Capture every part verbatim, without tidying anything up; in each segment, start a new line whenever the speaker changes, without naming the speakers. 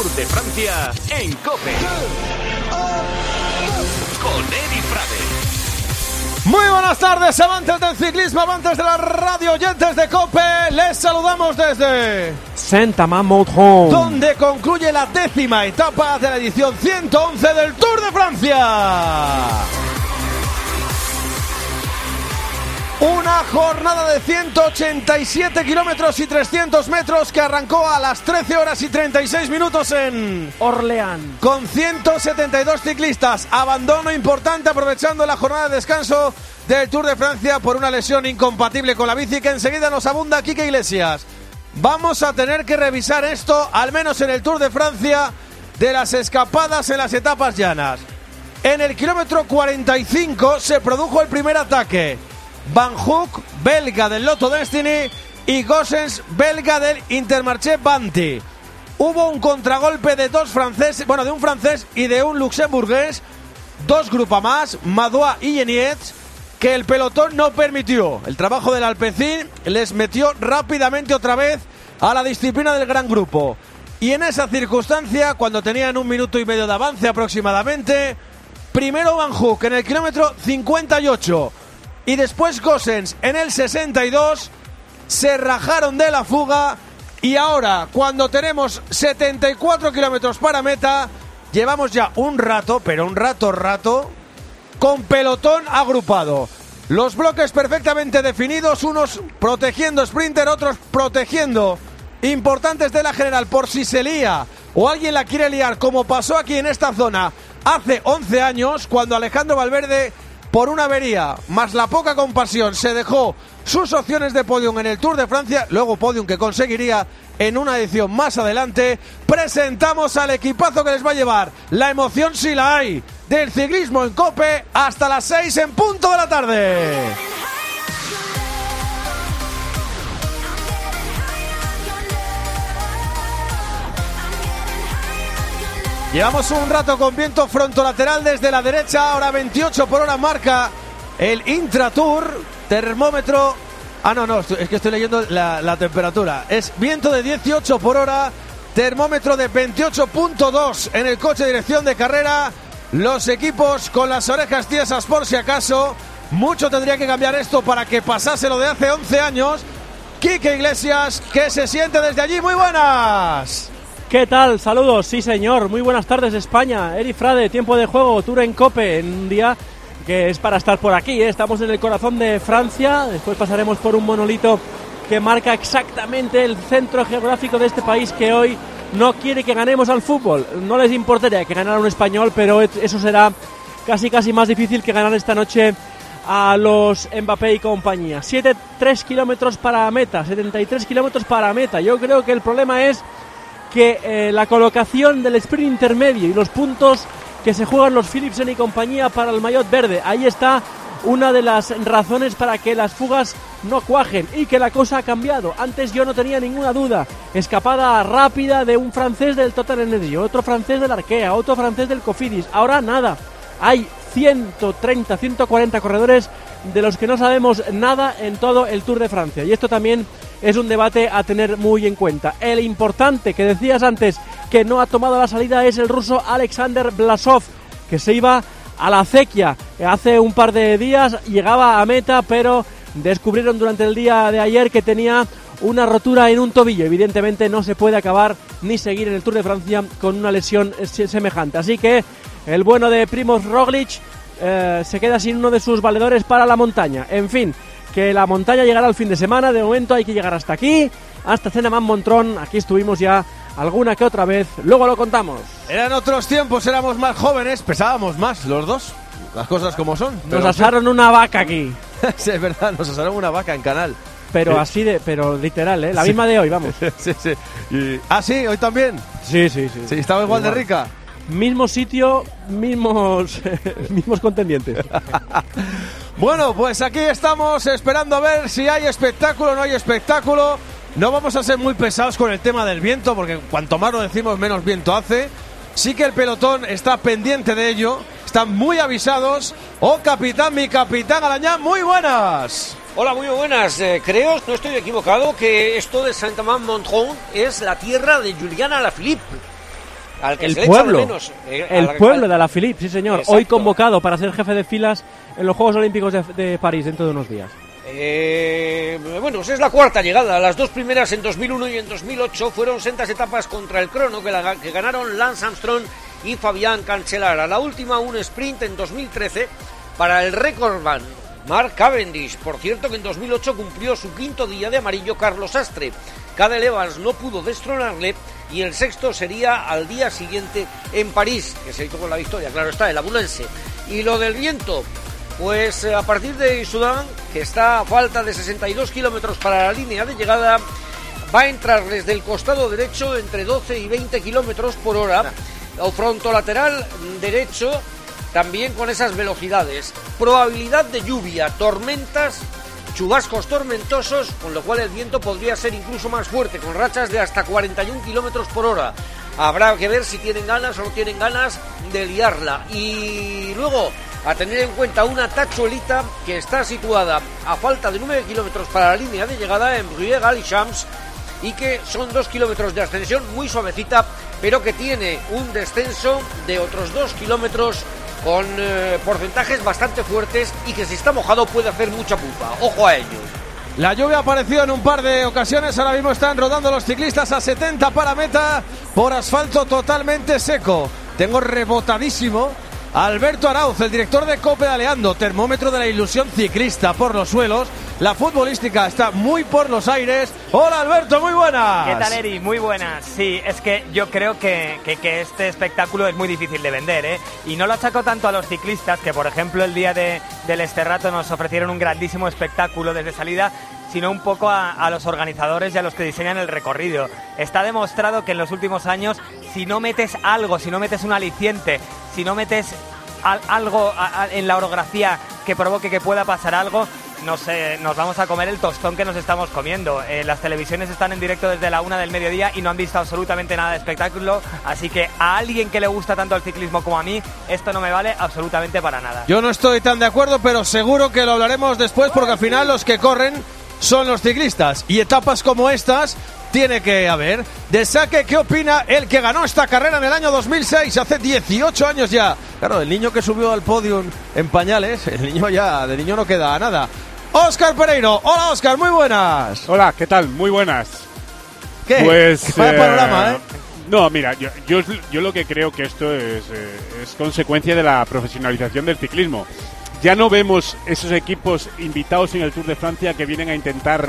Tour de Francia en COPE. Con Eri Frade.
Muy buenas tardes, amantes del ciclismo, amantes de la radio, oyentes de COPE. Les saludamos desde
Saint-Amand-Montrond,
donde concluye la décima etapa de la edición ciento once del Tour de Francia. Una jornada de ciento ochenta y siete kilómetros y trescientos metros que arrancó a las trece horas y treinta y seis minutos en
Orleans.
Con ciento setenta y dos ciclistas. Abandono importante aprovechando la jornada de descanso del Tour de Francia por una lesión incompatible con la bici que enseguida nos abunda Quique Iglesias. Vamos a tener que revisar esto, al menos en el Tour de Francia, de las escapadas en las etapas llanas. En el kilómetro cuarenta y cinco se produjo el primer ataque. Van Hoek, belga del Lotto Destiny, y Gossens, belga del Intermarché Banti. Hubo un contragolpe de dos franceses, bueno, de un francés y de un luxemburgués, dos Groupamás, Madouas y Geniets, que el pelotón no permitió. El trabajo del Alpecin les metió rápidamente otra vez a la disciplina del gran grupo. Y en esa circunstancia, cuando tenían un minuto y medio de avance aproximadamente, primero Van Hoek en el kilómetro cincuenta y ocho y después Gossens en el sesenta y dos, se rajaron de la fuga. Y ahora, cuando tenemos setenta y cuatro kilómetros para meta, llevamos ya un rato, pero un rato, rato, con pelotón agrupado. Los bloques perfectamente definidos, unos protegiendo sprinter, otros protegiendo importantes de la general por si se lía o alguien la quiere liar, como pasó aquí en esta zona hace once años, cuando Alejandro Valverde, por una avería más la poca compasión, se dejó sus opciones de podium en el Tour de Francia, luego podium que conseguiría en una edición más adelante. Presentamos al equipazo que les va a llevar la emoción, si la hay, del ciclismo en COPE hasta las seis en punto de la tarde. Llevamos un rato con viento frontolateral desde la derecha, ahora veintiocho por hora marca el Intratour, termómetro... Ah, no, no, es que estoy leyendo la, la temperatura. Es viento de dieciocho por hora, termómetro de veintiocho punto dos en el coche de dirección de carrera. Los equipos con las orejas tiesas por si acaso. Mucho tendría que cambiar esto para que pasase lo de hace once años. Quique Iglesias, que se siente desde allí. Muy buenas.
¿Qué tal? Saludos, sí señor, muy buenas tardes España. Eri Frade, tiempo de juego, Tour en COPE, en un día que es para estar por aquí, ¿eh? Estamos en el corazón de Francia, después pasaremos por un monolito que marca exactamente el centro geográfico de este país, que hoy no quiere que ganemos al fútbol. No les importaría que ganara un español, pero eso será casi casi más difícil que ganar esta noche a los Mbappé y compañía. setenta y tres kilómetros para meta, setenta y tres kilómetros para meta. Yo creo que el problema es que eh, la colocación del sprint intermedio y los puntos que se juegan los Philipsen y compañía para el maillot verde, ahí está una de las razones para que las fugas no cuajen y que la cosa ha cambiado. Antes yo no tenía ninguna duda, escapada rápida de un francés del Total Energy, otro francés del Arkea, otro francés del Cofidis. Ahora nada, hay ciento treinta, ciento cuarenta corredores de los que no sabemos nada en todo el Tour de Francia, y esto también es un debate a tener muy en cuenta. El importante que decías antes, que no ha tomado la salida, es el ruso Alexander Blasov, que se iba a la acequia hace un par de días, llegaba a meta, pero descubrieron durante el día de ayer que tenía una rotura en un tobillo. Evidentemente no se puede acabar ni seguir en el Tour de Francia con una lesión semejante, así que el bueno de Primož Roglic eh, se queda sin uno de sus valedores para la montaña. En fin, que la montaña llegará al fin de semana. De momento hay que llegar hasta aquí, hasta Saint-Amand-Montrond. Aquí estuvimos ya alguna que otra vez, luego lo contamos.
Eran otros tiempos, éramos más jóvenes, pesábamos más los dos, las cosas como son.
Nos asaron una vaca aquí.
Sí, es verdad, nos asaron una vaca en Canal.
Pero
sí.
así de, pero literal, ¿eh? La
sí.
misma de hoy, vamos.
Sí, sí. Y... Ah, sí, hoy también.
Sí, sí, sí.
Sí, estaba igual, igual de rica.
Mismo sitio, mismos mismos contendientes.
Bueno, pues aquí estamos esperando a ver si hay espectáculo o no hay espectáculo. No vamos a ser muy pesados con el tema del viento, porque cuanto más lo decimos, menos viento hace. Sí que el pelotón está pendiente de ello, están muy avisados. Oh, capitán, mi capitán Alañá, muy buenas.
Hola, muy buenas. Eh, creo, no estoy equivocado, que esto de Saint-Amand-Montrond es la tierra de Julián Alaphilippe. al que
el
se le
pueblo,
echa de menos. Eh,
el
al,
pueblo
al,
de Alaphilippe, sí señor,
exacto.
Hoy convocado para ser jefe de filas en los Juegos Olímpicos de, de París dentro de unos días.
Eh, bueno, pues es la cuarta llegada. Las dos primeras en dos mil uno y en dos mil ocho fueron sendas etapas contra el crono que, la, que ganaron Lance Armstrong y Fabián Cancellara. La última un sprint en dos mil trece para el recordman Mark Cavendish. Por cierto que en dos mil ocho cumplió su quinto día de amarillo Carlos Sastre. Cadel Evans no pudo destronarle y el sexto sería al día siguiente en París, que se hizo con la victoria, claro está, el Abundense. Y lo del viento, pues a partir de Sudán, que está a falta de sesenta y dos kilómetros para la línea de llegada, va a entrar desde el costado derecho entre doce y veinte kilómetros por hora, o frontolateral derecho, también con esas velocidades. Probabilidad de lluvia, tormentas, chubascos tormentosos, con lo cual el viento podría ser incluso más fuerte, con rachas de hasta cuarenta y un kilómetros por hora. Habrá que ver si tienen ganas o no tienen ganas de liarla. Y luego, a tener en cuenta una tachuelita que está situada a falta de nueve kilómetros para la línea de llegada en Bruyères-Gallichamps, y que son dos kilómetros de ascensión muy suavecita, pero que tiene un descenso de otros dos kilómetros con eh, porcentajes bastante fuertes y que si está mojado puede hacer mucha pupa. Ojo a ello.
La lluvia ha aparecido en un par de ocasiones. Ahora mismo están rodando los ciclistas a setenta para meta por asfalto totalmente seco. Tengo rebotadísimo a Alberto Arauz, el director de COPE Aleando, termómetro de la ilusión ciclista por los suelos. La futbolística está muy por los aires. Hola Alberto, muy buenas.
¿Qué tal, Eri? Muy buenas. Sí, es que yo creo que, que, que este espectáculo es muy difícil de vender, ¿eh? Y no lo achaco tanto a los ciclistas, que por ejemplo el día de, del Esterrato nos ofrecieron un grandísimo espectáculo desde salida, sino un poco a, a los organizadores y a los que diseñan el recorrido. Está demostrado que en los últimos años, si no metes algo, si no metes un aliciente, si no metes al, algo a, a, en la orografía que provoque que pueda pasar algo, no sé, nos vamos a comer el tostón que nos estamos comiendo. Eh, las televisiones están en directo desde la una del mediodía y no han visto absolutamente nada de espectáculo, así que a alguien que le gusta tanto el ciclismo como a mí, esto no me vale absolutamente para nada.
Yo no estoy tan de acuerdo, pero seguro que lo hablaremos después, porque al final los que corren son los ciclistas, y etapas como estas tiene que haber. De Saque, ¿qué opina el que ganó esta carrera en el año dos mil seis, hace dieciocho años ya? Claro, el niño que subió al podium en pañales, el niño ya, de niño no queda nada. Óscar Pereiro. Hola Óscar, muy buenas.
Hola, ¿qué tal? Muy buenas.
¿Qué?
Pues
Vaya
eh,
panorama, ¿eh?
No, mira, yo, yo, yo lo que creo que esto es, eh, es consecuencia de la profesionalización del ciclismo. Ya no vemos esos equipos invitados en el Tour de Francia que vienen a intentar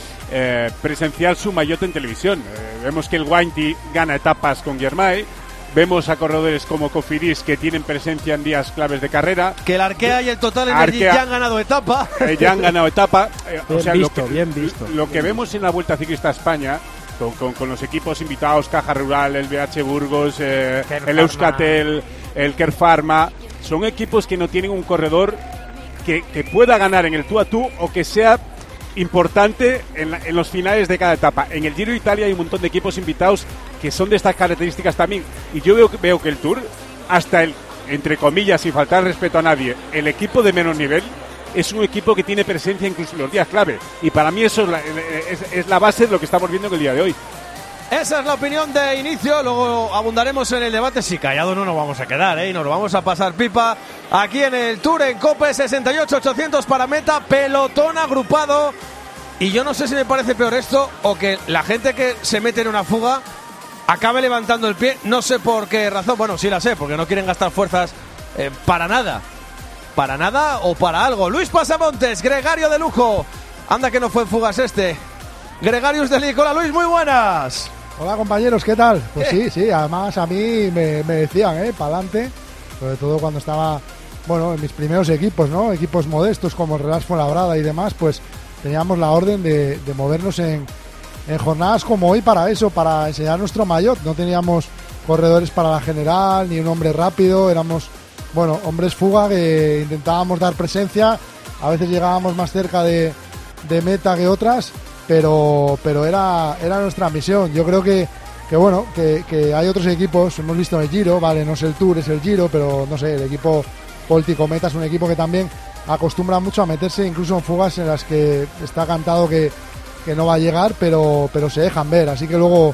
eh, presenciar su maillot en televisión. Eh, vemos que el Wanty gana etapas con Guermay. Vemos a corredores como Cofidis que tienen presencia en días claves de carrera.
Que el Arkea y el Total Energy
Arkea,
ya han ganado etapa.
Eh, ya han ganado etapa. Eh,
bien
o sea,
visto,
lo que,
bien visto.
Lo que vemos en la Vuelta Ciclista a España, con, con, con los equipos invitados, Caja Rural, el B H Burgos, eh, el Euskaltel, el Kerpharma, son equipos que no tienen un corredor que, que pueda ganar en el tú a tú o que sea importante en, la, en los finales de cada etapa. En el Giro de Italia hay un montón de equipos invitados que son de estas características también, y yo veo, veo que el Tour, hasta el, entre comillas, sin faltar respeto a nadie, el equipo de menos nivel es un equipo que tiene presencia incluso en los días clave, y para mí eso es la, es, es la base de lo que estamos viendo en el día de hoy.
Esa es la opinión de inicio, luego abundaremos en el debate. Si callado no nos vamos a quedar, ¿eh? Y nos vamos a pasar pipa aquí en el Tour en COPE. Sesenta y ocho ochocientos para meta, pelotón agrupado. Y yo no sé si me parece peor esto o que la gente que se mete en una fuga acabe levantando el pie, no sé por qué razón. Bueno, sí la sé, porque no quieren gastar fuerzas eh, para nada. Para nada o para algo. Luis Pasamontes, gregario de lujo. Anda que no fue en fugas este. Gregarius de Licola. Luis, muy buenas.
Hola compañeros, ¿qué tal? Pues
¿Qué?
sí, sí, además a mí me, me decían, ¿eh? Para adelante, sobre todo cuando estaba, bueno, en mis primeros equipos, ¿no? Equipos modestos como el Real Fuenlabrada y demás, pues teníamos la orden de, de movernos en, en jornadas como hoy para eso, para enseñar nuestro maillot. No teníamos corredores para la general, ni un hombre rápido, éramos, bueno, hombres fuga que intentábamos dar presencia, a veces llegábamos más cerca de, de meta que otras, pero pero era era nuestra misión. Yo creo que, que bueno, que, que hay otros equipos, hemos visto en el Giro, vale, no es el Tour, es el Giro, pero no sé, el equipo Polti Cometa es un equipo que también acostumbra mucho a meterse incluso en fugas en las que está cantado que, que no va a llegar, pero pero se dejan ver, así que luego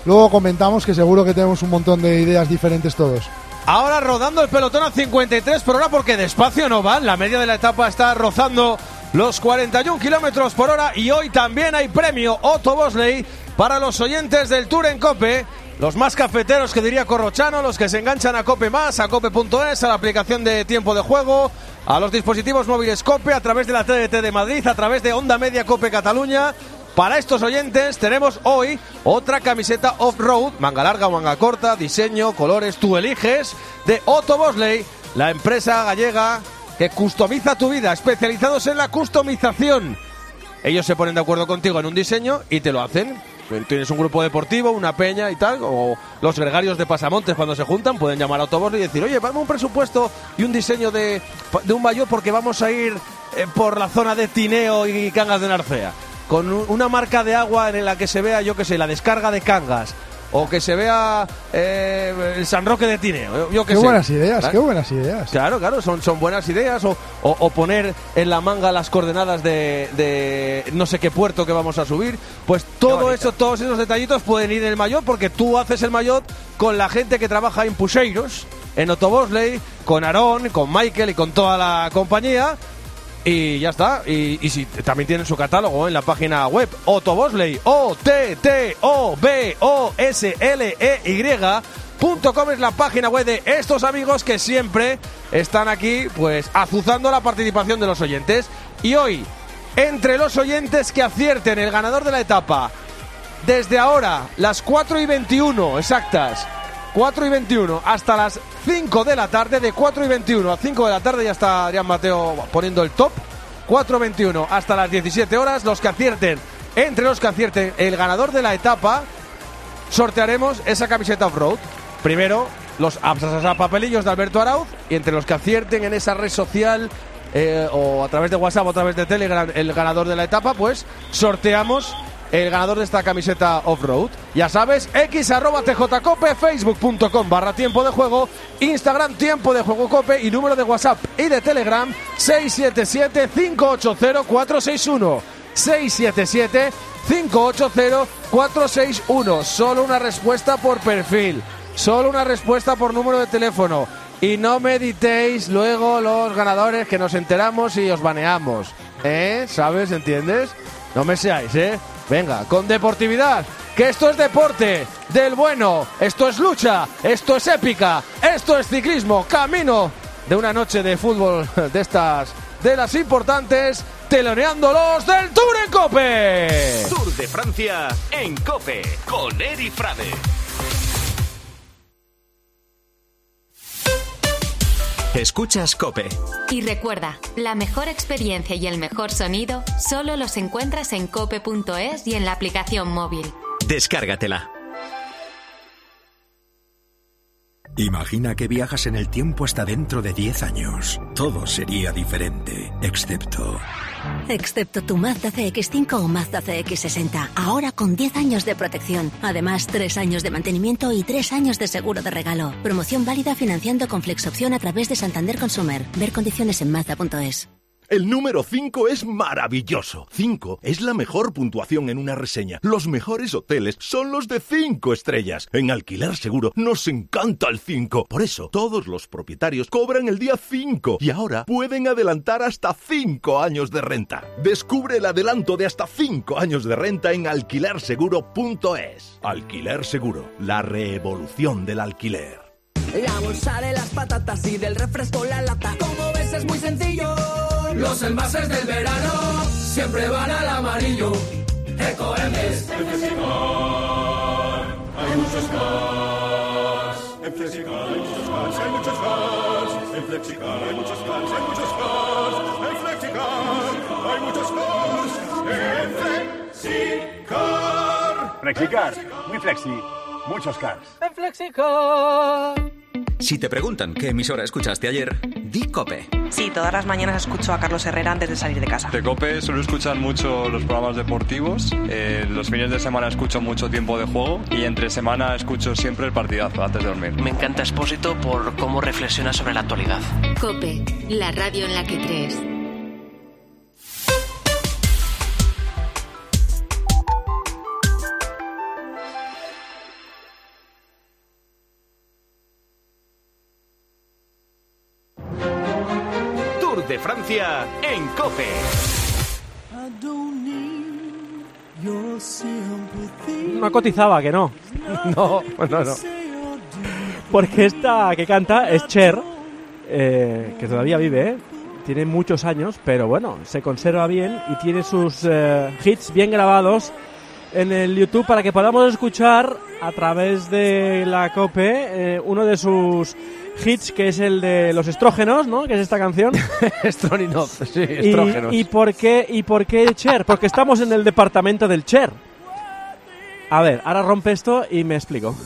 luego comentamos, que seguro que tenemos un montón de ideas diferentes todos.
Ahora rodando el pelotón a cincuenta y tres por hora porque despacio no van. La media de la etapa está rozando los cuarenta y un kilómetros por hora y hoy también hay premio Otto Bosley para los oyentes del Tour en COPE. Los más cafeteros, que diría Corrochano, los que se enganchan a COPE más, a cope punto es, a la aplicación de tiempo de juego, a los dispositivos móviles COPE, a través de la T D T de Madrid, a través de Onda Media COPE Cataluña. Para estos oyentes tenemos hoy otra camiseta off-road, manga larga o manga corta, diseño, colores, tú eliges, de Otto Bosley, la empresa gallega que customiza tu vida, especializados en la customización. Ellos se ponen de acuerdo contigo en un diseño y te lo hacen. Tienes un grupo deportivo, una peña y tal, o los gregarios de Pasamontes cuando se juntan pueden llamar a Otto Bosley y decir, oye, dame un presupuesto y un diseño de, de un maillot porque vamos a ir eh, por la zona de Tineo y Cangas de Narcea, con una marca de agua en la que se vea, yo qué sé, la descarga de Cangas, o que se vea eh, el San Roque de Tineo, yo qué
sé. Qué buenas ideas,
¿verdad?
Qué buenas ideas.
Claro, claro, son, son buenas ideas, o, o, o poner en la manga las coordenadas de, de no sé qué puerto que vamos a subir, pues todo eso, todos esos detallitos pueden ir en el maillot, porque tú haces el maillot con la gente que trabaja en Puxeiros, en Otto Bosley, con Aarón, con Michael y con toda la compañía. Y ya está, y, y si también tienen su catálogo en la página web Otto Bosley, O T T O B O S L E Y punto com es la página web de estos amigos que siempre están aquí pues azuzando la participación de los oyentes. Y hoy, entre los oyentes que acierten el ganador de la etapa, desde ahora, las cuatro y veintiuno exactas, cuatro y veintiuno hasta las cinco de la tarde, de cuatro y veintiuno a cinco de la tarde, ya está Adrián Mateo poniendo el top, cuatro y veintiuno hasta las diecisiete horas, los que acierten, entre los que acierten el ganador de la etapa, sortearemos esa camiseta off-road. Primero, los papelillos de Alberto Arauz, y entre los que acierten en esa red social eh, o a través de WhatsApp o a través de Telegram el ganador de la etapa, pues sorteamos el ganador de esta camiseta off-road. Ya sabes, x arroba tjcope, facebook punto com barra tiempo de juego, Instagram tiempo de juego cope y número de WhatsApp y de Telegram seis siete siete, cinco ocho cero, cuatro seis uno, seis siete siete, cinco ocho cero, cuatro seis uno. Solo una respuesta por perfil, solo una respuesta por número de teléfono, y no meditéis luego los ganadores, que nos enteramos y os baneamos, ¿eh? ¿Sabes? ¿Entiendes? No me seáis, ¿eh? Venga, con deportividad, que esto es deporte del bueno, esto es lucha, esto es épica, esto es ciclismo, camino de una noche de fútbol de estas, de las importantes, teloneando los del Tour en COPE.
Tour de Francia en COPE, con Eri Frade. Escuchas COPE.
Y recuerda, la mejor experiencia y el mejor sonido solo los encuentras en cope punto es y en la aplicación móvil.
Descárgatela.
Imagina que viajas en el tiempo hasta dentro de diez años. Todo sería diferente, excepto...
Excepto tu Mazda C X cinco o Mazda C X sesenta. Ahora con diez años de protección. Además, tres años de mantenimiento y tres años de seguro de regalo. Promoción válida financiando con Flexopción a través de Santander Consumer. Ver condiciones en mazda punto es.
El número cinco es maravilloso. cinco es la mejor puntuación en una reseña. Los mejores hoteles son los de cinco estrellas. En Alquiler Seguro nos encanta el cinco. Por eso, todos los propietarios cobran el día cinco y ahora pueden adelantar hasta cinco años de renta. Descubre el adelanto de hasta cinco años de renta en alquiler seguro punto es. Alquiler Seguro, la revolución del alquiler.
La bolsa de las patatas y del refresco la lata. Como ves es muy sencillo. Los envases del verano siempre van al amarillo. Ecoembes. En Flexicar hay muchos cars. En Flexicar hay muchos cars, hay muchos cars. En Flexicar hay muchos cars, hay muchos cars. En Flexicar hay muchos cars. En Flexicar.
Flexicar, muy flexi, muchos cars.
En Flexicar.
Si te preguntan qué emisora escuchaste ayer, di COPE.
Sí, todas las mañanas escucho a Carlos Herrera antes de salir de casa.
De COPE suelo escuchar mucho los programas deportivos, eh, los fines de semana escucho mucho Tiempo de Juego y entre semana escucho siempre el partidazo antes de dormir.
Me encanta Expósito por cómo reflexiona sobre la actualidad.
COPE, la radio en la que crees.
Tour de Francia en COPE.
No cotizaba, que no.
No, no, no.
Porque esta que canta es Cher, eh, que todavía vive, ¿eh? Tiene muchos años, pero bueno, se conserva bien y tiene sus eh, hits bien grabados en el YouTube para que podamos escuchar a través de la COPE eh, uno de sus hits, que es el de los estrógenos, ¿no? Que es esta canción.
Estrógenos, sí, estrógenos.
¿Y, y por qué, y por qué Cher? Porque estamos en el departamento del Cher. A ver, ahora rompe esto y me explico.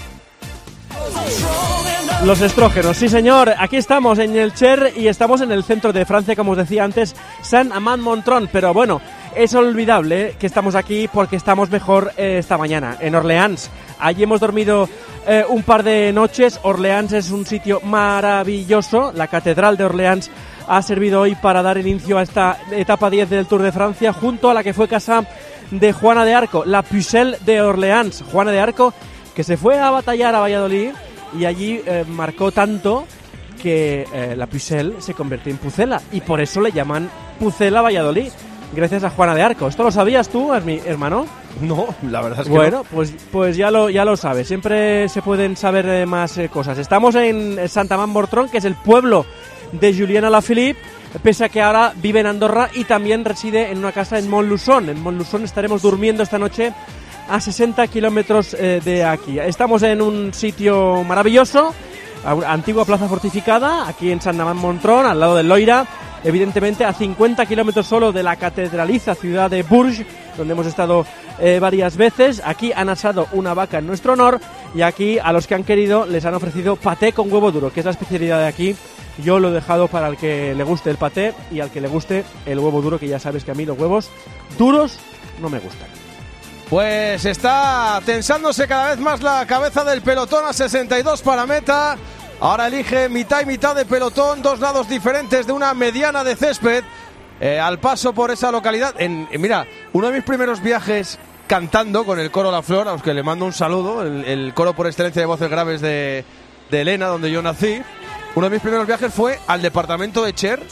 Los estrógenos, sí señor, aquí estamos en el Cher y estamos en el centro de Francia, como os decía antes, Saint-Amand-Montrond, pero bueno, es olvidable que estamos aquí porque estamos mejor eh, esta mañana, en Orleans. Allí hemos dormido eh, un par de noches. Orleans es un sitio maravilloso, la Catedral de Orleans ha servido hoy para dar inicio a esta etapa diez del Tour de Francia, junto a la que fue casa de Juana de Arco, la Pucelle de Orleans. Juana de Arco, que se fue a batallar a Valladolid y allí eh, marcó tanto que eh, la Pucelle se convirtió en Pucela y por eso le llaman Pucela Valladolid, gracias a Juana de Arco. ¿Esto lo sabías tú, mi hermano?
No, la verdad es que
bueno,
no.
pues pues ya lo ya lo sabes. Siempre se pueden saber eh, más eh, cosas. Estamos en Saint-Amand-Montrond, que es el pueblo de Julien Alaphilippe, pese a que ahora vive en Andorra y también reside en una casa en Montluçon. En Montluçon estaremos durmiendo esta noche a sesenta kilómetros eh, de aquí. Estamos en un sitio maravilloso, antigua plaza fortificada, aquí en Saint-Amand-Montrond, al lado del Loira, evidentemente a cincuenta kilómetros solo de la catedraliza ciudad de Bourges, donde hemos estado eh, varias veces. Aquí han asado una vaca en nuestro honor y aquí a los que han querido les han ofrecido paté con huevo duro, que es la especialidad de aquí. Yo lo he dejado para el que le guste el paté y al que le guste el huevo duro, que ya sabes que a mí los huevos duros no me gustan.
Pues está tensándose cada vez más la cabeza del pelotón a sesenta y dos para meta. Ahora elige mitad y mitad de pelotón, dos lados diferentes de una mediana de césped. Eh, al paso por esa localidad. En, en, mira, uno de mis primeros viajes cantando con el coro La Flor, a los que le mando un saludo, el, el coro por excelencia de voces graves de, de Elena, donde yo nací. Uno de mis primeros viajes fue al departamento de Cher,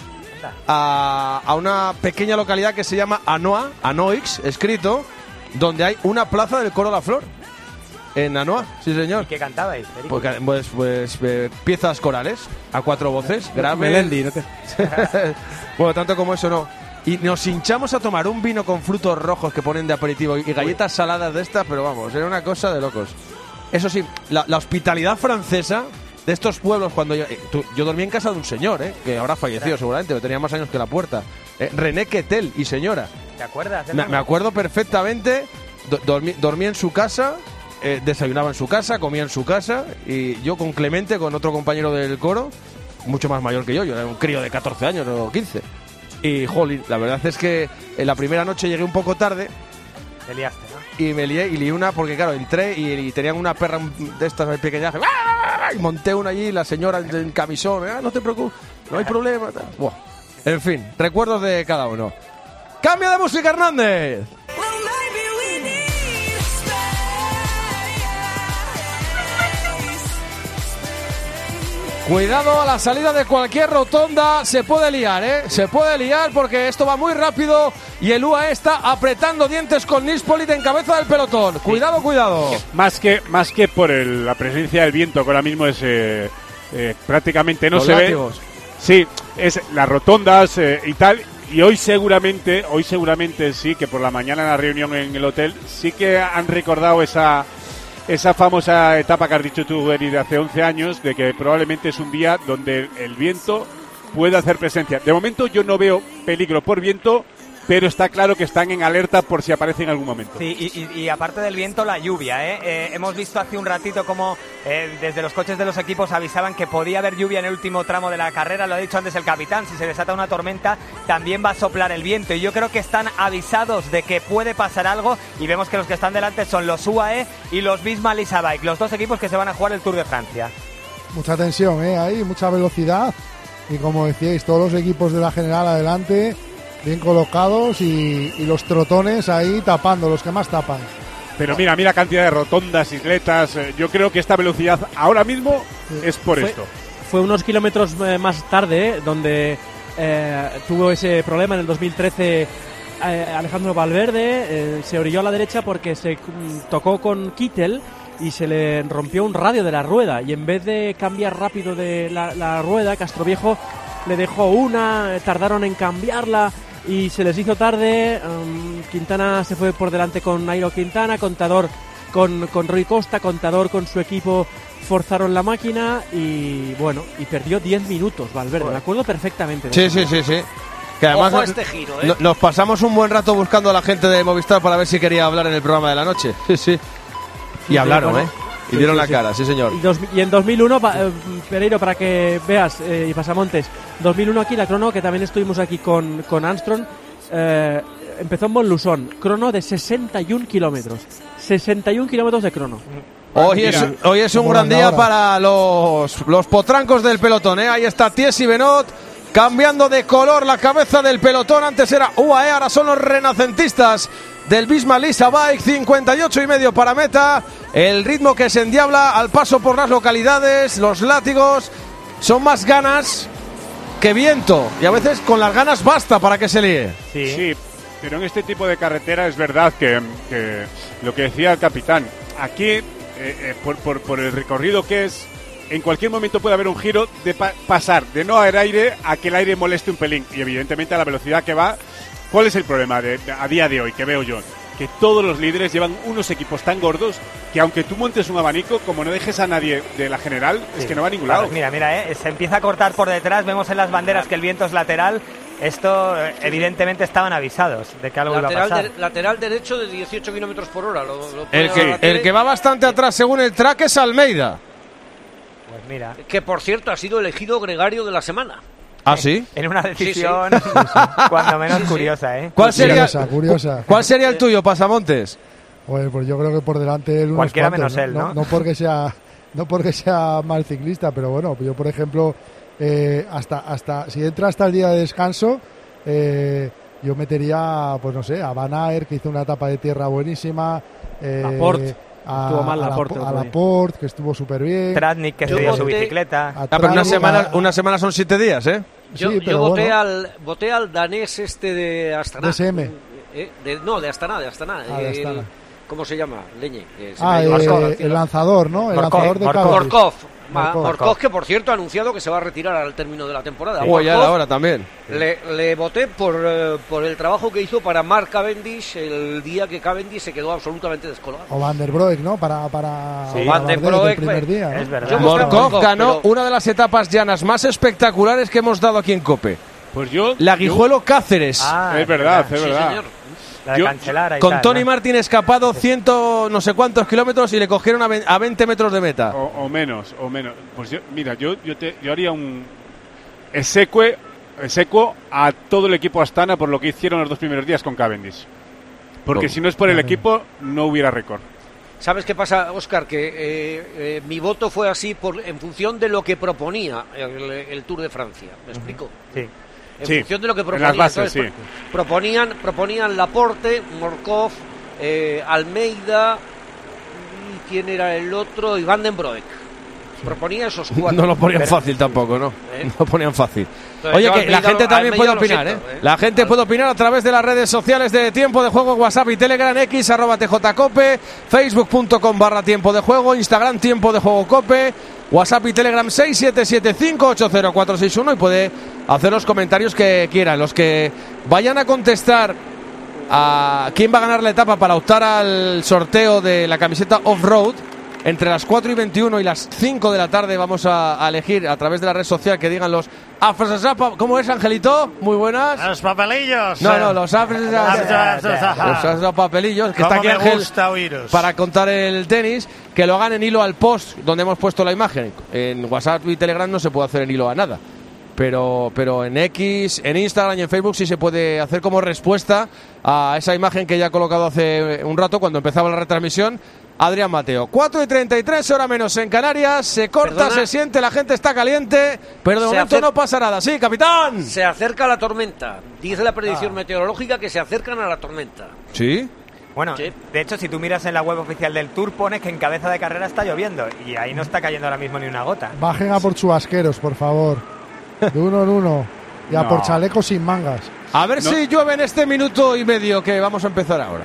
a, a una pequeña localidad que se llama Anoa, Anoix, escrito, donde hay una plaza del coro La Flor. En Anoa, sí señor.
¿Y qué cantabais, Federico?
Pues, pues, pues eh, piezas corales, a cuatro voces, graves.
Melendi, no te...
Bueno, tanto como eso no. Y nos hinchamos a tomar un vino con frutos rojos que ponen de aperitivo y galletas saladas de estas, pero vamos, era una cosa de locos. Eso sí, la, la hospitalidad francesa de estos pueblos, cuando yo, eh, tú, yo dormí en casa de un señor, eh, que ahora falleció seguramente, pero tenía más años que la puerta. Eh, René Quetel y señora.
¿Te acuerdas?
Me, me acuerdo perfectamente, do, dormí, dormí en su casa, eh, desayunaba en su casa, comía en su casa, y yo con Clemente, con otro compañero del coro, mucho más mayor que yo, yo era un crío de catorce años o quince. Y, jolín, la verdad es que en la primera noche llegué un poco tarde.
Te liaste, ¿no?
Y me lié, y lié una porque, claro, entré y, y tenían una perra de estas de pequeñaje. Y monté una allí, la señora en camisón. Ah, no te preocupes, no hay problema. Buah. En fin, recuerdos de cada uno. ¡Cambio de música, Hernández! Cuidado a la salida de cualquier rotonda, se puede liar, ¿eh? Se puede liar porque esto va muy rápido y el U A E está apretando dientes con Nishpolit en cabeza del pelotón. Cuidado, cuidado.
Más que, más que por el, la presencia del viento, que ahora mismo es eh, eh, prácticamente no
Los
se
látigos.
ve. Sí, es las rotondas eh, y tal. Y hoy seguramente, hoy seguramente sí, que por la mañana en la reunión en el hotel sí que han recordado esa... Esa famosa etapa que has dicho tú, Eri, de hace once años, de que probablemente es un día donde el viento puede hacer presencia. De momento yo no veo peligro por viento, pero está claro que están en alerta por si aparece en algún momento.
Sí, y, y, y aparte del viento, la lluvia, ¿eh? Eh, hemos visto hace un ratito cómo eh, desde los coches de los equipos avisaban que podía haber lluvia en el último tramo de la carrera. Lo ha dicho antes el capitán, si se desata una tormenta también va a soplar el viento. Y yo creo que están avisados de que puede pasar algo y vemos que los que están delante son los U A E y los Visma Lease Bike, los dos equipos que se van a jugar el Tour de Francia.
Mucha tensión, ¿eh? Ahí, mucha velocidad y como decíais, todos los equipos de la general adelante, bien colocados y, y los trotones ahí tapando, los que más tapan.
Pero mira, mira cantidad de rotondas, isletas. Eh, yo creo que esta velocidad ahora mismo sí. es por
fue,
esto.
Fue unos kilómetros eh, más tarde, eh, donde eh, tuvo ese problema en el dos mil trece. eh, Alejandro Valverde eh, se orilló a la derecha porque se mm, tocó con Kittel y se le rompió un radio de la rueda, y en vez de cambiar rápido de la, la rueda, Castroviejo le dejó una, eh, tardaron en cambiarla y se les hizo tarde. um, Quintana se fue por delante con Nairo Quintana, Contador con, con Rui Costa, Contador con su equipo forzaron la máquina y bueno, y perdió diez minutos Valverde, Joder. me acuerdo perfectamente de
Sí,
eso.
sí, sí, sí. Que además
Ojo a este giro, ¿eh?
Nos pasamos un buen rato buscando a la gente de Movistar para ver si quería hablar en el programa de la noche. Sí, sí. Y
Sí,
hablaron,
bueno.
¿eh? Y
Sí,
dieron
sí,
la
sí.
cara, sí, señor.
Y, dos, y en dos mil uno, pa, eh, Pereiro, para que veas, eh, y Pasamontes, dos mil uno aquí la crono, que también estuvimos aquí con, con Armstrong, eh, empezó en Montlusón, crono de sesenta y un kilómetros. sesenta y un kilómetros de crono.
Hoy es, hoy es un gran día para los, los potrancos del pelotón, ¿eh? Ahí está Thies y Benoit cambiando de color la cabeza del pelotón. Antes era U A E, ahora son los renacentistas del Bisma Lisa Bike. Cincuenta y ocho y medio para meta. El ritmo que se endiabla al paso por las localidades. Los látigos son más ganas que viento, y a veces con las ganas basta para que se líe.
Sí, sí, pero en este tipo de carretera es verdad que, que lo que decía el capitán, aquí eh, eh, por, por, por el recorrido que es, en cualquier momento puede haber un giro de pa- pasar de no haber aire a que el aire moleste un pelín, y evidentemente a la velocidad que va. ¿Cuál es el problema de, de, a día de hoy que veo yo? Que todos los líderes llevan unos equipos tan gordos que aunque tú montes un abanico, como no dejes a nadie de la general, sí, es que no va a ningún
claro,
lado.
Mira, mira, eh, se empieza a cortar por detrás, vemos en las banderas que el viento es lateral. Esto eh, evidentemente estaban avisados de que algo
lateral
iba a pasar.
De, lateral derecho de dieciocho kilómetros por hora. Lo, lo
el, que, el que va bastante atrás según el track es Almeida.
Pues mira.
Que por cierto ha sido elegido gregario de la semana.
¿Ah, sí?
En una decisión sí, sí. cuando menos sí, sí. curiosa, ¿eh?
¿Cuál sería,
curiosa, curiosa.
¿Cuál sería el tuyo, Pasamontes?
Pues, pues yo creo que por delante él unos
cualquiera
cuantos,
menos él, ¿no?
¿no? No porque sea, no porque sea mal ciclista, pero bueno, yo por ejemplo, eh, hasta, hasta si entra hasta el día de descanso, eh, yo metería, pues no sé, a Van Aert, que hizo una etapa de tierra buenísima. Eh,
Laporte.
A,
estuvo mal
a
Laporte.
A Laporte, que estuvo súper bien.
Tratnik, que subió su bicicleta.
Ah, pero una semana, una semana son siete días, ¿eh?
Yo,
sí,
yo voté,
bueno.
al, voté al danés este de Astana.
D S M.
Eh, de, no, de Astana, de Astana.
Ah, de Astana.
El, ¿Cómo se llama? Leñe. Eh, se
ah,
eh,
el, el lanzador, ¿no? El
Morkov,
lanzador de
Morkov. Morkov.
Morkov.
Morkov, que por cierto ha anunciado que se va a retirar al término de la temporada.
Sí. Oh, ya era hora también.
Le, le voté por, uh, por el trabajo que hizo para Mark Cavendish el día que Cavendish se quedó absolutamente descolgado.
O Van der Broek, ¿no? Para, para
sí. Van der Broek,
el primer día, ¿no?
Es verdad.
Morkov ganó pero... una de las etapas llanas más espectaculares que hemos dado aquí en COPE.
Pues yo...
La Guijuelo
yo...
Cáceres.
Ah, es verdad, es verdad.
Sí, señor.
La de
yo,
Cancelara y
con
tal,
Tony
¿no?
Martin escapado ciento no sé cuántos kilómetros y le cogieron a veinte metros de meta.
O, o menos, o menos. Pues yo, mira, yo, yo, te, yo haría un exeque, execuo a todo el equipo Astana por lo que hicieron los dos primeros días con Cavendish. Porque
¿Cómo?
Si no es por el equipo, no hubiera récord.
¿Sabes qué pasa, Óscar? Que eh, eh, mi voto fue así por, en función de lo que proponía el, el Tour de Francia. ¿Me explico?
Sí.
En
sí,
función de lo que
en
proponían.
las bases,
Entonces,
sí.
proponían, proponían Laporte, Morkov, eh, Almeida, y quién era el otro, y Van den Broek. Proponía esos cuatro.
No lo ponían
Pero,
fácil tampoco, ¿no?
¿eh?
No lo ponían fácil.
Entonces,
Oye,
yo
que
Almeida,
la gente también
Almeida
puede
lo
opinar,
siento,
¿eh?
¿eh?
La gente puede opinar a través de las redes sociales de Tiempo de Juego, WhatsApp y Telegram, X, arroba tjcope, facebook.com barra Tiempo de Juego, Instagram Tiempo de Juego Cope, WhatsApp y Telegram seis siete siete cinco ocho cero cuatro seis uno, y puede hacer los comentarios que quieran. Los que vayan a contestar a quién va a ganar la etapa para optar al sorteo de la camiseta off-road, entre las cuatro y veintiuno y las cinco de la tarde vamos a, a elegir a través de la red social que digan los afrasapa. ¿Cómo es, Angelito? Muy buenas.
Los papelillos.
No, no, los afrasapa. Los papelillos. Que está aquí Ángel para contar el tenis. Que lo hagan en hilo al post donde hemos puesto la imagen. En WhatsApp y Telegram no se puede hacer en hilo a nada. Pero, pero en X, en Instagram y en Facebook sí se puede hacer como respuesta a esa imagen que ya he colocado hace un rato cuando empezaba la retransmisión. Adrián Mateo. cuatro y treinta y tres, hora menos en Canarias. Se corta,
Perdona.
se siente, la gente está caliente, pero de
Se
momento
acer-
no pasa nada. Sí, capitán.
Se acerca la tormenta. Dice la predicción
Ah.
meteorológica que se acercan a la tormenta.
Sí.
Bueno,
Sí.
de hecho, si tú miras en la web oficial del Tour, pone que en cabeza de carrera está lloviendo. Y ahí no está cayendo ahora mismo ni una gota.
Bajen a por chubasqueros, por favor. De uno en uno. y a
No.
por chalecos sin mangas.
A ver
No.
si llueve en este minuto y medio que vamos a empezar ahora.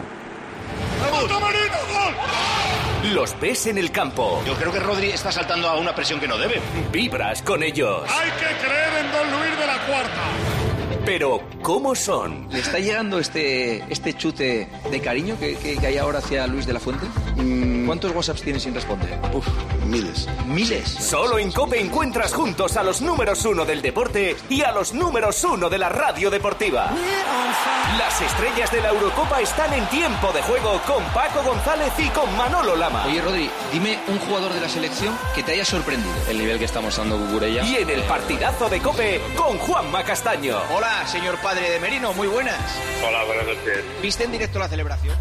Los ves en el campo.
Yo creo que Rodri está saltando a una presión que no debe.
Vibras con ellos.
Hay que creer en Don Luis de la Cuarta.
Pero, ¿cómo son?
¿Le está llegando este, este chute de cariño que, que, que hay ahora hacia Luis de la Fuente? Mm. ¿Cuántos WhatsApps tienes sin responder?
Uf, miles.
¿Miles?
Solo en COPE encuentras juntos a los números uno del deporte y a los números uno de la radio deportiva. Las estrellas de la Eurocopa están en tiempo de juego con Paco González y con Manolo Lama.
Oye, Rodri, dime un jugador de la selección que te haya sorprendido.
El nivel que estamos dando Cucurella.
Y en el partidazo de COPE con Juanma Castaño.
Hola, señor padre de Merino, muy buenas.
Hola, buenas noches.
¿Viste en directo la celebración?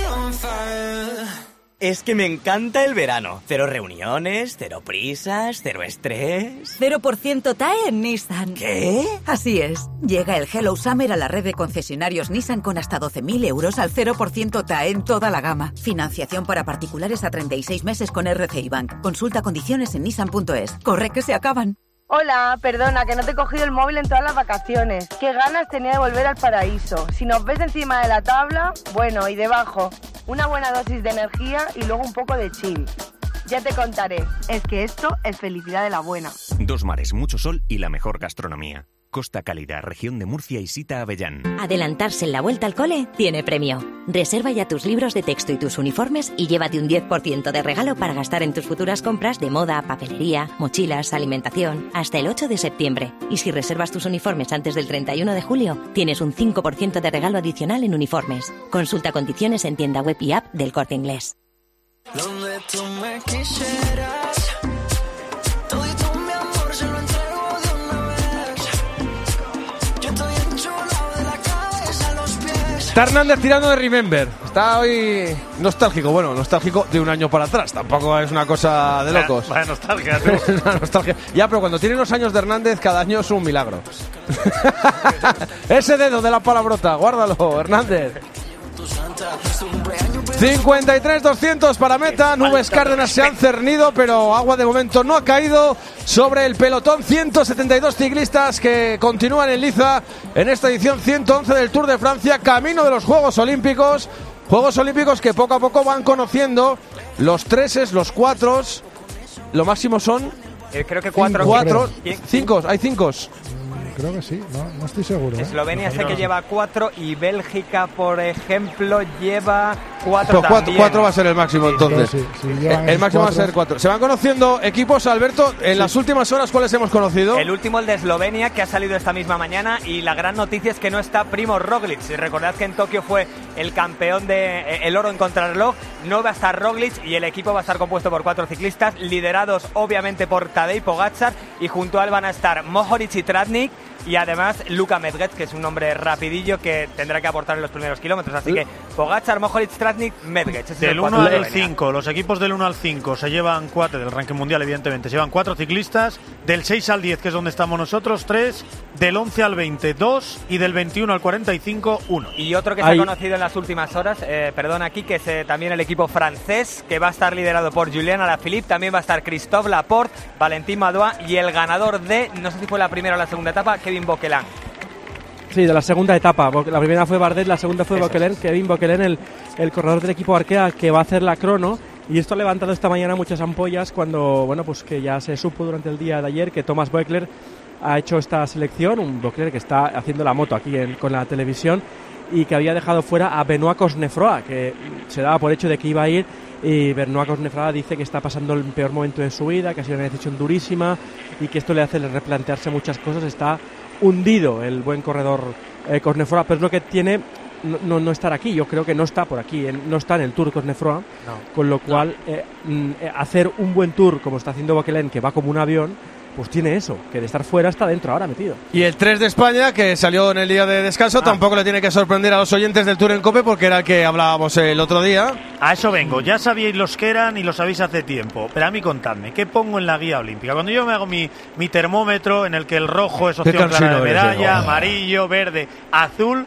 Es que me encanta el verano. Cero reuniones, cero prisas, cero estrés.
cero por ciento T A E en Nissan.
¿Qué?
Así es. Llega el Hello Summer a la red de concesionarios Nissan con hasta doce mil euros al cero por ciento T A E en toda la gama. Financiación para particulares a treinta y seis meses con R C I Bank. Consulta condiciones en nissan punto es. Corre que se acaban.
Hola, perdona, que no te he cogido el móvil en todas las vacaciones. Qué ganas tenía de volver al paraíso. Si nos ves encima de la tabla, bueno, y debajo, una buena dosis de energía y luego un poco de chill. Ya te contaré, es que esto es felicidad de la buena.
Dos mares, mucho sol y la mejor gastronomía. Costa Cálida, región de Murcia y Sita Avellán.
Adelantarse en la vuelta al cole tiene premio. Reserva ya tus libros de texto y tus uniformes y llévate un diez por ciento de regalo para gastar en tus futuras compras de moda, papelería, mochilas, alimentación, hasta el ocho de septiembre. Y si reservas tus uniformes antes del treinta y uno de julio, tienes un cinco por ciento de regalo adicional en uniformes. Consulta condiciones en tienda web y app del Corte Inglés.
Donde tú me quisieras, todito mi amor se lo entrego de una vez. Yo estoy enchulado de la cabeza a los pies.
Está Hernández tirando de Remember. Está hoy nostálgico. Bueno, nostálgico de un año para atrás. Tampoco es una cosa de locos.
Vaya nostalgia.
Es una nostalgia. Ya, pero cuando tiene los años de Hernández, cada año es un milagro. Ese dedo de la palabrota, guárdalo, Hernández. cincuenta y tres doscientos para meta. Nubes Cárdenas se han cernido, pero agua de momento no ha caído sobre el pelotón. ciento setenta y dos ciclistas que continúan en liza en esta edición ciento once del Tour de Francia, camino de los Juegos Olímpicos. Juegos Olímpicos que poco a poco van conociendo los treses, los cuatros. Lo máximo son
Eh, creo que cuatro.
cuatro,
¿Quién?
cinco, hay cinco.
Creo que sí, no, no estoy seguro. ¿eh?
Eslovenia sé que lleva cuatro y Bélgica, por ejemplo, lleva cuatro
Pues cuatro,
también.
cuatro va a ser el máximo entonces.
Sí, sí,
el
llevan
el
esos
máximo va a
cuatro.
ser cuatro. Se van conociendo equipos, Alberto. En las últimas horas, ¿cuáles hemos conocido?
El último, el de Eslovenia, que ha salido esta misma mañana, y la gran noticia es que no está Primož Roglic. Si recordad que en Tokio fue el campeón de eh, el oro en contrarreloj, no va a estar Roglic y el equipo va a estar compuesto por cuatro ciclistas, liderados obviamente por Tadej Pogačar, y junto a él van a estar Mohoric y Tratnik, y además Luka Medved, que es un hombre rapidillo que tendrá que aportar en los primeros kilómetros. Así que Pogačar, Mohoric, Tratnik, Medved. Ese es el
Del
cuatro
uno
de
al
Eslovenia.
cinco, los equipos del uno al cinco se llevan cuatro, del ranking mundial evidentemente, se llevan cuatro ciclistas, del seis al diez, que es donde estamos nosotros, tres, del once al veinte, dos, y del veintiuno al cuarenta y cinco, uno.
Y otro que
Ahí.
se ha conocido en las últimas horas, eh, perdón aquí, que es eh, también el equipo francés, que va a estar liderado por Julien Alaphilippe, también va a estar Christophe Laporte, Valentin Madouas y el ganador de, no sé si fue la primera o la segunda etapa, Kevin Bocquelin.
Sí, de la segunda etapa. La primera fue Bardet, la segunda fue
Eso
Bocquelin, Kevin Bocquelin, el, el corredor del equipo Arkea, que va a hacer la crono. Y esto ha levantado esta mañana muchas ampollas cuando, bueno, pues que ya se supo durante el día de ayer que Thomas Voeckler ha hecho esta selección, un Voeckler que está haciendo la moto aquí en, con la televisión, y que había dejado fuera a Benoît Cosnefroy, que se daba por hecho de que iba a ir, y Benoît Cosnefroy dice que está pasando el peor momento de su vida, que ha sido una decisión durísima y que esto le hace replantearse muchas cosas. Está hundido el buen corredor eh, Cosnefroy, pero es lo que tiene no, no, no estar aquí. Yo creo que no está por aquí, en, no está en el Tour Cosnefroy, no. Con lo cual no. eh, eh, hacer un buen Tour como está haciendo Bocquelin, que va como un avión, pues tiene eso, que de estar fuera está dentro ahora metido.
Y el tres de España, que salió en el día de descanso, ah. tampoco le tiene que sorprender a los oyentes del Tour en COPE, porque era el que hablábamos el otro día.
A eso vengo, ya sabíais los que eran y lo sabéis hace tiempo, pero a mí contadme, ¿qué pongo en la guía olímpica? Cuando yo me hago mi, mi termómetro en el que el rojo es opción clara de medalla, amarillo, verde, azul,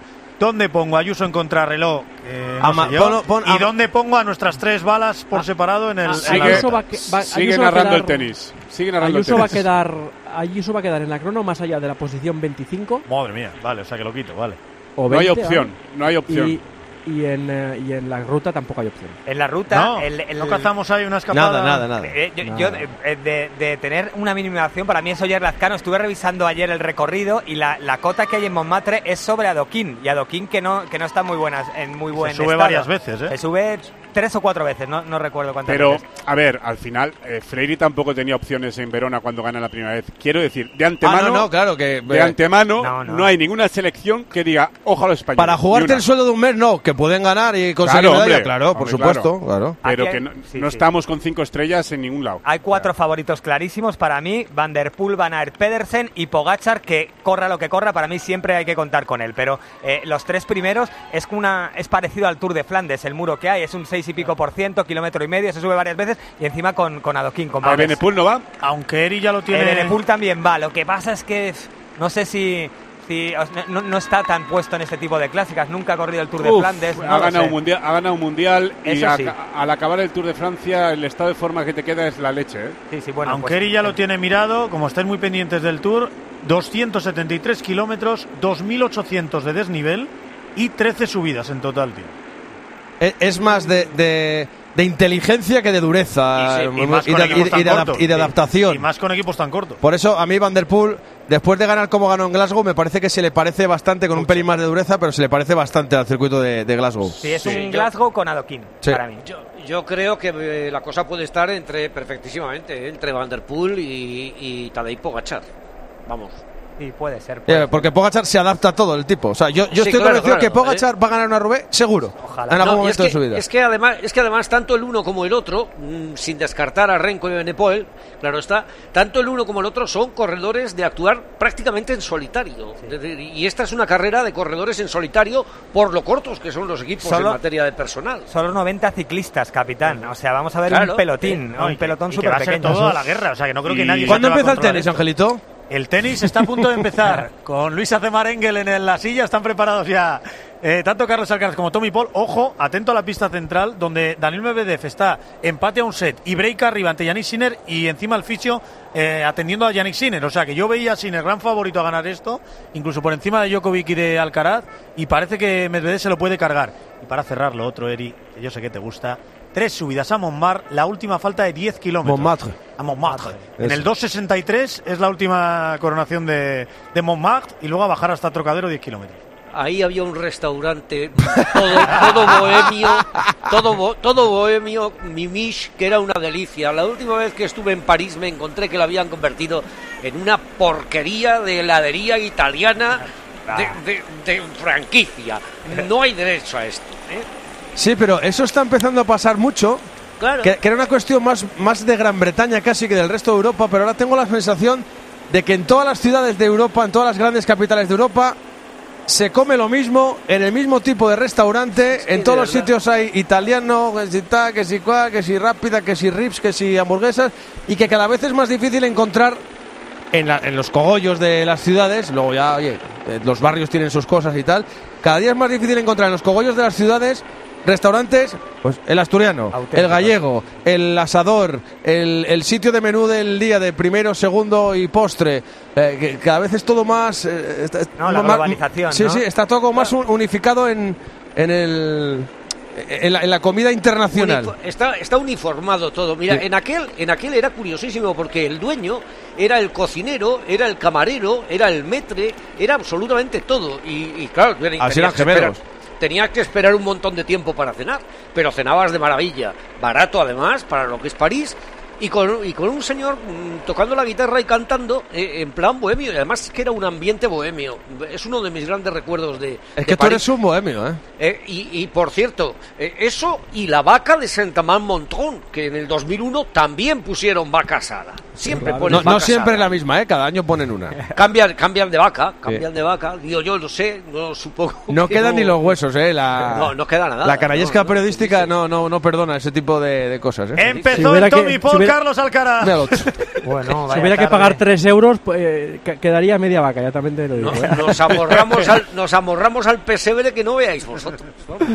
¿Dónde pongo a Ayuso en contrarreloj? Eh, no
Ama,
sé yo.
ponlo, pon,
¿Y
ama.
dónde pongo a nuestras tres balas por separado en el...
Ah,
en la
Ayuso
ruta?
va que- va-
Sigue
Ayuso va a
narrando
quedar-
el tenis. Sigue narrando
Ayuso
el
va a
tenis.
quedar Ayuso va a quedar en la crono más allá de la posición veinticinco
Madre mía, vale, o sea que lo quito, vale.
o
No hay
veinte,
opción,
¿vale?
no hay opción.
Y, y, en, eh, y en la ruta tampoco hay opción.
En la ruta,
No,
el, el-
no cazamos ahí una escapada.
Nada, nada, nada.
Eh, yo,
Nada.
yo, eh, de, de tener una minimización, para mí es Oyer Lazcano. Estuve revisando ayer el recorrido y la, la cota que hay en Montmartre es sobre Adoquín. Y Adoquín que no, que no está muy buenas, en muy buen
sube
estado.
varias veces, ¿eh?
Se sube tres o cuatro veces, no, no recuerdo cuántas
Pero,
veces.
a ver, al final, eh, Freire tampoco tenía opciones en Verona cuando gana la primera vez. Quiero decir, de antemano,
Ah, no, no, claro que
de
eh,
antemano
No,
no,
no.
hay ninguna selección que diga, ojo a los españoles.
para jugarte
Ni una.
el sueldo de un mes, no, que pueden ganar y conseguir
Claro,
medalla,
hombre,
claro, por
hombre,
supuesto,
claro.
claro.
Pero
Aquí
que
hay-
no,
sí,
no
sí.
estamos con cinco estrellas en ningún lado.
Hay cuatro favoritos clarísimos para mí: Van der Poel, Van Aert, Pedersen y Pogačar, que corra lo que corra, para mí siempre hay que contar con él. Pero eh, los tres primeros es una es parecido al Tour de Flandes, el muro que hay, es un seis y pico por ciento, kilómetro y medio, se sube varias veces y encima con, con Adoquín, con
¿A
Van Aert.
Benepul no va?
Aunque Eri ya lo tiene...
El Benepul también va, lo que pasa es que pff, no sé si... si os- no, no está tan puesto en este tipo de clásicas, nunca ha corrido el Tour de
Uf,
Flandes. no
ha,
lo
ganado
sé.
un mundial, ha ganado un mundial y
Eso
a-
sí.
al acabar el Tour de Francia el estado de forma que te queda es la leche. ¿eh?
Sí, sí, bueno,
Aunque
pues,
Eri ya lo tiene mirado, como estáis muy pendientes del Tour, doscientos setenta y tres kilómetros, dos mil ochocientos de desnivel y trece subidas en total, tío.
Es, es más de, de, de inteligencia que de dureza
Y sí, y más
y
con
de,
equipos
y-
tan
y de adap-
cortos.
y de
Sí.
adaptación.
Y más con equipos tan cortos.
Por eso a mí Van der Poel, después de ganar como ganó en Glasgow, me parece que se le parece bastante, con un pelín más de dureza, pero se le parece bastante al circuito de, de Glasgow.
sí, es
Sí,
un
yo-
Glasgow con Adoquín,
Sí.
para mí.
Yo, yo creo que eh, la cosa puede estar entre perfectísimamente eh, entre Van der Poel y, y Tadej Pogačar. Vamos.
Sí, puede ser. puede
Eh,
ser.
porque Pogačar se adapta a todo el tipo. O sea, yo, yo
Sí,
estoy
claro,
convencido
claro,
que Pogačar
eh.
va a ganar una Roubaix seguro.
Ojalá.
En algún
No, y es
momento
que,
de su vida.
es que además, es que además tanto el uno como el otro, mm, sin descartar a Renko y Benepol, claro está, tanto el uno como el otro son corredores de actuar prácticamente en solitario. Es decir, y esta es una carrera de corredores en solitario por lo cortos que son los equipos
Solo-
en materia de personal.
Solo noventa ciclistas, capitán. O sea, vamos a ver
Claro.
un pelotín,
No,
un
y que-
pelotón
y que
súper
va a ser
pequeño.
todo a la guerra, o sea que no creo que
Y-
nadie se
¿Cuándo
atreva a
empieza el
controlar
tenis,
esto.
Angelito?
El tenis está a punto de empezar. Con Luis Acemarengel en el- la silla están preparados ya eh, tanto Carlos Alcaraz como Tommy Paul. Ojo, atento a la pista central donde Daniel Medvedev está empate a un set y break arriba ante Yannick Sinner y encima el fisio eh, atendiendo a Yannick Sinner. O sea que yo veía a Sinner gran favorito a ganar esto, incluso por encima de Djokovic y de Alcaraz, y parece que Medvedev se lo puede cargar. Y para cerrar lo otro, Eri, que yo sé que te gusta, tres subidas a Montmartre, la última falta de diez kilómetros.
Montmartre.
A Montmartre. En
Eso.
el dos sesenta y tres es la última coronación de, de Montmartre y luego a bajar hasta Trocadero diez kilómetros.
Ahí había un restaurante todo, todo bohemio, todo, bo- todo bohemio, mimish, que era una delicia. La última vez que estuve en París me encontré que lo habían convertido en una porquería de heladería italiana de, de- de franquicia. No hay derecho a esto, ¿eh?
Sí, pero eso está empezando a pasar mucho.
Claro.
Que, que era una cuestión más, más de Gran Bretaña casi que del resto de Europa, pero ahora tengo la sensación de que en todas las ciudades de Europa, en todas las grandes capitales de Europa, se come lo mismo, en el mismo tipo de restaurante,
Sí,
en
de
todos los
verdad.
sitios hay italiano, que si tal, que si cual, que si rápida, que si rips, que si hamburguesas, y que cada vez es más difícil encontrar en, la- en los cogollos de las ciudades, luego ya, oye, eh, los barrios tienen sus cosas y tal, cada día es más difícil encontrar en los cogollos de las ciudades restaurantes, pues el asturiano,
Auténticos.
el gallego, el asador, el, el sitio de menú del día de primero, segundo y postre, eh, que cada vez es todo más... eh, está-
No, la
más-
globalización,
Sí,
¿no?
sí, está todo como más un- unificado en, en, el, en, la, en la comida internacional.
Unifo- Está, está uniformado todo. Mira,
Sí.
en aquel, en aquel era curiosísimo porque el dueño era el cocinero, era el camarero, era el metre, era absolutamente todo. Y, y claro, tenías
Así eran
que esperar-
gemelos.
tenías que esperar un montón de tiempo para cenar, pero cenabas de maravilla, barato además para lo que es París. Y con, y con un señor mm, tocando la guitarra y cantando eh, en plan bohemio, y además es que era un ambiente bohemio. Es uno de mis grandes recuerdos de,
Es
de
que tú
París.
eres un bohemio, ¿eh?
Eh, y, y, por cierto, eh, eso y la vaca de Saint-Amand-Montrond, que en el dos mil uno también pusieron vaca asada. Siempre
Claro.
ponen
No, no
vaca
siempre
sagra.
es la misma, ¿eh? Cada año ponen una.
Cambian, cambian de vaca, cambian de vaca. Digo, yo lo sé, no supongo.
No
que
quedan
no-
ni los huesos, ¿eh? La,
No, no queda nada.
La canallesca
No, no,
periodística no, no, no perdona ese tipo de, de cosas, ¿eh?
Empezó
Si hubiera
el Tommy
que-
Paul,
si hubiera-
Carlos Alcaraz.
Míralo.
Bueno,
Si
vaya
hubiera que
tarde.
pagar tres euros, pues, eh, ca- quedaría media vaca, ya también te lo digo.
Nos,
¿eh?
nos amorramos al, nos amorramos al pesebre que no veáis vosotros.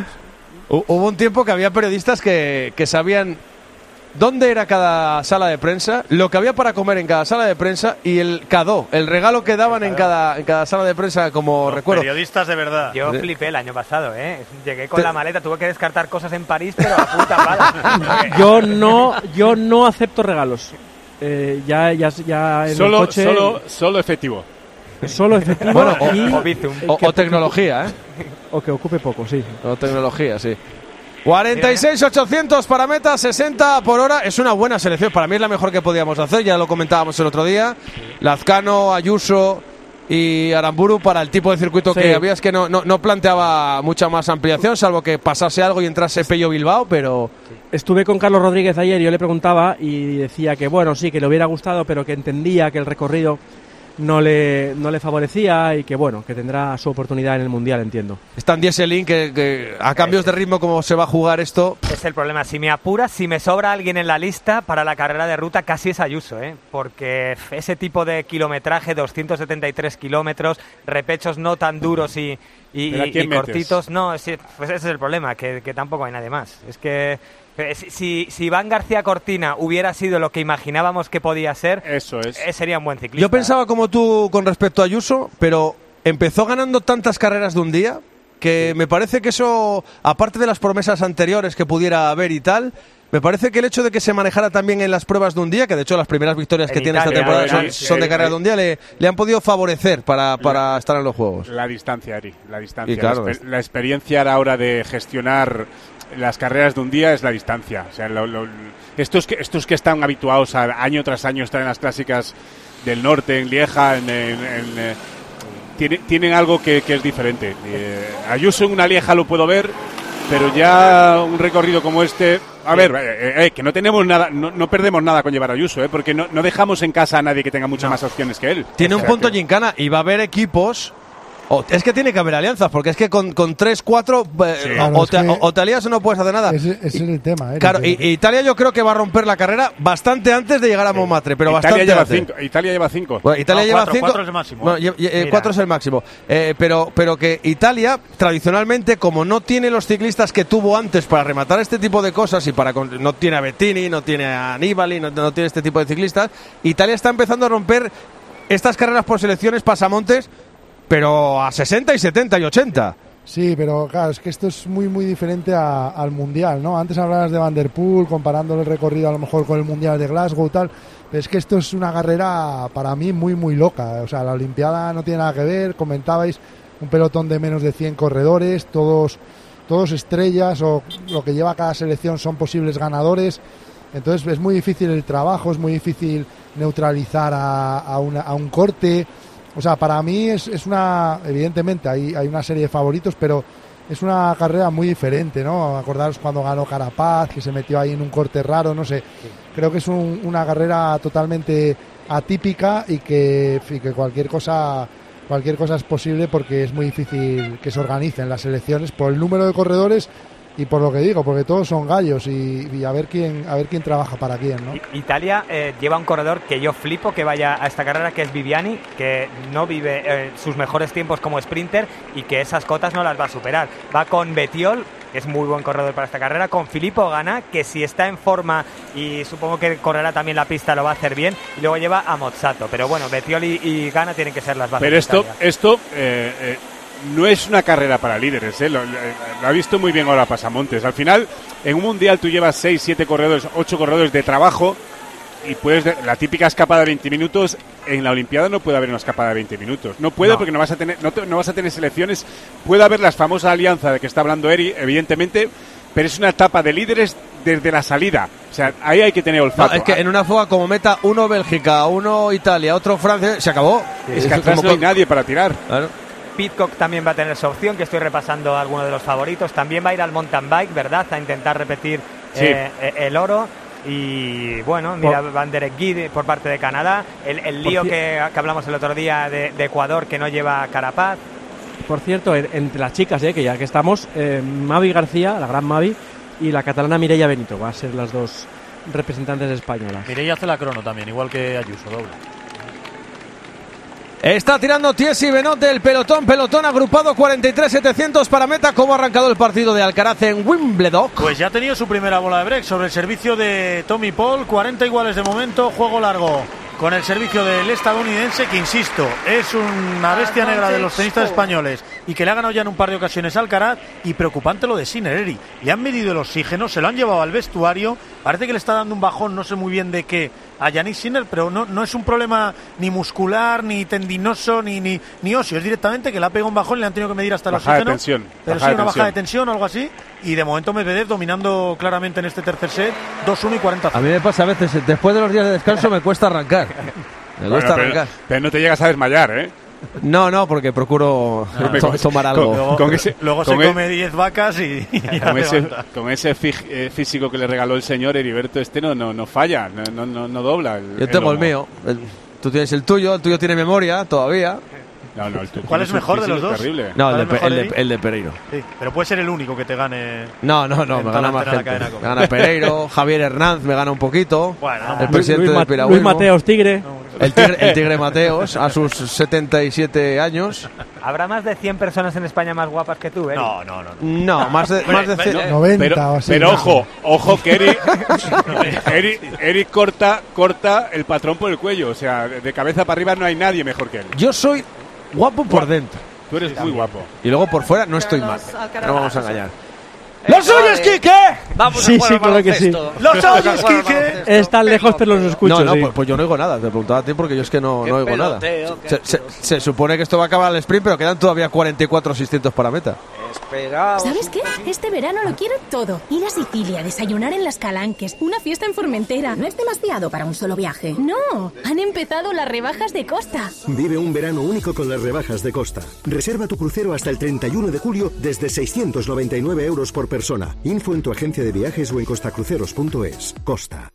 Hu- Hubo un tiempo que había periodistas que, que sabían dónde era cada sala de prensa, lo que había para comer en cada sala de prensa y el cadó, el regalo que daban en cada, en cada sala de prensa como recuerdo.
Periodistas de verdad.
Yo
Sí.
flipé el año pasado, ¿eh? Llegué con
Te-
la maleta, tuve que descartar cosas en París, pero a puta pala.
Yo no, yo no acepto regalos. Eh, ya, ya, ya en el
Solo,
coche,
solo, solo efectivo.
solo efectivo
Bueno, o-
y
o Bizum.
O, o tecnología, ¿eh?
o que ocupe poco, sí.
O tecnología, sí. cuarenta y seis ochocientos para meta, sesenta por hora. Es una buena selección. Para mí es la mejor que podíamos hacer. Ya lo comentábamos el otro día. Lazcano, Ayuso y Aramburu para el tipo de circuito
Sí.
que había. Es que no, no, no planteaba mucha más ampliación, salvo que pasase algo y entrase Pello Bilbao, pero...
Estuve con Carlos Rodríguez ayer y yo le preguntaba y decía que bueno, sí, que le hubiera gustado, pero que entendía que el recorrido no le, no le favorecía y que bueno, que tendrá su oportunidad en el Mundial, entiendo.
Está en Dieselin, que, que a cambios de ritmo como se va a jugar esto...
Es el problema. Si me apuras, si me sobra alguien en la lista para la carrera de ruta, casi es Ayuso, ¿eh? Porque ese tipo de kilometraje, doscientos setenta y tres kilómetros, repechos no tan duros y, y,
¿Pero a
y-
quién
y
metes?
cortitos, no, es, pues ese es el problema, que, que tampoco hay nadie más. Es que eh, si, si si Iván García Cortina hubiera sido lo que imaginábamos que podía ser,
Eso es.
eh, sería un buen ciclista.
Yo pensaba como tú con respecto a Ayuso, pero empezó ganando tantas carreras de un día que me parece que eso, aparte de las promesas anteriores que pudiera haber y tal, me parece que el hecho de que se manejara también en las pruebas de un día, que de hecho las primeras victorias
En
que tiene esta
Italia,
temporada
eh,
son,
eh,
son de
eh,
carrera
eh,
de un día, le, le han podido favorecer para, para estar en los Juegos.
La distancia, Ari, la distancia.
Y claro,
la, exper- la experiencia a la hora de gestionar las carreras de un día es la distancia. O sea, lo- lo- estos, que, estos que están habituados a año tras año estar en las clásicas del norte, en Lieja, en, en- en, eh, tiene- tienen algo que, que es diferente. Eh, Ayuso en una Lieja lo puedo ver, pero ya un recorrido como este... A ver, eh, eh, que no tenemos nada, no, no perdemos nada con llevar a Ayuso, eh, porque no, no dejamos en casa a nadie que tenga muchas más opciones que él.
Tiene
O
un
sea,
punto
que-
gincana y va a haber equipos... o- es que tiene que haber alianzas, porque es que con, con tres, cuatro, eh,
Sí.
o,
Claro,
o
es
te,
que-
o- o te alías o no puedes hacer nada.
Ese, ese es el tema, ¿eh?
Claro,
Que-
y, y Italia yo creo que va a romper la carrera bastante antes de llegar a Montmartre, pero
Italia
bastante
lleva
antes.
cinco. Italia lleva cinco.
Bueno, Italia
No,
lleva
cuatro,
cinco.
cuatro es el máximo,
Bueno,
¿eh?
lle- lle- eh,
Mira.
cuatro es el máximo. Eh, pero, pero que Italia, tradicionalmente, como no tiene los ciclistas que tuvo antes para rematar este tipo de cosas y para con- no tiene a Bettini, no tiene a Nibali, no, no tiene este tipo de ciclistas, Italia está empezando a romper estas carreras por selecciones pasamontes, pero a sesenta y setenta y ochenta.
Sí, pero claro, es que esto es muy muy diferente a- al Mundial, ¿no? Antes hablabas de Van der Poel, comparando el recorrido a lo mejor con el Mundial de Glasgow y tal, pero es que esto es una carrera para mí muy muy loca, o sea, la Olimpiada no tiene nada que ver, comentabais, un pelotón de menos de cien corredores, todos, todos estrellas, o lo que lleva cada selección son posibles ganadores, entonces es muy difícil el trabajo, es muy difícil neutralizar a, a, una- a un corte. O sea, para mí es, es una, evidentemente hay, hay una serie de favoritos, pero es una carrera muy diferente, ¿no? Acordaros cuando ganó Carapaz, que se metió ahí en un corte raro, no sé. Creo que es un- una carrera totalmente atípica y que, y que cualquier cosa cualquier cosa es posible porque es muy difícil que se organicen las elecciones por el número de corredores y por lo que digo, porque todos son gallos y, y a ver quién a ver quién trabaja para quién, ¿no?
Italia eh, lleva un corredor que yo flipo que vaya a esta carrera, que es Viviani, que no vive eh, sus mejores tiempos como sprinter y que esas cotas no las va a superar. Va con Bettiol, que es muy buen corredor para esta carrera, con Filippo Ganna, que si está en forma y supongo que correrá también la pista lo va a hacer bien, y luego lleva a Mozzato. Pero bueno, Bettiol y, y Ganna tienen que ser las bases.
Pero
de
esto,
Italia.
esto eh, eh, no es una carrera para líderes, ¿eh? lo, lo- lo ha visto muy bien ahora Pasamontes. Al final, en un mundial tú llevas seis, siete corredores, ocho corredores de trabajo y puedes de- la típica escapada de veinte minutos. En la Olimpiada no puede haber una escapada de veinte minutos. No puede
No.
porque no vas a tener no, te- no vas a tener selecciones. Puede haber la famosa alianza de que está hablando Eri, evidentemente, pero es una etapa de líderes desde la salida. O sea, ahí hay que tener
No,
olfato.
es que en una fuga como meta uno Bélgica, uno Italia, otro Francia, se acabó.
Es que atrás no hay nadie para tirar.
Claro.
Pitcock también va a tener su opción, que estoy repasando algunos de los favoritos. También va a ir al mountain bike, ¿verdad? A intentar repetir
Sí.
eh, eh, el oro. Y bueno, mira, por... Van der Egg por parte de Canadá, el, el lío ci... que, que hablamos el otro día de, de Ecuador, que no lleva Carapaz.
Por cierto, entre las chicas, eh, que ya que estamos, eh, Mavi García, la gran Mavi, y la catalana Mireia Benito, va a ser las dos representantes españolas.
Mireia hace la crono también, igual que Ayuso, doble.
Está tirando Tiesi Benot del pelotón, pelotón agrupado cuarenta y tres setecientos para meta. ¿Cómo ha arrancado el partido de Alcaraz en Wimbledon?
Pues ya ha tenido su primera bola de break sobre el servicio de Tommy Paul, cuarenta iguales de momento, juego largo con el servicio del estadounidense, que insisto, es una bestia negra de los tenistas españoles y que le ha ganado ya en un par de ocasiones a Alcaraz. Y preocupante lo de Sinner, Eri. Le han medido el oxígeno, se lo han llevado al vestuario, parece que le está dando un bajón, no sé muy bien de qué, a Jannik Sinner, pero no, no es un problema ni muscular, ni tendinoso, ni, ni, ni óseo, es directamente que le ha pegado un bajón y le han tenido que medir hasta el
baja
oxígeno.
De tensión,
pero
baja
sí, una
de
baja
tensión.
de tensión o algo así. Y de momento Medvedev dominando claramente en este tercer set, dos uno y cuarenta.
A mí me pasa a veces, después de los días de descanso me cuesta arrancar. Me
bueno,
gusta
pero,
arrancar.
Pero no te llegas a desmayar, ¿eh?
No, no, porque procuro no, to con, tomar algo.
Con, luego
con ese,
luego
con
se come diez vacas y, y
con, ese, con ese eh, físico que le regaló el señor Heriberto, este no, no, no falla, no, no, no dobla. El,
Yo tengo el, el mío. El, tú tienes el tuyo, el tuyo tiene memoria todavía.
No, no, el tuyo
¿Cuál es mejor de los dos?
Terrible.
No, el de, el, de, el de Pereiro.
Sí, pero puede ser el único que te gane.
No, no, no, me gana más gente. Me gana Pereiro, Javier Hernández me gana un poquito.
Bueno, no,
el presidente
Luis,
del Piragüismo.
Luis Mateos Tigre.
El tigre, el tigre Mateos, a sus setenta y siete años.
¿Habrá más de cien personas en España más guapas que tú, eh?
No, no, no.
No, no más de, más de
no, noventa
pero,
o así.
Pero ojo, ojo que Eric, Eric, Eric corta, corta el patrón por el cuello. O sea, de cabeza para arriba no hay nadie mejor que él.
Yo soy guapo por dentro.
Tú eres muy guapo.
Y luego por fuera no estoy mal. No vamos a engañar. ¡Los oyes, Quique!
Vamos
sí,
a jugar
sí, claro que sí.
¡Los oyes, Quique!
Están lejos, pero los escucho.
No, no,
sí.
pues, pues yo no oigo nada. Te preguntaba a ti porque yo es que no, no oigo nada. Se, se, se supone que esto va a acabar al sprint, pero quedan todavía cuarenta y cuatro seiscientos para meta.
Esperamos.
¿Sabes qué? Este verano lo quiero todo. Ir a Sicilia, desayunar en Las Calanques, una fiesta en Formentera.
No es demasiado para un solo viaje.
No, han empezado las rebajas de Costa.
Vive un verano único con las rebajas de Costa. Reserva tu crucero hasta el treinta y uno de julio desde seiscientos noventa y nueve euros por persona. Info en tu agencia de viajes o en costacruceros punto es. Costa.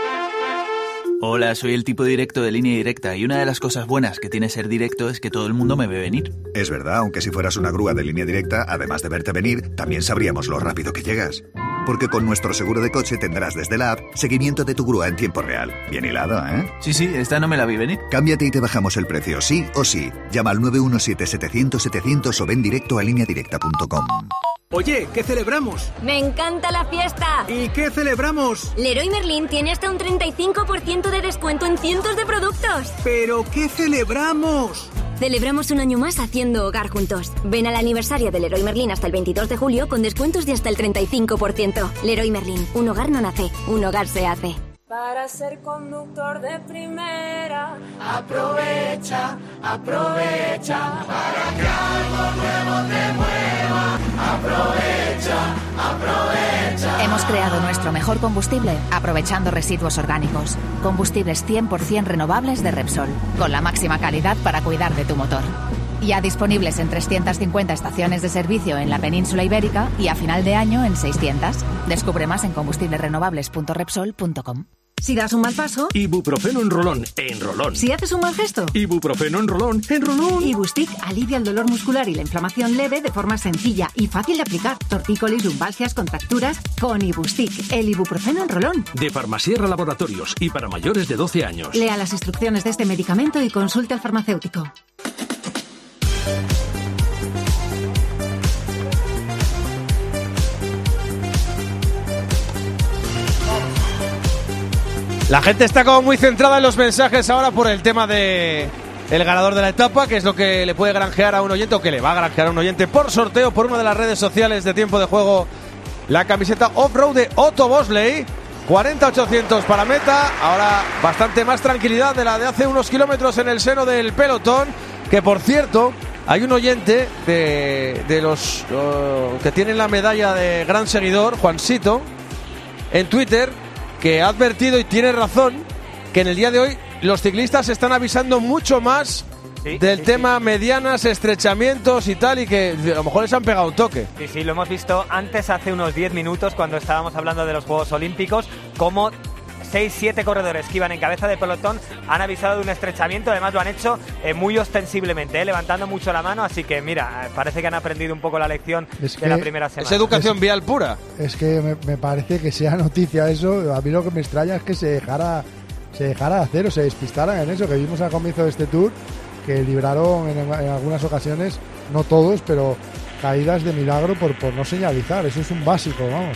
Hola, soy el tipo directo de Línea Directa y una de las cosas buenas que tiene ser directo es que todo el mundo me ve venir.
Es verdad, aunque si fueras una grúa de Línea Directa, además de verte venir, también sabríamos lo rápido que llegas. Porque con nuestro seguro de coche tendrás desde la app seguimiento de tu grúa en tiempo real. Bien hilado, ¿eh?
Sí, sí, esta no me la vi venir.
Cámbiate y te bajamos el precio, sí o sí. Llama al nueve uno siete setecientos setecientos o ven directo a línea directa punto com.
Oye, ¿qué celebramos?
¡Me encanta la fiesta!
¿Y qué celebramos?
Leroy Merlin tiene hasta un treinta y cinco por ciento de descuento en cientos de productos.
¿Pero qué celebramos?
Celebramos un año más haciendo hogar juntos. Ven al aniversario de Leroy Merlin hasta el veintidós de julio con descuentos de hasta el treinta y cinco por ciento. Leroy Merlin, un hogar no nace, un hogar se hace.
Para ser conductor de primera, aprovecha, aprovecha, para que algo nuevo te mueva, aprovecha, aprovecha.
Hemos creado nuestro mejor combustible aprovechando residuos orgánicos. Combustibles cien por ciento renovables de Repsol, con la máxima calidad para cuidar de tu motor. Ya disponibles en trescientas cincuenta estaciones de servicio en la península ibérica y a final de año en seiscientas. Descubre más en combustibles renovables punto repsol punto com.
Si das un mal paso,
ibuprofeno en rolón, en rolón.
Si haces un mal gesto,
ibuprofeno en rolón, en rolón.
Ibustic alivia el dolor muscular y la inflamación leve de forma sencilla y fácil de aplicar. Tortícolis, lumbalgias, contracturas, con Ibustic, el ibuprofeno en rolón.
De Farmasierra Laboratorios y para mayores de doce años.
Lea las instrucciones de este medicamento y consulte al farmacéutico.
La gente está como muy centrada en los mensajes ahora por el tema de el ganador de la etapa, que es lo que le puede granjear a un oyente o que le va a granjear a un oyente por sorteo por una de las redes sociales de Tiempo de Juego, la camiseta off-road de Otto Bosley. cuarenta ochocientos para meta. Ahora bastante más tranquilidad de la de hace unos kilómetros en el seno del pelotón, que por cierto hay un oyente de, de los uh, que tienen la medalla de gran seguidor, Juancito, en Twitter, que ha advertido, y tiene razón, que en el día de hoy los ciclistas están avisando mucho más sí, del sí, tema sí. medianas, estrechamientos y tal, y que a lo mejor les han pegado un toque.
Sí, sí, lo hemos visto antes, hace unos diez minutos, cuando estábamos hablando de los Juegos Olímpicos, cómo seis siete corredores que iban en cabeza de pelotón han avisado de un estrechamiento, además lo han hecho eh, muy ostensiblemente, eh, levantando mucho la mano, así que mira, eh, parece que han aprendido un poco la lección
es
de
que
la primera semana.
Es educación
es,
vial pura.
Es que me, me parece que sea noticia eso. A mí lo que me extraña es que se dejara, se dejara hacer o se despistaran en eso, que vimos al comienzo de este Tour, que libraron en, en algunas ocasiones, no todos, pero caídas de milagro por, por no señalizar. Eso es un básico, vamos.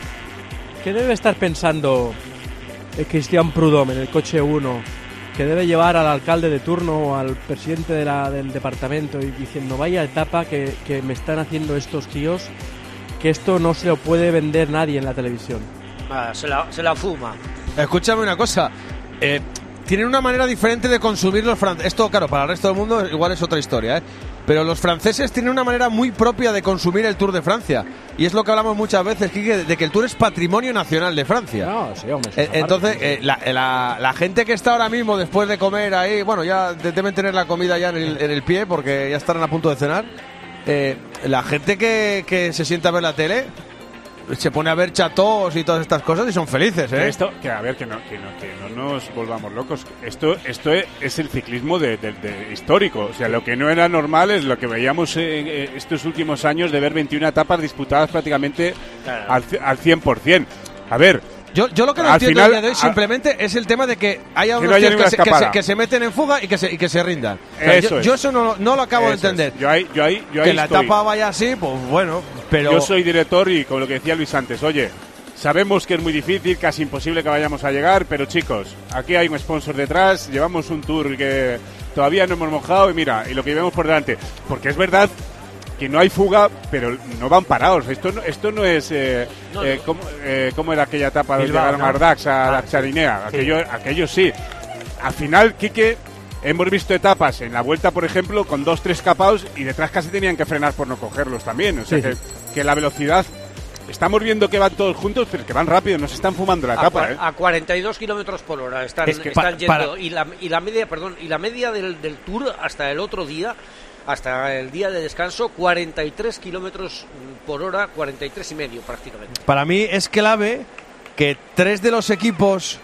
¿Qué debe estar pensando el Cristian Prudhomme en el coche uno? Que debe llevar al alcalde de turno o al presidente de la, del departamento y diciendo, vaya etapa que, que me están haciendo estos tíos, que esto no se lo puede vender nadie en la televisión.
Ah, se, la, se la fuma.
Escúchame una cosa. Eh, tienen una manera diferente de consumir los franceses. Esto, claro, para el resto del mundo igual es otra historia, ¿eh? Pero los franceses tienen una manera muy propia de consumir el Tour de Francia. Y es lo que hablamos muchas veces, Quique, de que el Tour es patrimonio nacional de Francia.
No, sí, hombre,
eh, entonces, eh, la, la, la gente que está ahora mismo después de comer ahí, bueno, ya deben tener la comida ya en el, en el pie porque ya estarán a punto de cenar. Eh, la gente que, que se sienta a ver la tele se pone a ver chateaux y todas estas cosas y son felices, ¿eh?
Esto, que a ver, que no, que no, que no nos volvamos locos. Esto, esto es el ciclismo de, de, de histórico. O sea, lo que no era normal es lo que veíamos en estos últimos años de ver veintiuna etapas disputadas prácticamente claro. al, al cien por ciento. A ver,
Yo, yo lo que no entiendo final, el día de hoy simplemente a, es el tema de que haya unos tíos que se, que, se, que se meten en fuga y que se, y que se rindan. O sea,
eso
yo, yo eso no, no lo acabo eso de entender.
Yo ahí, yo ahí, yo ahí
que la
estoy.
etapa vaya así, pues bueno, pero...
Yo soy director y como lo que decía Luis antes, oye, sabemos que es muy difícil, casi imposible que vayamos a llegar, pero chicos, aquí hay un sponsor detrás, llevamos un tour que todavía no hemos mojado y mira, y lo que vemos por delante. Porque es verdad que no hay fuga, pero no van parados. Esto no, esto no es eh, no, eh, como, eh, como era aquella etapa de llegar a Ardax, a la Charinea. Aquello, sí. aquello sí. Al final, Quique, hemos visto etapas en la Vuelta, por ejemplo, con dos, tres capaos y detrás casi tenían que frenar por no cogerlos también. O sea, sí. que, que la velocidad... Estamos viendo que van todos juntos, pero que van rápido, no se están fumando la etapa.
A,
¿eh?
a cuarenta y dos kilómetros por hora están,
es que
están
pa,
yendo.
Para...
Y, la, y la media, perdón, y la media del, del Tour hasta el otro día, hasta el día de descanso, cuarenta y tres kilómetros por hora, cuarenta y tres y medio prácticamente.
Para mí es clave que tres de los equipos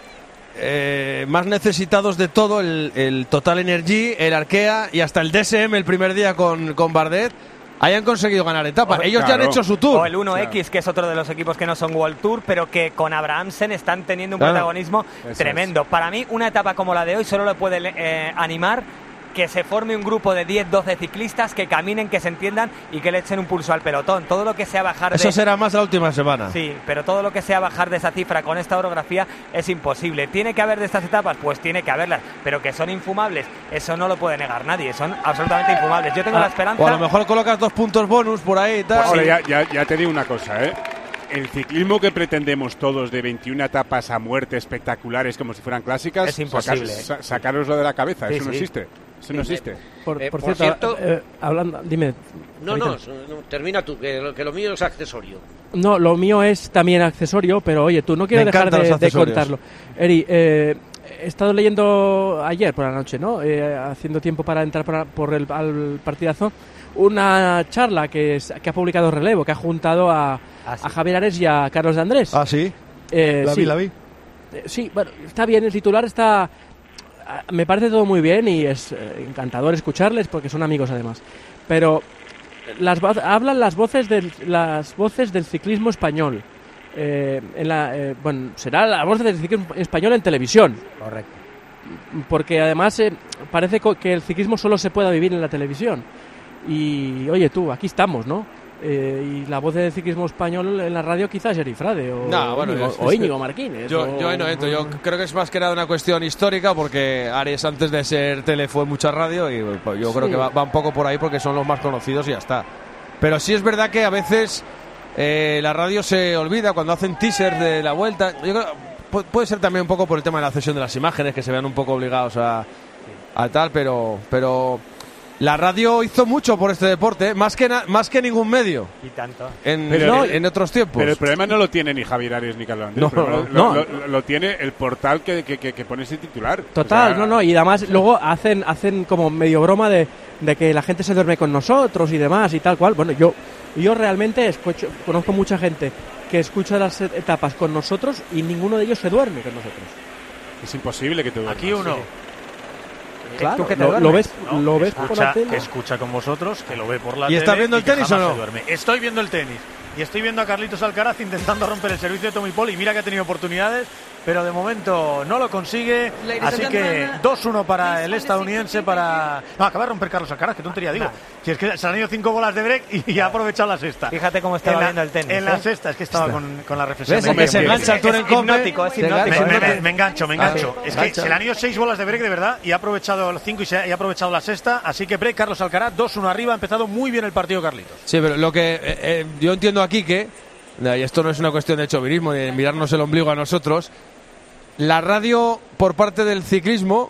eh, más necesitados de todo, el, el Total Energy, el Arkea y hasta el D S M el primer día con, con Bardet, hayan conseguido ganar etapas. Ellos claro. ya han hecho su tour.
O el uno X, claro. que es otro de los equipos que no son World Tour, pero que con Abrahamsen están teniendo un claro. protagonismo Eso tremendo. Es. Para mí, una etapa como la de hoy solo le puede eh, animar que se forme un grupo de diez, doce ciclistas que caminen, que se entiendan y que le echen un pulso al pelotón. Todo lo que sea bajar
Eso
de...
Eso será más la última semana.
Sí, pero todo lo que sea bajar de esa cifra con esta orografía es imposible. ¿Tiene que haber de estas etapas? Pues tiene que haberlas, pero que son infumables, eso no lo puede negar nadie, son absolutamente infumables. Yo tengo
ah,
la esperanza...
O a lo mejor colocas dos puntos bonus por ahí y tal.
Pues sí. ya, ya, ya te digo una cosa, ¿eh? El ciclismo que pretendemos todos de veintiuna etapas a muerte espectaculares como si fueran clásicas,
es imposible.
Sacar, sacároslo de la cabeza, sí, eso no sí. existe. Eso no existe.
Por,
eh,
por,
por
cierto,
cierto
eh, hablando, dime.
No, no, no, termina tú, que lo, que lo mío es accesorio.
No, lo mío es también accesorio, pero oye, tú no quiero dejar de, de contarlo. Eri, eh, he estado leyendo ayer por la noche, ¿no? Eh, haciendo tiempo para entrar por, por el al partidazo, una charla que, es, que ha publicado Relevo, que ha juntado a, ah, sí. a Javier Ares y a Carlos de Andrés.
Ah, sí.
Eh,
la
sí.
vi, la vi.
Eh, sí, bueno, está bien, el titular está... Me parece todo muy bien y es eh, encantador escucharles porque son amigos además. Pero las hablan las voces del las voces del ciclismo español. Eh, en la, eh, bueno, será la voz del ciclismo español en televisión.
Correcto.
Porque además eh, parece que el ciclismo solo se pueda vivir en la televisión. Y oye tú, aquí estamos, ¿no? Eh, y la voz del ciclismo español en la radio quizás Eri Frade o,
no, bueno,
Íñigo,
es,
o
es
Íñigo Marquínez.
Yo,
o...
yo no entro, yo creo que es más que nada una cuestión histórica porque Ares antes de ser tele fue mucha radio y pues, yo sí. creo que va, va un poco por ahí porque son los más conocidos y ya está. Pero sí es verdad que a veces eh, la radio se olvida cuando hacen teasers de la vuelta. Yo creo, pu- puede ser también un poco por el tema de la cesión de las imágenes que se vean un poco obligados a, a tal, pero... pero la radio hizo mucho por este deporte, más que na, más que ningún medio.
Y tanto.
En,
pero,
no,
el,
en otros tiempos.
Pero el problema no lo tiene ni Javier Ares ni Carlos Andrés.
No,
lo,
no.
Lo, lo, lo tiene el portal que, que, que, que pone ese titular.
Total,
o sea,
no, no. Y además luego hacen hacen como medio broma de, de que la gente se duerme con nosotros y demás y tal cual. Bueno, yo yo realmente escucho, conozco mucha gente que escucha las etapas con nosotros y ninguno de ellos se duerme con nosotros.
Es imposible que te duermas.
Aquí uno.
Sí.
Claro,
¿Tú que te
lo, lo ves,
no,
lo ves
escucha,
por la tele.
Escucha con vosotros, que lo ve por la
¿Y
tele.
estás viendo el
y que
tenis o
jamás
no?
se duerme. Estoy viendo el tenis. Y estoy viendo a Carlitos Alcaraz intentando romper el servicio de Tommy Paul. Y mira que ha tenido oportunidades, pero de momento no lo consigue. Así que dos uno para el estadounidense. para No, acaba de romper Carlos Alcaraz, qué tontería digo. Si es que se han ido cinco bolas de break y ha aprovechado la sexta.
Fíjate cómo estaba
en la,
viendo el tenis.
En
¿eh?
la sexta, es que estaba con, con la reflexión.
¿Ves? Que se engancha el Tour en Cope.
Hipnótico, es hipnótico.
Me, me, me engancho, me engancho.
Ah,
es
sí.
que se le han ido seis bolas de break de verdad y ha aprovechado los cinco y, se ha, y ha aprovechado la sexta. Así que break, Carlos Alcaraz, dos uno arriba. Ha empezado muy bien el partido, Carlitos.
Sí, pero lo que eh, eh, yo entiendo aquí que, y esto no es una cuestión de chauvinismo ni de mirarnos el ombligo a nosotros, la radio por parte del ciclismo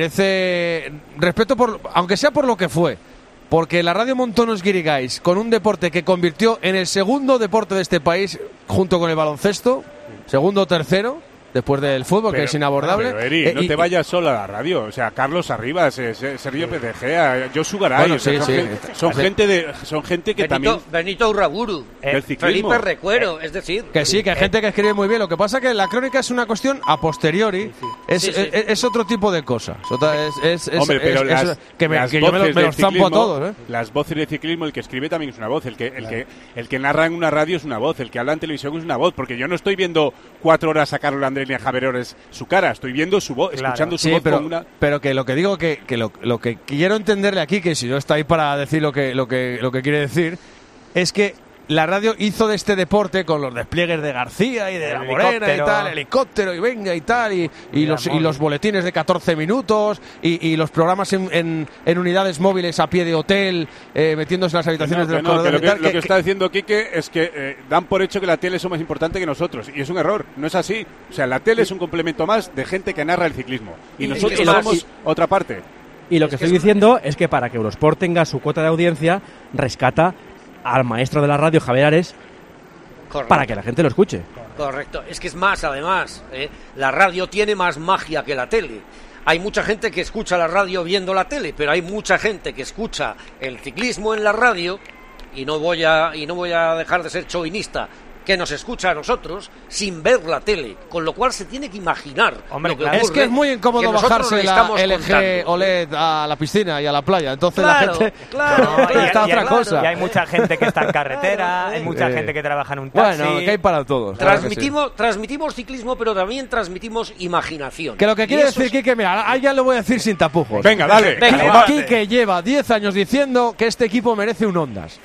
merece respeto, por aunque sea por lo que fue. Porque la radio montó unos guirigais con un deporte que convirtió en el segundo deporte de este país junto con el baloncesto, segundo o tercero, después del fútbol,
pero,
que es inabordable.
Pero, Eri,
eh,
no
y,
te vayas solo a la radio. O sea, Carlos Arribas, eh, Sergio Pedejea, Josu Garay.
Bueno,
o sea,
sí,
son,
sí.
gente, son, gente de, son gente que
Benito,
también...
Benito Urraburu,
del ciclismo.
Felipe Recuero, es decir...
Que sí, que hay gente que escribe muy bien. Lo que pasa es que la crónica es una cuestión a posteriori. Es,
Sí, sí.
es, es otro tipo de cosa. Es, es, es,
Hombre, pero
es-
las,
es- que, me,
las
que yo me, lo-
voces
me
del
los zampo a
ciclismo,
todos, ¿eh?
Las voces del ciclismo, el que escribe también es una voz. El que, el, que, el que narra en una radio es una voz. El que habla en televisión es una voz. Porque yo no estoy viendo cuatro horas a Carlos Andrés ni a Javier Ores su cara. Estoy viendo su voz,
Claro.
escuchando su
Sí,
voz
pero,
con una...
pero que lo que digo que, que lo, lo que quiero entenderle aquí, que si no está ahí para decir lo que, lo que, lo que quiere decir, es que la radio hizo de este deporte con los despliegues de García y de
El
La Morena y
helicóptero.
tal, helicóptero y venga y tal, y, y, los, y los boletines de catorce minutos y, y los programas en, en, en unidades móviles a pie de hotel, eh, metiéndose en las habitaciones
Que
de
no,
los
que no, que
corredores
lo,
y
que,
tal,
lo que
que-
está diciendo Quique es que eh, dan por hecho que la tele es más importante que nosotros. Y es un error, no es así. O sea, la tele es un complemento más de gente que narra el ciclismo. Y,
Y-
nosotros
y lo-
somos
y-
otra parte.
Y lo que estoy diciendo es que para que Eurosport tenga su cuota de audiencia, rescata al maestro de la radio, Javier Ares,
Correcto.
para que la gente lo escuche.
Correcto, es que es más, además, ¿eh? La radio tiene más magia que la tele. Hay mucha gente que escucha la radio viendo la tele, pero hay mucha gente que escucha el ciclismo en la radio, y no voy a, y no voy a dejar de ser chauvinista, que nos escucha a nosotros sin ver la tele, con lo cual se tiene que imaginar
Hombre,
lo que
claro.
Es
ocurre,
que es muy incómodo
que nosotros
bajarse
le
la
estamos
L G
contando.
O L E D a la piscina y a la playa. Entonces
Claro,
la gente
claro,
No, y,
está
y-
otra
y-
cosa.
y hay mucha gente que está en carretera, hay mucha
Eh,
gente que trabaja en un taxi.
Bueno, que hay para todos. claro que sí.
Transmitimos, transmitimos ciclismo, pero también transmitimos imaginación.
Que lo que
Y
quiere
eso
decir,
es-
Quique, mira, ahí ya lo voy a decir sin tapujos.
Venga, dale.
Venga,
Venga,
va.
va.
Quique lleva diez años diciendo que este equipo merece un Ondas.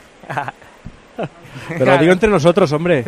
Pero lo digo entre nosotros, hombre.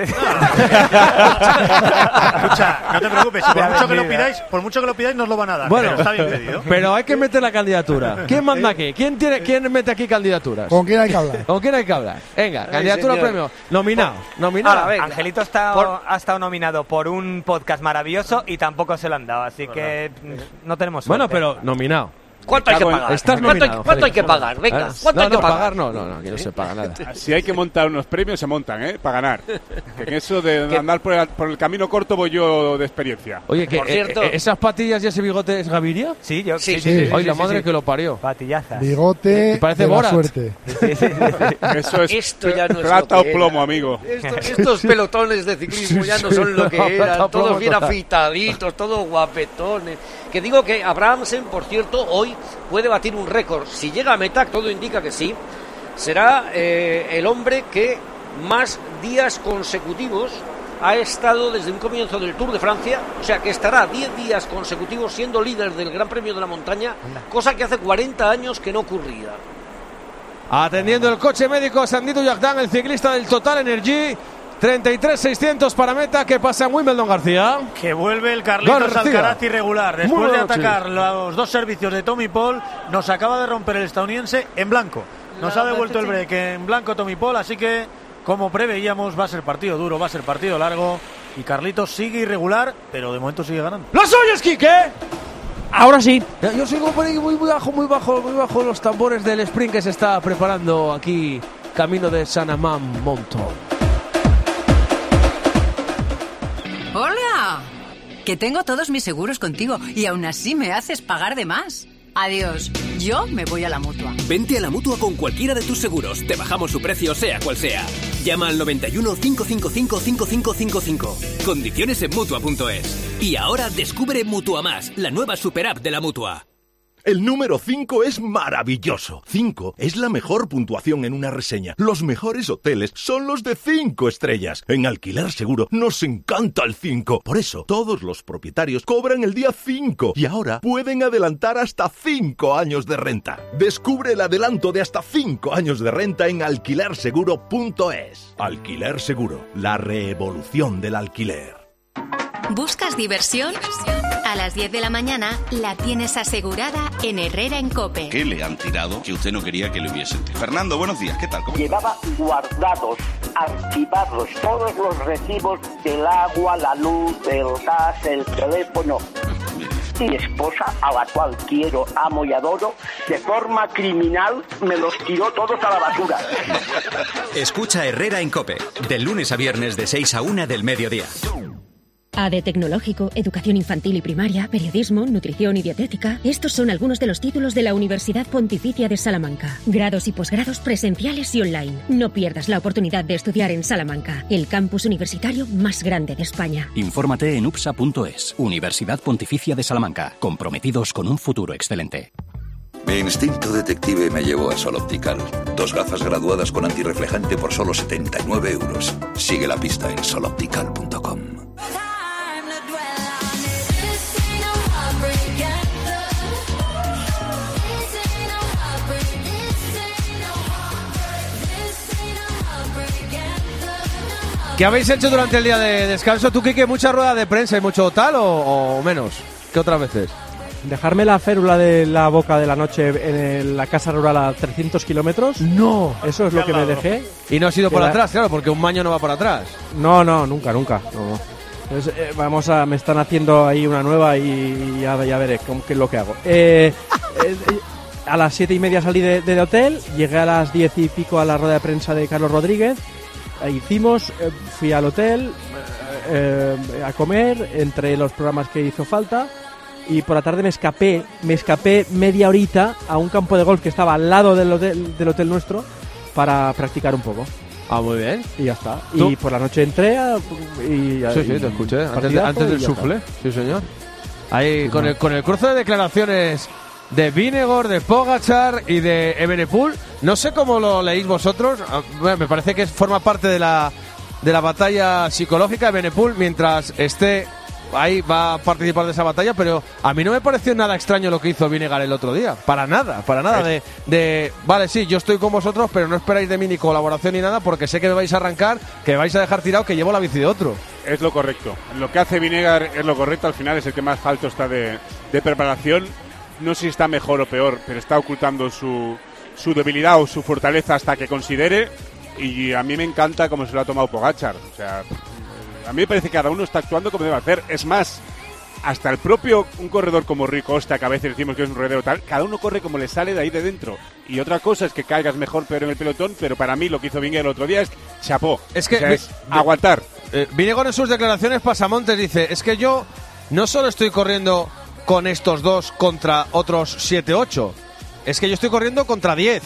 Escucha, no te preocupes, si por
Ya
mucho que lo
vendida.
pidáis, por mucho que lo pidáis, nos lo van a dar.
Bueno,
pero está bien pedido.
pero hay que meter la candidatura. ¿Quién manda aquí? ¿Quién, tiene, quién mete aquí candidaturas?
¿Con quién hay que hablar?
¿Con quién hay que hablar? Venga, candidatura
señor.
premio. Nominado. Nominado.
Ala, venga.
Angelito está,
Por-
ha estado nominado por un podcast maravilloso y tampoco se lo han dado, así que mm, no tenemos suerte.
Bueno, pero nominado.
¿Cuánto hay que
cago en-
pagar?
Estás
¿Cuánto, hay,
nominado,
cuánto hay
Félix.
que pagar? Venga,
¿Eh?
¿cuánto
no,
hay que
no,
pagar?
No, no, no, aquí no se paga nada.
Si hay que montar unos premios, se montan, ¿eh? Para ganar. Que en eso de andar por el, por el camino corto voy yo de experiencia.
Oye, que
Por
eh,
cierto-
eh, esas patillas y ese bigote es Gaviria.
Sí, yo
Sí,
sí,
sí,
Ay,
sí,
la madre que lo parió.
Patillazas.
Bigote
Y parece
de la
Borat.
suerte.
Eso es
Esto ya no es
plata
lo
o
que
plomo,
era.
amigo.
Estos, estos pelotones de ciclismo ya no
Sí,
son lo que
no,
eran,
tampoco
todos bien
total.
afeitaditos, todos guapetones. Que digo que Abrahamsen, por cierto, hoy puede batir un récord. Si llega a meta, todo indica que sí, será eh, el hombre que más días consecutivos ha estado desde un comienzo del Tour de Francia, o sea que estará diez días consecutivos siendo líder del Gran Premio de la Montaña, cosa que hace cuarenta años que no ocurría.
Atendiendo el coche médico, Sandito Yagdán, el ciclista del Total Energy. treinta y tres seiscientos para meta. ¿Qué pasa en Wimbledon, García?
Que vuelve el Carlitos
García.
Alcaraz irregular.
Muy
Después de
buenas noches.
atacar los dos servicios de Tommy Paul, nos acaba de romper el estadounidense en blanco. Nos ha devuelto el break en blanco Tommy Paul, así que, como preveíamos, va a ser partido duro, va a ser partido largo. Y Carlitos sigue irregular, pero de momento sigue ganando.
¡Los oyes, Quique!
Ahora sí.
Yo sigo por ahí muy, muy bajo, muy bajo, muy bajo los tambores del sprint que se está preparando aquí, camino de San Amán Mountain.
¡Hola! Que tengo todos mis seguros contigo y aún así me haces pagar de más. Adiós. Yo me voy a la Mutua.
Vente a la Mutua con cualquiera de tus seguros. Te bajamos su precio, sea cual sea. Llama al noventa y uno, cinco cinco cinco, cinco cinco cinco cinco. Condiciones en Mutua punto es. Y ahora descubre Mutua Más, la nueva super app de la Mutua.
El número cinco es maravilloso. cinco es la mejor puntuación en una reseña. Los mejores hoteles son los de cinco estrellas. En Alquiler Seguro nos encanta el cinco. Por eso, todos los propietarios cobran el día cinco y ahora pueden adelantar hasta cinco años de renta. Descubre el adelanto de hasta cinco años de renta en alquiler seguro punto es. Alquiler Seguro, la revolución del alquiler.
¿Buscas diversión? A las diez de la mañana la tienes asegurada en Herrera en COPE.
¿Qué le han tirado que usted no quería que le hubiesen tirado? Fernando, buenos días, ¿qué tal? ¿Cómo?
Llevaba guardados, archivados, todos los recibos del agua, la luz, el gas, el teléfono. Mi esposa, a la cual quiero, amo y adoro, de forma criminal me los tiró todos a la basura.
Escucha Herrera en COPE, de lunes a viernes de seis a una del mediodía.
A D Tecnológico, Educación Infantil y Primaria, Periodismo, Nutrición y Dietética. Estos son algunos de los títulos de la Universidad Pontificia de Salamanca. Grados y posgrados presenciales y online. No pierdas la oportunidad de estudiar en Salamanca, el campus universitario más grande de España.
Infórmate en U P S A punto es. Universidad Pontificia de Salamanca. Comprometidos con un futuro excelente.
Mi instinto detective me llevó a Sol Optical. Dos gafas graduadas con antirreflejante por solo setenta y nueve euros. Sigue la pista en sol optical punto com.
¿Qué habéis hecho durante el día de descanso? ¿Tú, Quique, mucha rueda de prensa y mucho tal o, o menos que otras veces?
¿Dejarme la férula de la boca de la noche en la casa rural a trescientos kilómetros?
No.
Eso es lo que me dejé.
Y no has ido por atrás, claro, porque un maño no va por atrás.
No, no, nunca, nunca. No, no. Entonces, eh, vamos a, me están haciendo ahí una nueva y ya, ya veré cómo, qué es lo que hago. Eh, eh, a las siete y media salí de, del hotel, llegué a las diez y pico a la rueda de prensa de Carlos Rodríguez. Ahí hicimos, eh, fui al hotel eh, eh, a comer, entre los programas que hizo falta, y por la tarde me escapé, me escapé media horita a un campo de golf que estaba al lado del hotel, del hotel nuestro para practicar un poco.
Ah, muy bien.
Y ya está.
¿Tú?
Y por la noche entré a, y,
Sí, sí, te escuché. Antes, de, antes del sufle. Sí, señor. Ahí, sí, con, no. el, con el cruce de declaraciones de Vingegaard, de Pogačar y de Evenepoel. No sé cómo lo leéis vosotros. Bueno, me parece que forma parte de la, de la batalla psicológica de Evenepoel. Mientras esté ahí va a participar de esa batalla, pero a mí no me pareció nada extraño lo que hizo Vingegaard el otro día. Para nada, para nada. De, de vale, sí, yo estoy con vosotros, pero no esperáis de mí ni colaboración ni nada, porque sé que me vais a arrancar, que me vais a dejar tirado, que llevo la bici de otro.
Es lo correcto. Lo que hace Vingegaard es lo correcto. Al final es el que más falto está de, de preparación. No sé si está mejor o peor, pero está ocultando su, su debilidad o su fortaleza hasta que considere. Y a mí me encanta cómo se lo ha tomado Pogačar. O sea, a mí me parece que cada uno está actuando como debe hacer. Es más, hasta el propio, un corredor como Rui Costa, que a veces decimos que es un rodeo tal, cada uno corre como le sale de ahí de dentro. Y otra cosa es que caigas mejor, peor en el pelotón, pero para mí lo que hizo Vingegaard el otro día es chapó.
Es que
o sea, es aguantar.
Eh, Vingegaard en sus declaraciones pasamontes dice, es que yo no solo estoy corriendo con estos dos contra otros siete ocho, es que yo estoy corriendo contra diez.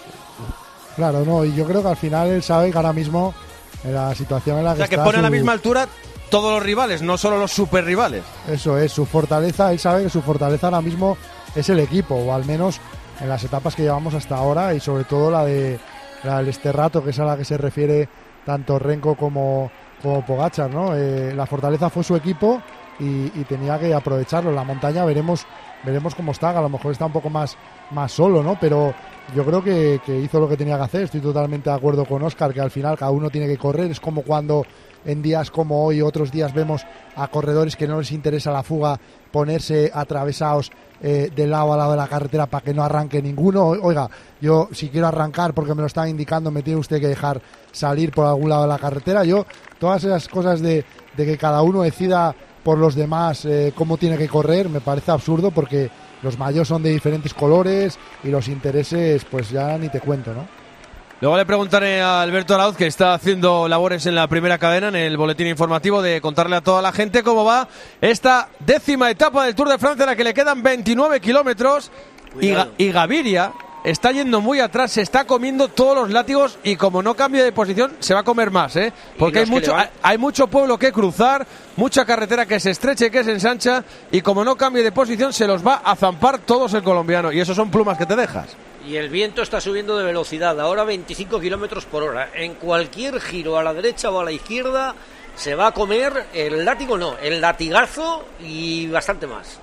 Claro, no, y yo creo que al final él sabe que ahora mismo en la situación en la que está...
O sea, que pone a la misma altura todos los rivales, no solo los super rivales.
Eso es, su fortaleza, él sabe que su fortaleza ahora mismo es el equipo, o al menos en las etapas que llevamos hasta ahora, y sobre todo la de la del Esterrato, que es a la que se refiere tanto Renko como, como Pogačar, ¿no? Eh, la fortaleza fue su equipo y, y tenía que aprovecharlo. En la montaña veremos veremos cómo está, que a lo mejor está un poco más, más solo, ¿no? Pero yo creo que, que hizo lo que tenía que hacer. Estoy totalmente de acuerdo con Óscar, que al final cada uno tiene que correr. Es como cuando en días como hoy, otros días, vemos a corredores que no les interesa la fuga ponerse atravesados eh, de lado a lado de la carretera para que no arranque ninguno. Oiga, yo si quiero arrancar porque me lo están indicando, me tiene usted que dejar salir por algún lado de la carretera. Yo, todas esas cosas de, de que cada uno decida por los demás eh, cómo tiene que correr, me parece absurdo porque los maillots son de diferentes colores y los intereses pues ya ni te cuento, ¿no?
Luego le preguntaré a Alberto Arauz, que está haciendo labores en la primera cadena, en el boletín informativo, de contarle a toda la gente cómo va esta décima etapa del Tour de Francia, en la que le quedan veintinueve kilómetros. Y, Ga- y Gaviria está yendo muy atrás, se está comiendo todos los látigos y como no cambie de posición, se va a comer más, ¿eh? Porque hay mucho, hay, hay mucho pueblo que cruzar, mucha carretera que se estreche y que se ensancha, y como no cambie de posición, se los va a zampar todos el colombiano. Y eso son plumas que te dejas.
Y el viento está subiendo de velocidad, ahora veinticinco kilómetros por hora. En cualquier giro a la derecha o a la izquierda se va a comer el látigo, no, el latigazo y bastante más.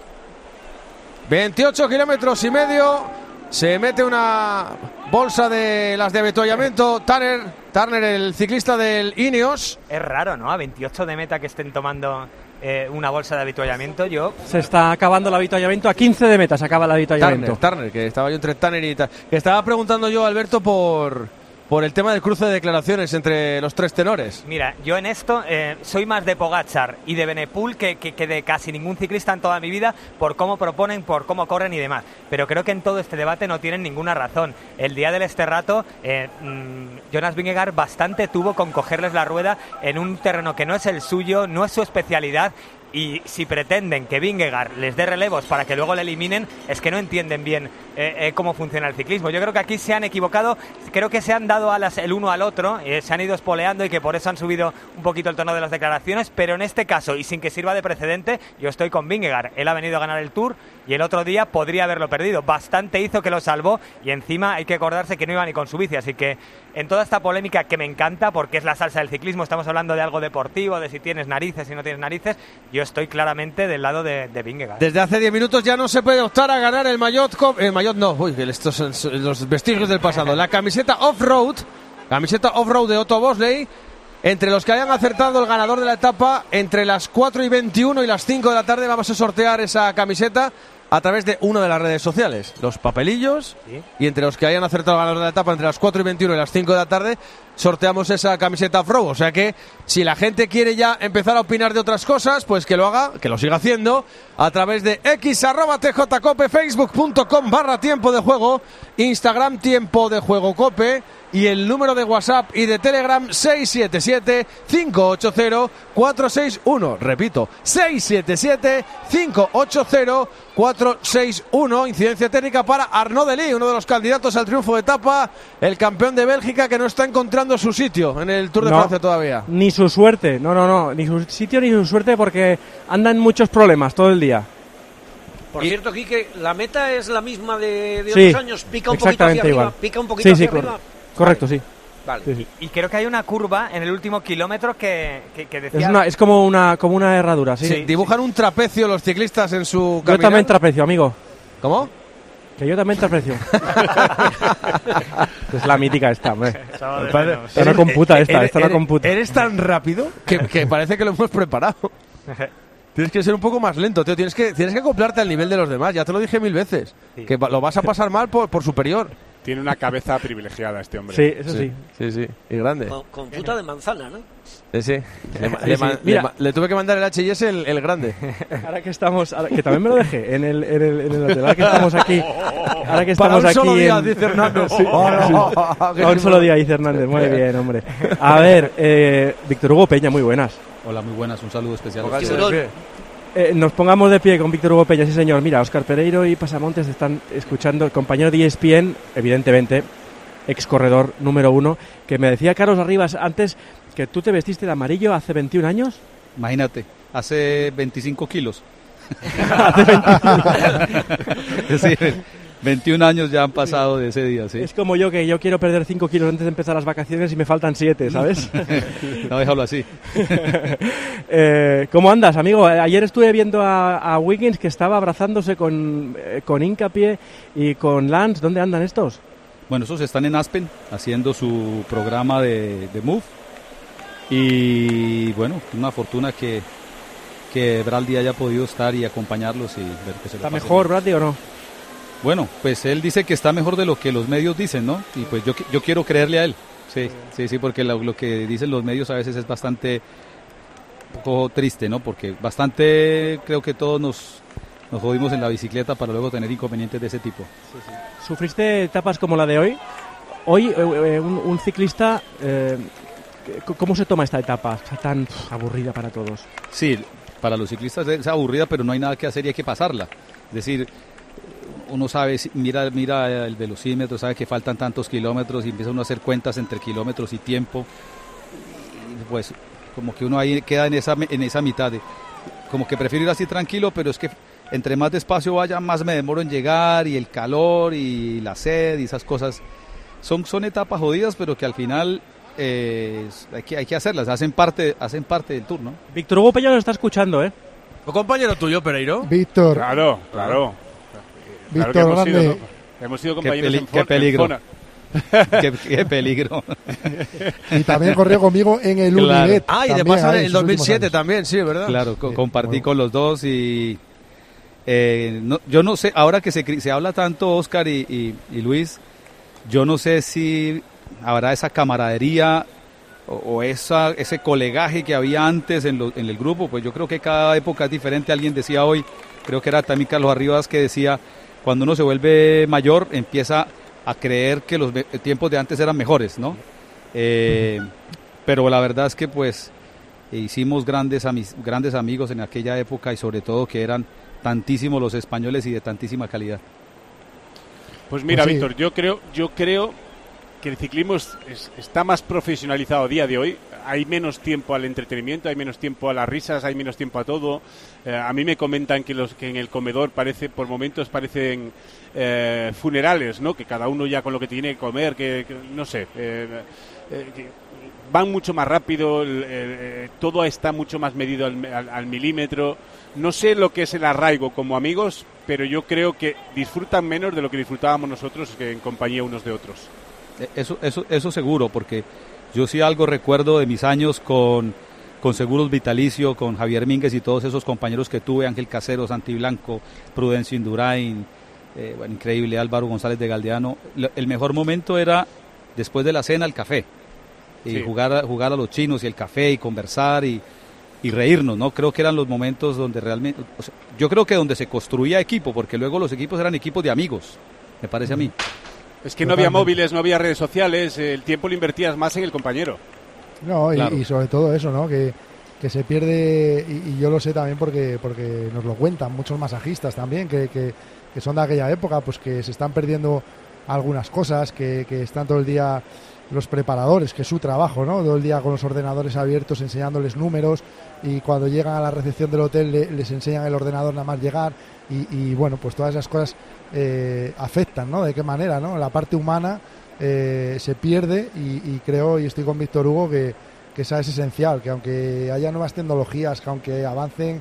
veintiocho kilómetros y medio, se mete una bolsa de las de avituallamiento Turner, Turner, el ciclista del Ineos.
Es raro, ¿no? A veintiocho de meta que estén tomando eh, una bolsa de avituallamiento, yo...
Se está acabando el avituallamiento, a quince de meta se acaba el avituallamiento.
Turner, Turner, que estaba yo entre Turner y... Que estaba preguntando yo, Alberto, por... Por el tema del cruce de declaraciones entre los tres tenores.
Mira, yo en esto eh, soy más de Pogačar y de Benepul que, que, que de casi ningún ciclista en toda mi vida, por cómo proponen, por cómo corren y demás. Pero creo que en todo este debate no tienen ninguna razón. El día del Esterrato, eh, mmm, Jonas Vingegaard bastante tuvo con cogerles la rueda en un terreno que no es el suyo, no es su especialidad. Y si pretenden que Vingegaard les dé relevos para que luego le eliminen, es que no entienden bien eh, eh, cómo funciona el ciclismo. Yo creo que aquí se han equivocado, creo que se han dado alas el uno al otro, eh, se han ido espoleando y que por eso han subido un poquito el tono de las declaraciones, pero en este caso, y sin que sirva de precedente, yo estoy con Vingegaard. Él ha venido a ganar el Tour y el otro día podría haberlo perdido. Bastante hizo que lo salvó y encima hay que acordarse que no iba ni con su bici, así que en toda esta polémica que me encanta, porque es la salsa del ciclismo, estamos hablando de algo deportivo, de si tienes narices, si no tienes narices, yo estoy claramente del lado de, de Vingegaard.
Desde hace diez minutos ya no se puede optar a ganar el maillot, el maillot no, uy, estos son los vestigios del pasado, la camiseta off-road, camiseta off-road de Otto Bosley. Entre los que hayan acertado el ganador de la etapa, entre las cuatro y veintiuno y las cinco de la tarde vamos a sortear esa camiseta a través de una de las redes sociales, los papelillos, ¿sí? Y entre los que hayan acertado el ganador de la etapa entre las cuatro y veintiuno y las cinco de la tarde sorteamos esa camiseta off-road. O sea que si la gente quiere ya empezar a opinar de otras cosas, pues que lo haga, que lo siga haciendo a través de x arroba tjcope, facebook.com barra tiempo de juego, Instagram tiempo de juego cope y el número de WhatsApp y de Telegram seis siete siete, cinco ocho cero, cuatro seis uno. Repito, seis siete siete, cinco ocho cero, cuatro seis uno. Incidencia técnica para Arnaud Delis, uno de los candidatos al triunfo de etapa, el campeón de Bélgica que no está encontrando su sitio en el Tour de
no,
Francia todavía.
Ni su suerte, no, no, no, ni su sitio ni su suerte porque andan muchos problemas todo el día.
Por y, cierto, Quique, la meta es la misma de, de
sí,
otros años, pica un poquito hacia
igual.
arriba, pica un poquito
sí,
hacia
sí,
arriba.
Cor- correcto, vale. sí.
Vale. Sí, sí. Y creo que hay una curva en el último kilómetro que, que, que decía...
Es, una, es como una como una herradura, ¿sí?
sí dibujan sí. un trapecio los ciclistas en su
caminar. Yo también trapecio, amigo.
¿Cómo?
Que yo también trapecio. Es la mítica esta, hombre. Esta no computa esta, esta no computa.
Eres tan rápido que, que parece que lo hemos preparado. Tienes que ser un poco más lento, tío. Tienes que, tienes que acoplarte al nivel de los demás. Ya te lo dije mil veces. Sí. Que lo vas a pasar mal por, por superior.
Tiene una cabeza privilegiada este hombre.
Sí, eso sí.
Sí, sí. sí. Y grande.
Con, con puta de manzana, ¿no?
Sí, sí. Le, sí, le, sí. Le, le, le tuve que mandar el H y S el, el grande.
Ahora que estamos... Ahora, que también me lo dejé en el, en el, en el hotel. Ahora que estamos aquí... Ahora que estamos
Para un solo
aquí
día,
en...
dice Hernández.
Sí, oh, no. Para un solo día, dice Hernández. Muy bien, hombre. A ver, eh, Víctor Hugo Peña, muy buenas.
Hola, muy buenas. Un saludo especial.
Eh, nos pongamos de pie con Víctor Hugo Peña, sí señor. Mira, Óscar Pereiro y Pasamontes están escuchando. El compañero de E S P N, evidentemente, ex corredor número uno, que me decía Carlos Arribas antes que tú te vestiste de amarillo hace veintiún años.
Imagínate, hace veinticinco kilos.
Hace veinticinco.
Es decir, veintiún años ya han pasado de ese día, ¿sí?
Es como yo, que yo quiero perder cinco kilos antes de empezar las vacaciones y me faltan siete, ¿sabes?
No, déjalo así.
eh, ¿Cómo andas, amigo? Ayer estuve viendo a, a Wiggins que estaba abrazándose con, eh, con Hincapié y con Lance. ¿Dónde andan estos?
Bueno, estos están en Aspen haciendo su programa de, de Move. Y bueno, una fortuna que, que Bradley haya podido estar y acompañarlos y ver que se
¿Está mejor Bradley o no?
Bueno, pues él dice que está mejor de lo que los medios dicen, ¿no? Y pues yo, yo quiero creerle a él. Sí, sí, sí, porque lo, lo que dicen los medios a veces es bastante poco triste, ¿no? Porque bastante creo que todos nos, nos jodimos en la bicicleta para luego tener inconvenientes de ese tipo.
Sí, sí. ¿Sufriste etapas como la de hoy? Hoy eh, un, un ciclista, eh, ¿cómo se toma esta etapa? Está tan pff, aburrida para todos.
Sí, para los ciclistas es aburrida, pero no hay nada que hacer y hay que pasarla. Es decir, uno sabe, mira, mira el velocímetro, sabe que faltan tantos kilómetros y empieza uno a hacer cuentas entre kilómetros y tiempo. Y pues como que uno ahí queda en esa, en esa mitad de, como que prefiero ir así tranquilo, pero es que entre más despacio vaya, más me demoro en llegar, y el calor y la sed y esas cosas. Son, son etapas jodidas, pero que al final eh, hay, que, hay que hacerlas, hacen parte, hacen parte del tour, ¿no?
Víctor Hugo Pello nos está escuchando, ¿eh?
¿Un compañero tuyo, Pereiro?
Víctor.
Claro, claro.
Víctor,
claro que hemos,
grande.
sido, hemos sido compañeros
qué, peli-
en,
qué peligro.
en
qué, qué peligro.
Y también corrió conmigo en el
Claro.
Univet.
Ah, y de
también,
paso
ahí,
en el
sus
dos mil
últimos
siete
años.
también, sí, ¿verdad?
Claro, co-
Sí,
compartí
bueno.
con los dos y eh, no, yo no sé, ahora que se, cri- se habla tanto Oscar y, y, y Luis, yo no sé si habrá esa camaradería o, o esa, ese colegaje que había antes en, lo, en el grupo. Pues yo creo que cada época es diferente. Alguien decía hoy, creo que era también Carlos Arribas, que decía, cuando uno se vuelve mayor empieza a creer que los ve- tiempos de antes eran mejores, ¿no? Eh, pero la verdad es que pues hicimos grandes, amis- grandes amigos en aquella época, y sobre todo que eran tantísimos los españoles y de tantísima calidad.
Pues mira,
Pues sí.
Víctor, yo creo, yo creo que el ciclismo es- es- está más profesionalizado a día de hoy. Hay menos tiempo al entretenimiento, hay menos tiempo a las risas, hay menos tiempo a todo. Eh, a mí me comentan que los que en el comedor parece, por momentos parecen eh, funerales, ¿no? Que cada uno ya con lo que tiene que comer, que, que no sé, eh, eh, que van mucho más rápido, el, el, eh, todo está mucho más medido al, al- al milímetro. No sé lo que es el arraigo como amigos, pero yo creo que disfrutan menos de lo que disfrutábamos nosotros que en compañía unos de otros.
Eh, Eso, eso, eso seguro, porque yo sí algo recuerdo de mis años con, con Seguros Vitalicio, con Javier Mínguez y todos esos compañeros que tuve, Ángel Casero, Santi Blanco, Prudencio Indurain, eh, bueno, increíble, Álvaro González de Galdeano. Lo- El mejor momento era después de la cena, el café, y
Sí.
jugar, a- jugar a los chinos y el café y conversar y, y reírnos, ¿no? Creo que eran los momentos donde realmente, o sea, yo creo que donde se construía equipo, porque luego los equipos eran equipos de amigos, me parece a mí.
Es que no había
Totalmente.
móviles, no había redes sociales, el tiempo lo invertías más en el compañero.
No, y,
Claro.
y sobre todo eso, ¿no? Que, que se pierde, y, y yo lo sé también porque porque nos lo cuentan muchos masajistas también, que, que, que son de aquella época, pues que se están perdiendo algunas cosas, que, que están todo el día los preparadores, que es su trabajo, ¿no? Todo el día con los ordenadores abiertos enseñándoles números, y cuando llegan a la recepción del hotel le- les enseñan el ordenador nada más llegar, y, y bueno, pues todas esas cosas eh, afectan, ¿no? De qué manera, ¿no? La parte humana eh, se pierde, y, y creo, y estoy con Víctor Hugo, que, que esa es esencial, que aunque haya nuevas tecnologías, que aunque avancen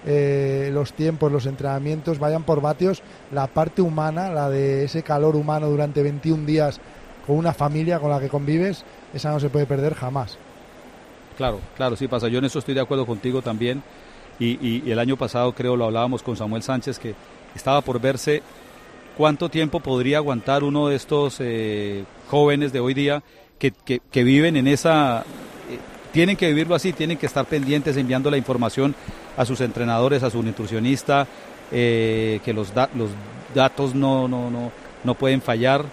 eh, los tiempos, los entrenamientos, vayan por vatios, la parte humana, la de ese calor humano durante veintiún días con una familia con la que convives, esa no se puede perder jamás.
Claro, claro, sí pasa. Yo en eso estoy de acuerdo contigo también. Y, y- y el año pasado creo lo hablábamos con Samuel Sánchez, que estaba por verse cuánto tiempo podría aguantar uno de estos eh, jóvenes de hoy día que, que- que viven en esa... eh, tienen que vivirlo así, tienen que estar pendientes enviando la información a sus entrenadores, a su nutricionista, eh, que los, da- los datos no, no, no, no pueden fallar.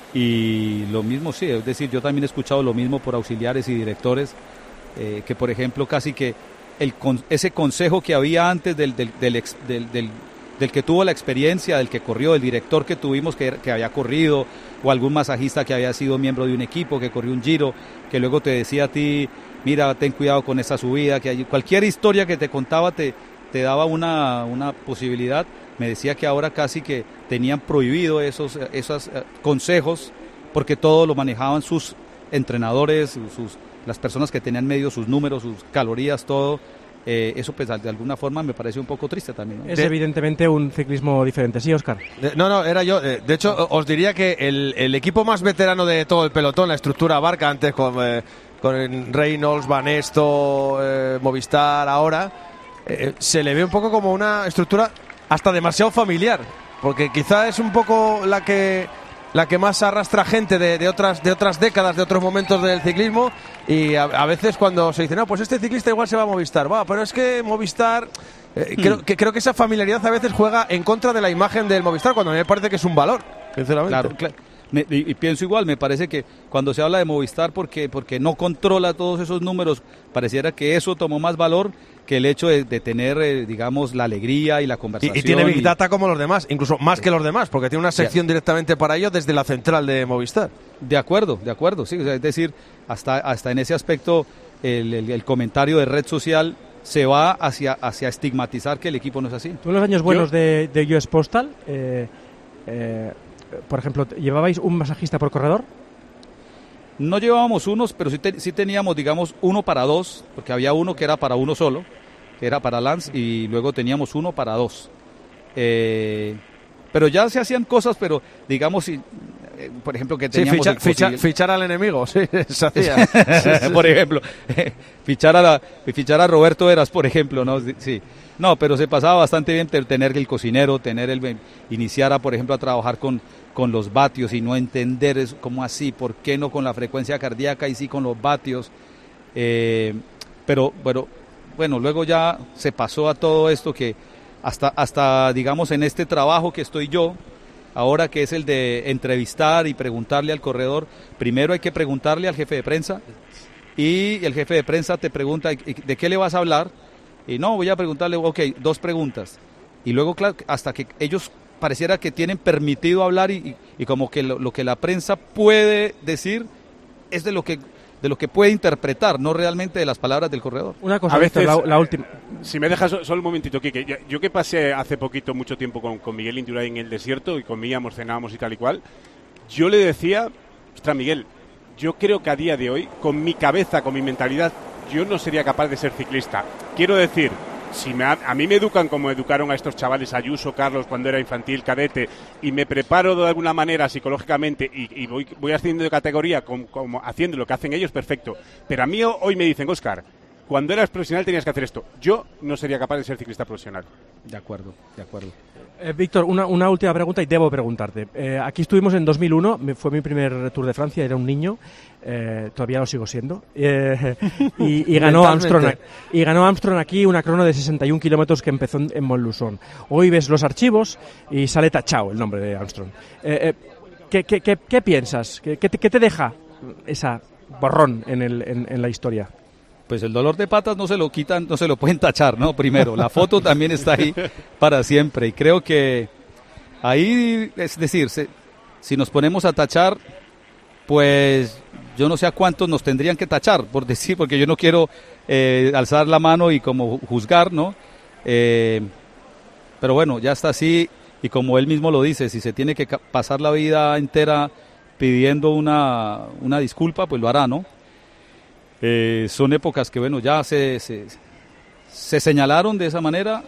Y lo mismo, sí, es decir, yo también he escuchado lo mismo por auxiliares y directores, eh, que por ejemplo casi que el con- ese consejo que había antes del, del, del, ex- del, del- del que tuvo la experiencia, del que corrió, del director que tuvimos que, que había corrido, o algún masajista que había sido miembro de un equipo, que corrió un Giro, que luego te decía a ti, mira, ten cuidado con esa subida, que hay, cualquier historia que te contaba te, te daba una, una posibilidad. Me decía que ahora casi que tenían prohibido esos, esos eh, consejos, porque todo lo manejaban sus entrenadores, sus, las personas que tenían medio sus números, sus calorías, todo. Eh, eso pues de alguna forma me parece un poco triste también, ¿no?
Es evidentemente un ciclismo diferente, ¿sí, Óscar?
Eh, No, no, era yo. Eh, De hecho, os diría que el, el equipo más veterano de todo el pelotón, la estructura Barca, antes con, eh, con Reynolds, Banesto, eh, Movistar, ahora, eh, se le ve un poco como una estructura hasta demasiado familiar. Porque quizá es un poco la que la que más arrastra gente de, de otras de otras décadas, de otros momentos del ciclismo, y a, a veces cuando se dice, no, pues este ciclista igual se va a Movistar, va, pero es que Movistar, eh, hmm. creo, que, creo que esa familiaridad a veces juega en contra de la imagen del Movistar, cuando a mí me parece que es un valor, sinceramente.
Claro, claro. Me, y, y pienso igual, me parece que cuando se habla de Movistar porque, porque no controla todos esos números, pareciera que eso tomó más valor que el hecho de, de tener, eh, digamos, la alegría y la conversación.
Y, y tiene Big Data como los demás, incluso más sí. que los demás, porque tiene una sección sí. directamente para ello desde la central de Movistar.
De acuerdo, de acuerdo, sí, o sea, es decir, hasta, hasta en ese aspecto el, el, el comentario de red social se va hacia, hacia estigmatizar que el equipo no es así.
Tú en los años buenos Yo, de, de U S Postal, eh, eh, por ejemplo, ¿llevabais un masajista por corredor?
No llevábamos unos, pero sí, te, sí teníamos, digamos, uno para dos, porque había uno que era para uno solo, que era para Lance, y luego teníamos uno para dos. Eh, pero ya se hacían cosas, pero digamos, si, eh, por ejemplo, que teníamos...
Sí, ficha, ficha, fichar al enemigo, sí, se hacía.
sí, sí, por ejemplo, fichar, a la, fichar a Roberto Eras, por ejemplo, ¿no? Sí. No, pero se pasaba bastante bien tener el cocinero, tener el iniciar a, por ejemplo, a trabajar con, con los vatios y no entender eso, cómo así, por qué no con la frecuencia cardíaca y sí con los vatios. Eh, pero, pero, bueno, luego ya se pasó a todo esto que hasta, hasta, digamos, en este trabajo que estoy yo, ahora que es el de entrevistar y preguntarle al corredor, primero hay que preguntarle al jefe de prensa y el jefe de prensa te pregunta, ¿de qué le vas a hablar? Y no, voy a preguntarle, ok, dos preguntas. Y luego, claro, hasta que ellos pareciera que tienen permitido hablar y, y, y como que lo, lo que la prensa puede decir es de lo que de lo que puede interpretar, no realmente de las palabras del corredor.
Una cosa,
a veces,
la, la última.
Si me dejas solo un momentito, Quique. Yo, yo que pasé hace poquito, mucho tiempo con, con Miguel Indurain en el desierto y comíamos, cenábamos y tal y cual, yo le decía, ostras, Miguel, yo creo que a día de hoy, con mi cabeza, con mi mentalidad, yo no sería capaz de ser ciclista. Quiero decir, si me ha, a mí me educan como educaron a estos chavales, Ayuso, Carlos, cuando era infantil, cadete, y me preparo de alguna manera psicológicamente y, y voy, voy ascendiendo de categoría como, como haciendo lo que hacen ellos, perfecto. Pero a mí hoy me dicen, Óscar, cuando eras profesional tenías que hacer esto. Yo no sería capaz de ser ciclista profesional.
De acuerdo, de acuerdo.
Eh, Víctor, una, una última pregunta y debo preguntarte. Eh, aquí estuvimos en dos mil uno, me, fue mi primer Tour de Francia, era un niño, eh, todavía lo sigo siendo, eh, y, y, ganó Armstrong, y ganó Armstrong aquí una crono de sesenta y un kilómetros que empezó en, en Montluçon. Hoy ves los archivos y sale tachado el nombre de Armstrong. Eh, eh, ¿qué, qué, qué, ¿Qué piensas? ¿Qué, qué, te, ¿Qué te deja esa borrón en, el, en, en la historia?
Pues el dolor de patas no se lo quitan, no se lo pueden tachar, ¿no? Primero, la foto también está ahí para siempre y creo que ahí, es decir, se, si nos ponemos a tachar, pues yo no sé a cuántos nos tendrían que tachar, por decir, porque yo no quiero eh, alzar la mano y como juzgar, ¿no? Eh, pero bueno, ya está así y como él mismo lo dice, si se tiene que pasar la vida entera pidiendo una, una disculpa, pues lo hará, ¿no? Eh, son épocas que bueno ya se, se, se señalaron de esa manera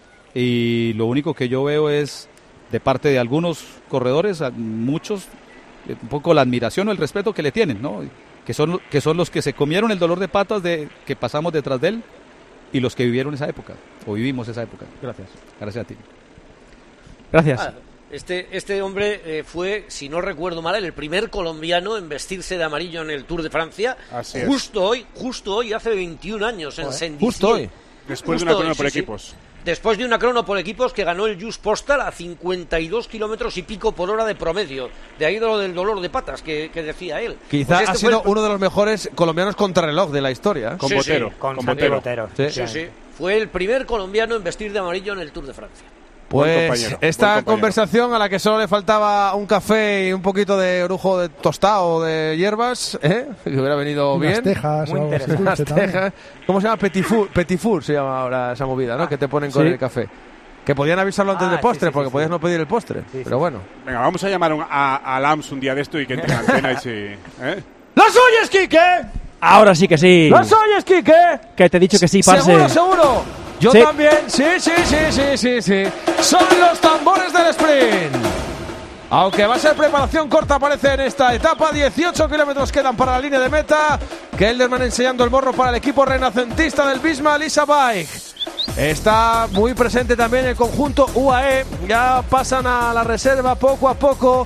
y lo único que yo veo es de parte de algunos corredores, muchos, un poco la admiración o el respeto que le tienen, ¿no? que, son, que son los que se comieron el dolor de patas de que pasamos detrás de él y los que vivieron esa época o vivimos esa época. Gracias. Gracias a ti.
Gracias.
Ah. Este, este hombre eh, fue, si no recuerdo mal, el primer colombiano en vestirse de amarillo en el Tour de Francia.
Así es.
Justo hoy, justo hoy, hace veintiún años, en Saint-Dizier.
Justo hoy.
Después
justo
de una crono
hoy,
por
sí,
equipos.
Sí. Después de una crono por equipos que ganó el Just Postal a cincuenta y dos kilómetros y pico por hora de promedio. De ahí lo del dolor de patas que, que decía él.
Quizá
pues este
ha sido
el...
uno de los mejores colombianos contrarreloj de la historia. ¿eh?
Con
sí,
Botero.
Sí.
Con,
con
Botero.
Botero.
Botero.
Sí.
Sí, sí. Fue el primer colombiano en vestir de amarillo en el Tour de Francia.
Pues esta conversación a la que solo le faltaba un café y un poquito de orujo de tostado de hierbas, ¿eh? Que hubiera venido
unas
bien.
Tejas,
Muy interesante. Unas tejas. ¿Cómo se llama? Petit four, petit four se llama ahora esa movida, ¿no? Ah, que te ponen con sí. el café. Que podían avisarlo antes ah, del postre, sí, sí, porque sí, podías sí. no pedir el postre. Sí, pero sí. bueno.
Venga, vamos a llamar a, a, a Lams un día de esto y que entre en antena y sí. ¿Eh?
¡Los oyes, Quique!
Ahora sí que sí.
¡Los oyes, Quique!
Que te he dicho que sí, parce.
Seguro, seguro. Yo
sí.
también. Sí, sí, sí, sí, sí, sí. Son los tambores del sprint. Aunque va a ser preparación corta, parece en esta etapa. dieciocho kilómetros quedan para la línea de meta. Kelderman enseñando el morro para el equipo renacentista del Visma, Lisa Bike. Está muy presente también el conjunto U A E. Ya pasan a la reserva poco a poco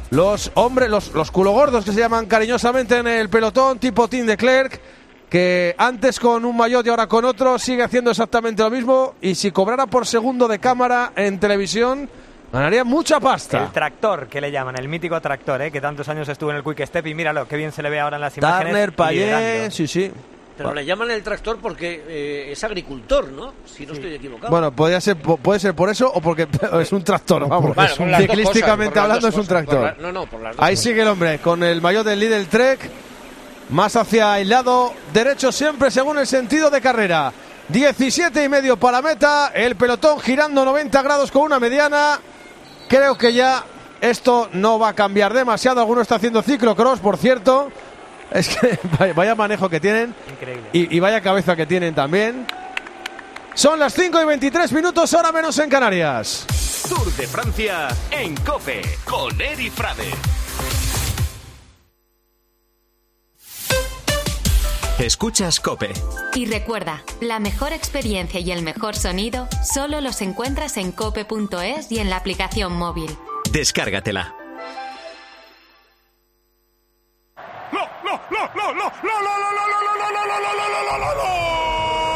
los hombres, los, los culogordos que se llaman cariñosamente en el pelotón, tipo Tim de Klerk, que antes con un maillot y ahora con otro sigue haciendo exactamente lo mismo, y si cobrara por segundo de cámara en televisión ganaría mucha pasta.
El tractor, que le llaman, el mítico tractor, ¿eh? Que tantos años estuvo en el Quick Step, y míralo, qué bien se le ve ahora en las imágenes.
Turner, Payet, sí, sí.
Pero le llaman el tractor porque eh, es agricultor, ¿no? Si no sí. estoy equivocado.
Bueno, podría ser, puede ser por eso o porque es un tractor, vamos.
Bueno,
es un, ciclísticamente
cosas,
hablando es un tractor.
La, no, no, por las dos
Ahí
cosas.
sigue el hombre con el maillot del Lidl Trek, más hacia el lado derecho siempre según el sentido de carrera. diecisiete y medio para meta, el pelotón girando noventa grados con una mediana. Creo que ya esto no va a cambiar demasiado. Alguno está haciendo ciclocross, por cierto. Es que vaya manejo que tienen.
Increíble.
Y, y vaya cabeza que tienen también. Son las cinco y veintitrés minutos, hora menos en Canarias.
Tour de Francia en COPE con Eri Frade. Escuchas COPE.
Y recuerda, la mejor experiencia y el mejor sonido solo los encuentras en cope punto es y en la aplicación móvil.
Descárgatela.
¡No, no, no, no, no, no, no, no, no, no, no, no, no, no, no!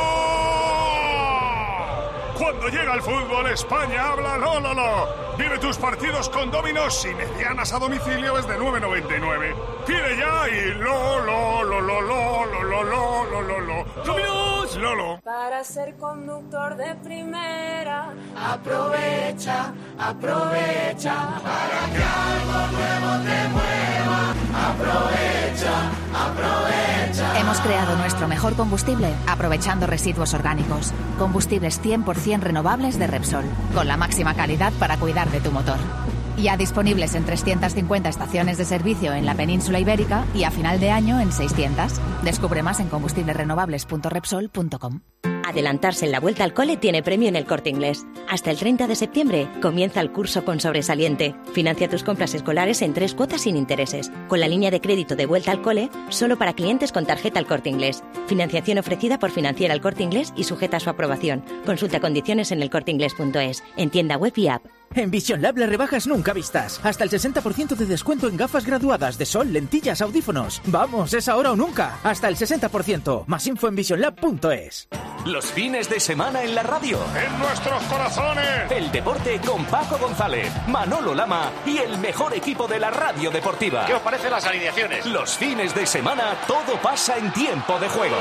Cuando llega el fútbol, España habla lo, lo, lo. Vive tus partidos con Dominos y medianas a domicilio desde nueve noventa y nueve. Pide ya y lo, lo, lo, lo, lo, lo, lo, lo, lo, lo, lo. ¡Dominos! Lolo.
Para ser conductor de primera, aprovecha, aprovecha. Para que algo nuevo te mueva, aprovecha, aprovecha.
Hemos creado nuestro mejor combustible aprovechando residuos orgánicos. Combustibles cien por ciento renovables de Repsol, con la máxima calidad para cuidar de tu motor. Ya disponibles en trescientas cincuenta estaciones de servicio en la península ibérica y a final de año en seiscientas. Descubre más en combustibles renovables punto repsol punto com.
Adelantarse en la vuelta al cole tiene premio en El Corte Inglés. Hasta el treinta de septiembre comienza el curso con sobresaliente. Financia tus compras escolares en tres cuotas sin intereses, con la línea de crédito de vuelta al cole solo para clientes con tarjeta El Corte Inglés. Financiación ofrecida por Financiera El Corte Inglés y sujeta a su aprobación. Consulta condiciones en el corte inglés punto es, en tienda web y app.
En Vision Lab las rebajas nunca vistas. Hasta el sesenta por ciento de descuento en gafas graduadas de sol, lentillas, audífonos. Vamos, es ahora o nunca. Hasta el sesenta por ciento. Más info en vision lab punto es.
Los fines de semana en la radio.
En nuestros corazones.
El deporte con Paco González, Manolo Lama y el mejor equipo de la radio deportiva.
¿Qué os parecen las alineaciones?
Los fines de semana todo pasa en tiempo de juego.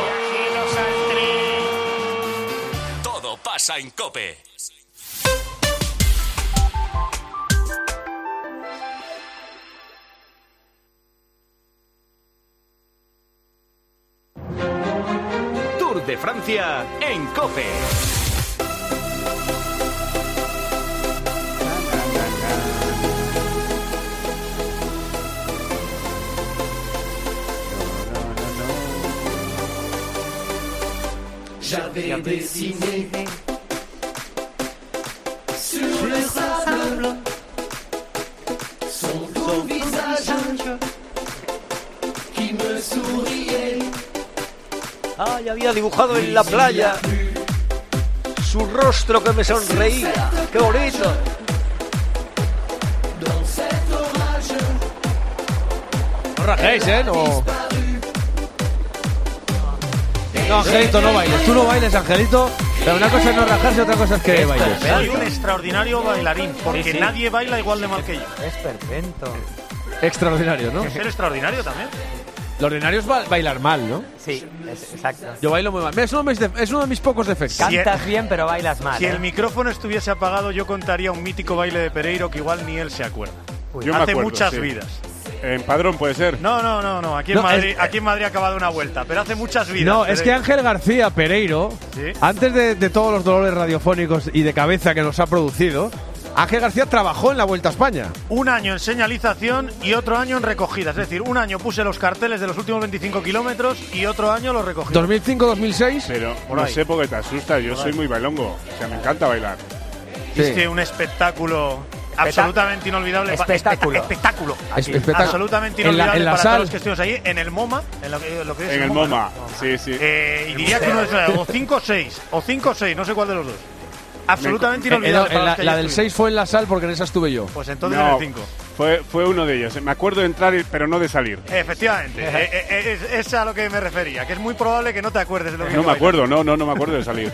Todo pasa en COPE. Tour de Francia en COPE.
J'avais dessiné sur le sable blanc son beau visage qui me souriait.
Ay, había dibujado en la playa su rostro que me sonreía. ¡Qué bonito!
No rajéis, ¿eh? No. No, Angelito, no bailes. Tú no bailes, Angelito. Pero una cosa es no rajarse y otra cosa es que bailes.
Soy un extraordinario bailarín, porque
Sí, sí.
nadie baila igual de mal que yo.
Es perfecto.
Extraordinario, ¿no?
Ser extraordinario también.
Lo ordinario es ba- bailar mal, ¿no?
Sí, es, exacto.
Yo bailo muy mal. Mira, Es uno de mis, def- es uno de mis pocos defectos.
Cantas bien, pero bailas mal.
Si
¿eh?
el micrófono estuviese apagado, yo contaría un mítico baile de Pereiro que igual ni él se acuerda.
Yo me
Hace
acuerdo,
muchas
sí.
vidas.
En Padrón puede ser.
No, no, no, no. Aquí en,
No,
Madrid,
es-
aquí en Madrid ha acabado una vuelta, pero hace muchas vidas.
No, es que
Pereiro.
Ángel García Pereiro,
Sí.
antes de, de todos los dolores radiofónicos y de cabeza que nos ha producido, Ángel García trabajó en la Vuelta a España.
Un año en señalización y otro año en recogida. Es decir, un año puse los carteles de los últimos veinticinco kilómetros y otro año los recogí.
dos mil cinco dos mil seis.
Pero
Por
no
ahí.
sé por qué te asusta. Yo
Por
soy
ahí.
muy bailongo. O sea, me encanta bailar.
Es
Sí.
que un espectáculo absolutamente inolvidable. pa-
Espectáculo.
especta- espectáculo.
Es- espectáculo.
Absolutamente
En la-
inolvidable
en la
para
sal.
todos los que estuvimos allí, en el MoMA, en lo que, lo que es
En el
¿no?
MoMA. Sí, sí.
Eh, y diría que uno es o cinco o seis, o cinco o seis, no sé cuál de los dos. Absolutamente
Eh, no,
inolvidable.
en
para
la,
los que
la
allí
del
estuvimos.
seis fue en la sal porque en esa estuve yo.
Pues entonces
No,
en el cinco.
Fue, fue uno de ellos. Me acuerdo de entrar, pero no de salir.
Efectivamente. eh, eh, es, es a lo que me refería, que es muy probable que no te acuerdes de lo que
No me acuerdo, no, no, no me acuerdo de salir.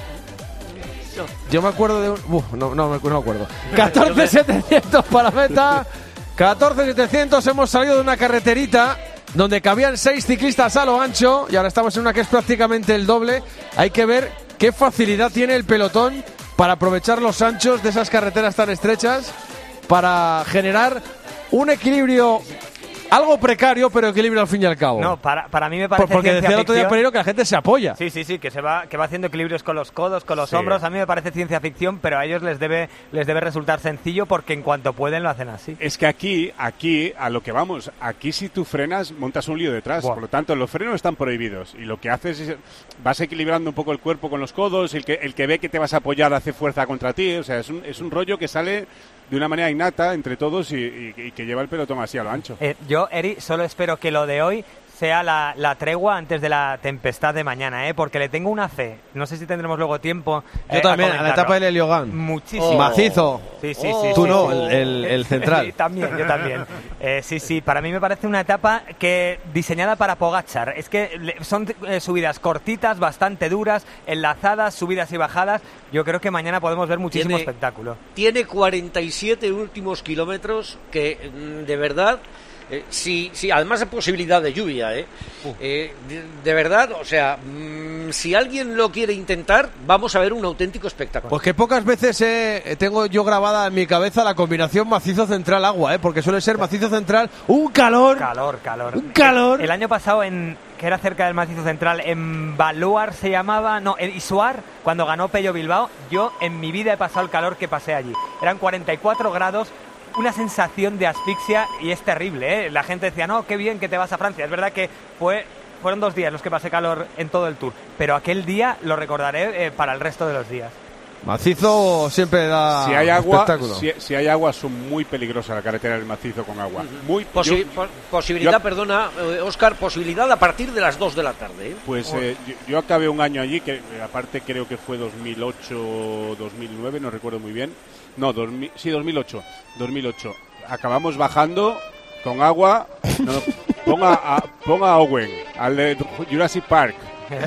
Yo me acuerdo de un... Uf, no, no, no me acuerdo. catorce setecientos para meta. catorce setecientos, hemos salido de una carreterita donde cabían seis ciclistas a lo ancho y ahora estamos en una que es prácticamente el doble. Hay que ver qué facilidad tiene el pelotón para aprovechar los anchos de esas carreteras tan estrechas para generar un equilibrio algo precario, pero equilibrio al fin y al cabo.
No, para, para mí me parece
Porque
ciencia
decía el otro día
ficción.
Pereiro que la gente se apoya.
Sí, sí, sí, que se va que va haciendo equilibrios con los codos, con los
Sí.
hombros. A mí me parece ciencia ficción, pero a ellos les debe les debe resultar sencillo porque en cuanto pueden lo hacen así.
Es que aquí, aquí, a lo que vamos, aquí si tú frenas, montas un lío detrás.
Buah.
Por lo tanto, los frenos están prohibidos. Y lo que haces es, vas equilibrando un poco el cuerpo con los codos, el que, el que ve que te vas a apoyar hace fuerza contra ti. O sea, es un, es un rollo que sale de una manera innata entre todos y, y- y que lleva el pelotón así a lo ancho.
Eh, yo, Eri, solo espero que lo de hoy sea la, la tregua antes de la tempestad de mañana, ¿eh? Porque le tengo una fe. No sé si tendremos luego tiempo.
Yo
eh,
también, a la
comentarlo.
etapa del Heliogán.
Muchísimo.
Macizo.
Sí, sí, sí.
Tú
sí,
no,
sí.
el, el- el central.
Sí, también, yo también. Eh, sí, sí, para mí me parece una etapa que diseñada para Pogačar. Es que le- son eh, subidas cortitas, bastante duras, enlazadas, subidas y bajadas. Yo creo que mañana podemos ver muchísimo
Tiene-
espectáculo.
Tiene cuarenta y siete últimos kilómetros que, mm, de verdad, eh, sí, sí, además de posibilidad de lluvia, ¿eh? Eh, de, de verdad, o sea, mm, si alguien lo quiere intentar, vamos a ver un auténtico espectáculo.
Pues que pocas veces eh, tengo yo grabada en mi cabeza la combinación macizo central-agua, ¿eh? Porque suele ser macizo central, un calor.
Calor, calor.
Un calor.
El, el año pasado, en que era cerca del macizo central, en Baluar se llamaba, no, en Isuar, cuando ganó Pello Bilbao, yo en mi vida he pasado el calor que pasé allí. Eran cuarenta y cuatro grados, una sensación de asfixia y es terrible, ¿eh? La gente decía, no, qué bien que te vas a Francia. Es verdad que fue... Fueron dos días los que pasé calor en todo el Tour, pero aquel día lo recordaré eh, para el resto de los días.
Macizo siempre da
Si hay agua,
espectáculo.
si, si hay agua, son muy peligrosas la carretera del macizo con agua. Muy
Posi-
yo-
po- posibilidad,
yo-
perdona, eh, Óscar, posibilidad a partir de las dos de la tarde, ¿eh?
Pues eh, yo, yo acabé un año allí, que eh, aparte creo que fue dos mil ocho, dos mil nueve, no recuerdo muy bien. No, dos mil, sí, dos mil ocho, dos mil ocho. Acabamos bajando con agua. No, ponga, a, ponga a Owen, al de Jurassic Park.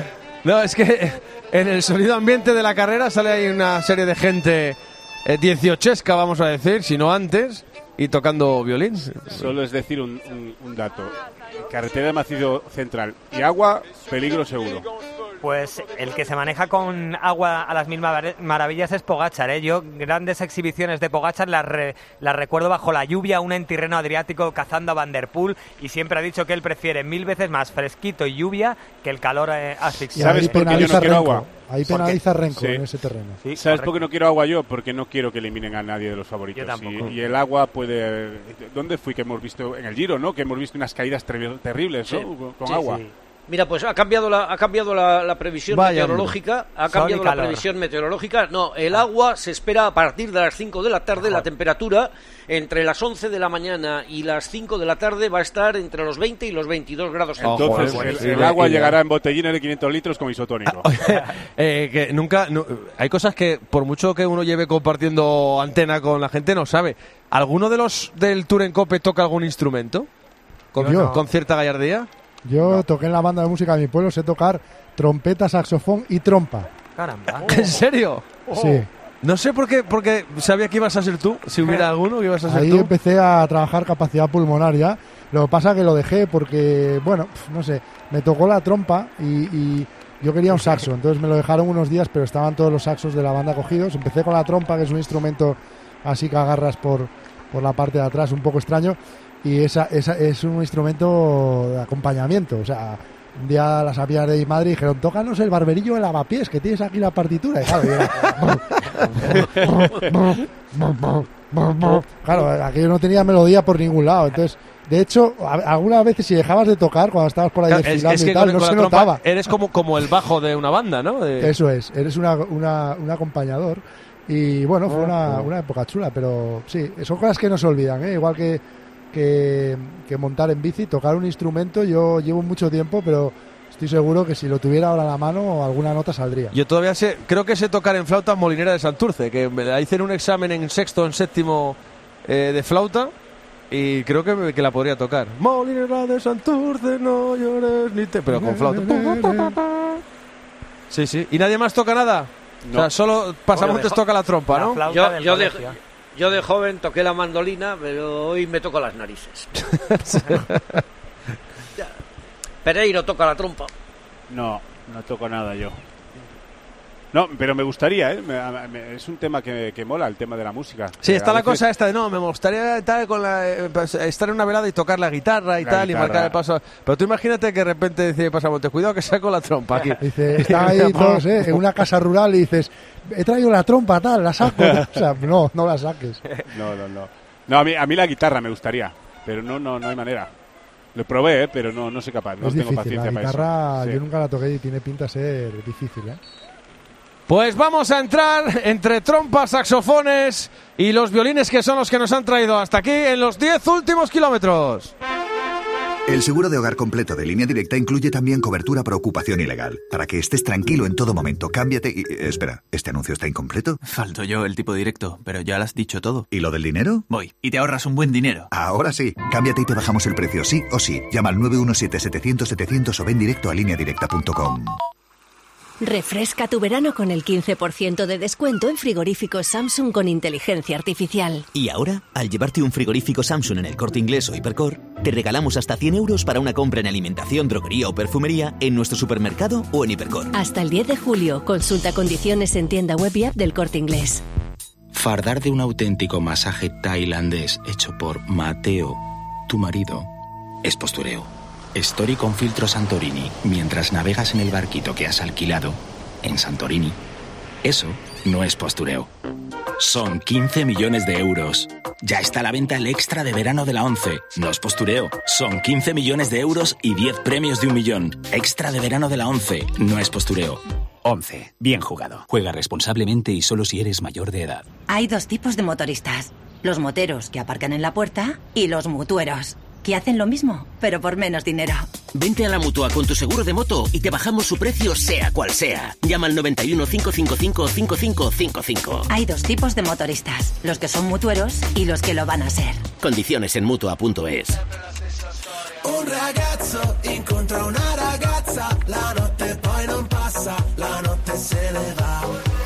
No, es que en el sonido ambiente de la carrera sale ahí una serie de gente eh, dieciochesca, vamos a decir, si no antes, y tocando violín.
Solo es decir un, un- un dato. Carretera de macizo central y agua, peligro seguro.
Pues el que se maneja con agua a las mil mar- maravillas es Pogačar, ¿eh? Yo grandes exhibiciones de Pogačar las, re- las recuerdo bajo la lluvia, una en Tirreno Adriático cazando a Van der Poel, y siempre ha dicho que él prefiere mil veces más fresquito y lluvia que el calor eh,
Y
asfixiante.
ahí
por qué yo no
penaliza
quiero
Renko.
agua?
Ahí
Porque-
penaliza Renko
Sí.
en ese terreno.
Sí,
¿Sabes
correcto.
por qué no quiero agua yo? Porque no quiero que eliminen a nadie de los favoritos.
Yo tampoco.
Y, y el agua puede... ¿Dónde fui que hemos visto? En el Giro, ¿no? Que hemos visto unas caídas terri- terribles, ¿no?
Sí.
Con- Con
Sí,
agua.
sí. Mira, pues ha cambiado la, ha cambiado la, la previsión
Vaya,
meteorológica. Ha
Sol y
cambiado la
calor.
previsión meteorológica. No, el agua se espera a partir de las cinco de la tarde. La temperatura entre las once de la mañana y las cinco de la tarde va a estar entre los veinte y los veintidós grados
Ojo,
Entonces,
eh,
el,
buenísimo.
el agua
Y-
llegará en botellines de quinientos litros con isotónico.
Eh, que nunca no- hay cosas que por mucho que uno lleve compartiendo antena con la gente no sabe. ¿Alguno de los del Tour en Cope toca algún instrumento? ¿Con,
Yo.
con cierta gallardía?
Yo toqué en la banda de música de mi pueblo, sé tocar trompeta, saxofón y trompa.
Caramba.
¿En serio?
Sí.
No sé por qué, porque sabía que ibas a ser tú. Si hubiera alguno, que ibas a ser
Ahí
tú.
empecé a trabajar capacidad pulmonar ya. Lo que pasa que lo dejé porque, bueno, pf, no sé, me tocó la trompa y, y yo quería un saxo. Entonces me lo dejaron unos días, pero estaban todos los saxos de la banda cogidos. Empecé con la trompa, que es un instrumento así que agarras por, por la parte de atrás, un poco extraño. Y esa, esa es un instrumento de acompañamiento. O sea, un día las amigas de mi madre dijeron, tócanos el barberillo de lavapiés, que tienes aquí la partitura. Y claro, yo era... claro, aquello no tenía melodía por ningún lado. Entonces, de hecho, a- algunas veces si dejabas de tocar cuando estabas por ahí
Claro, es,
desfilando
es
y
que
tal,
con,
no
con
se
la trompa
notaba.
eres como, como el bajo de una banda, ¿no? De-
Eso es, eres una, una, un acompañador. Y bueno, fue una, una época chula, pero sí, son cosas que no se olvidan, ¿eh? Igual que, que, que montar en bici, tocar un instrumento, yo llevo mucho tiempo, pero estoy seguro que si lo tuviera ahora a la mano, alguna nota saldría.
Yo todavía sé, creo que sé tocar en flauta Molinera de Santurce, que me hice un examen en sexto, en séptimo eh, de flauta y creo que, que la podría tocar. Molinera de Santurce, no llores ni te... Pero con flauta. Sí, sí. ¿Y nadie más toca nada? No. O sea, solo Pasamontes toca la trompa, ¿no?
La yo, yo, de, yo de joven toqué la mandolina, pero hoy me toco las narices. Pereiro toca la trompa.
No, no toco nada yo. No, pero me gustaría, ¿eh? Me, me, es un tema que, que mola, el tema de la música.
Sí, está la
veces...
cosa esta de no, me gustaría estar, con la, eh, estar en una velada y tocar la guitarra y
la
tal
guitarra.
y marcar el paso. Pero tú imagínate que de repente dice Pasamontes, cuidado que saco la trompa aquí.
Dice, están ahí todos, ¿eh? En una casa rural y dices, he traído la trompa, tal, la saco. O sea, no, no la saques.
No, no, no. No, a mí, a mí la guitarra me gustaría, pero no, no, no hay manera. Lo probé, ¿eh? Pero no, no soy capaz, no
es
tengo
difícil,
paciencia
la
para
guitarra,
eso. Sí.
Yo nunca la toqué y tiene pinta de ser difícil, ¿eh?
Pues vamos a entrar entre trompas, saxofones y los violines que son los que nos han traído hasta aquí en los diez últimos kilómetros.
El seguro de hogar completo de Línea Directa incluye también cobertura por ocupación ilegal. Para que estés tranquilo en todo momento, cámbiate y... Espera, ¿este anuncio está incompleto?
Falto yo el tipo directo, pero ya lo has dicho todo.
¿Y lo del dinero?
Voy, y te ahorras un buen dinero.
Ahora sí, cámbiate y te bajamos el precio sí o sí. Llama al nueve uno siete, setecientos, setecientos o ven directo a línea directa punto com.
Refresca tu verano con el quince por ciento de descuento en frigoríficos Samsung con inteligencia artificial.
Y ahora, al llevarte un frigorífico Samsung en el Corte Inglés o Hipercor, te regalamos hasta cien euros para una compra en alimentación, droguería o perfumería en nuestro supermercado o en Hipercor.
Hasta el diez de julio, consulta condiciones en tienda web y app del Corte Inglés.
Fardar de un auténtico masaje tailandés hecho por Mateo, tu marido, es postureo. Story con filtro Santorini mientras navegas en el barquito que has alquilado en Santorini. Eso no es postureo. Son quince millones de euros. Ya está a la venta el extra de verano de la ONCE. No es postureo. Son quince millones de euros y diez premios de un millón. Extra de verano de la ONCE. No es postureo.
ONCE. Bien jugado. Juega responsablemente y solo si eres mayor de edad.
Hay dos tipos de motoristas. Los moteros que aparcan en la puerta y los mutueros, que hacen lo mismo, pero por menos dinero.
Vente a la Mutua con tu seguro de moto y te bajamos su precio sea cual sea. Llama al noventa y uno, cinco cinco cinco, cinco cinco cinco cinco.
Hay dos tipos de motoristas, los que son mutueros y los que lo van a ser.
Condiciones en Mutua punto es.
Un ragazzo incontra una ragazza, la notte poi non passa, la notte se ne va.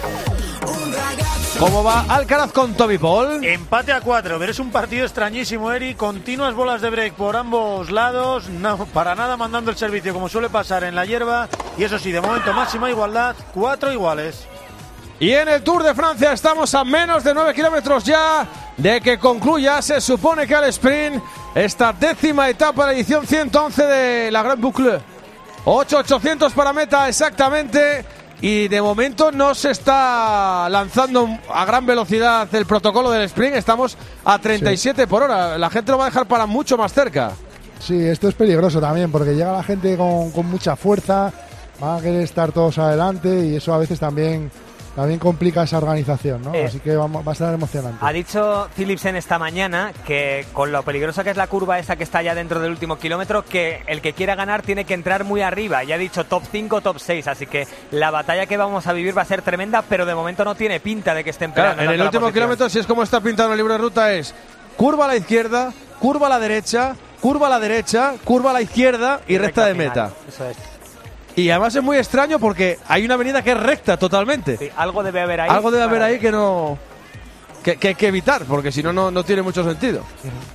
Un ragazzo.
¿Cómo va Alcaraz con Tommy Paul?
Empate a cuatro, pero es un partido extrañísimo, Eri. Continuas bolas de break por ambos lados, no, para nada mandando el servicio como suele pasar en la hierba. Y eso sí, de momento máxima igualdad, cuatro iguales.
Y en el Tour de Francia estamos a menos de nueve kilómetros ya de que concluya, se supone que al sprint, esta décima etapa de la edición ciento once de la Grande Boucle. ocho mil ochocientos para meta exactamente. Y de momento no se está lanzando a gran velocidad el protocolo del sprint. Estamos a treinta y siete sí. por hora. La gente lo va a dejar para mucho más cerca.
Sí, esto es peligroso también porque llega la gente con, con mucha fuerza. Van a querer estar todos adelante y eso a veces también... También complica esa organización, ¿no? Eh, Así que vamos, va a estar emocionante.
Ha dicho Philipsen esta mañana que con lo peligrosa que es la curva esa que está ya dentro del último kilómetro, que el que quiera ganar tiene que entrar muy arriba. Y ha dicho top cinco, top seis. Así que la batalla que vamos a vivir va a ser tremenda, pero de momento no tiene pinta de que estén peleando.
Claro, en el último kilómetro, si es como está pintado en el libro de ruta, es curva a la izquierda, curva a la derecha, curva a la derecha, curva a la izquierda y, y recta de meta.
Eso es.
Y además es muy extraño porque hay una avenida que es recta totalmente.
Sí, algo debe haber ahí.
Algo debe haber ahí que no que, que hay que evitar, porque si no, no tiene mucho sentido.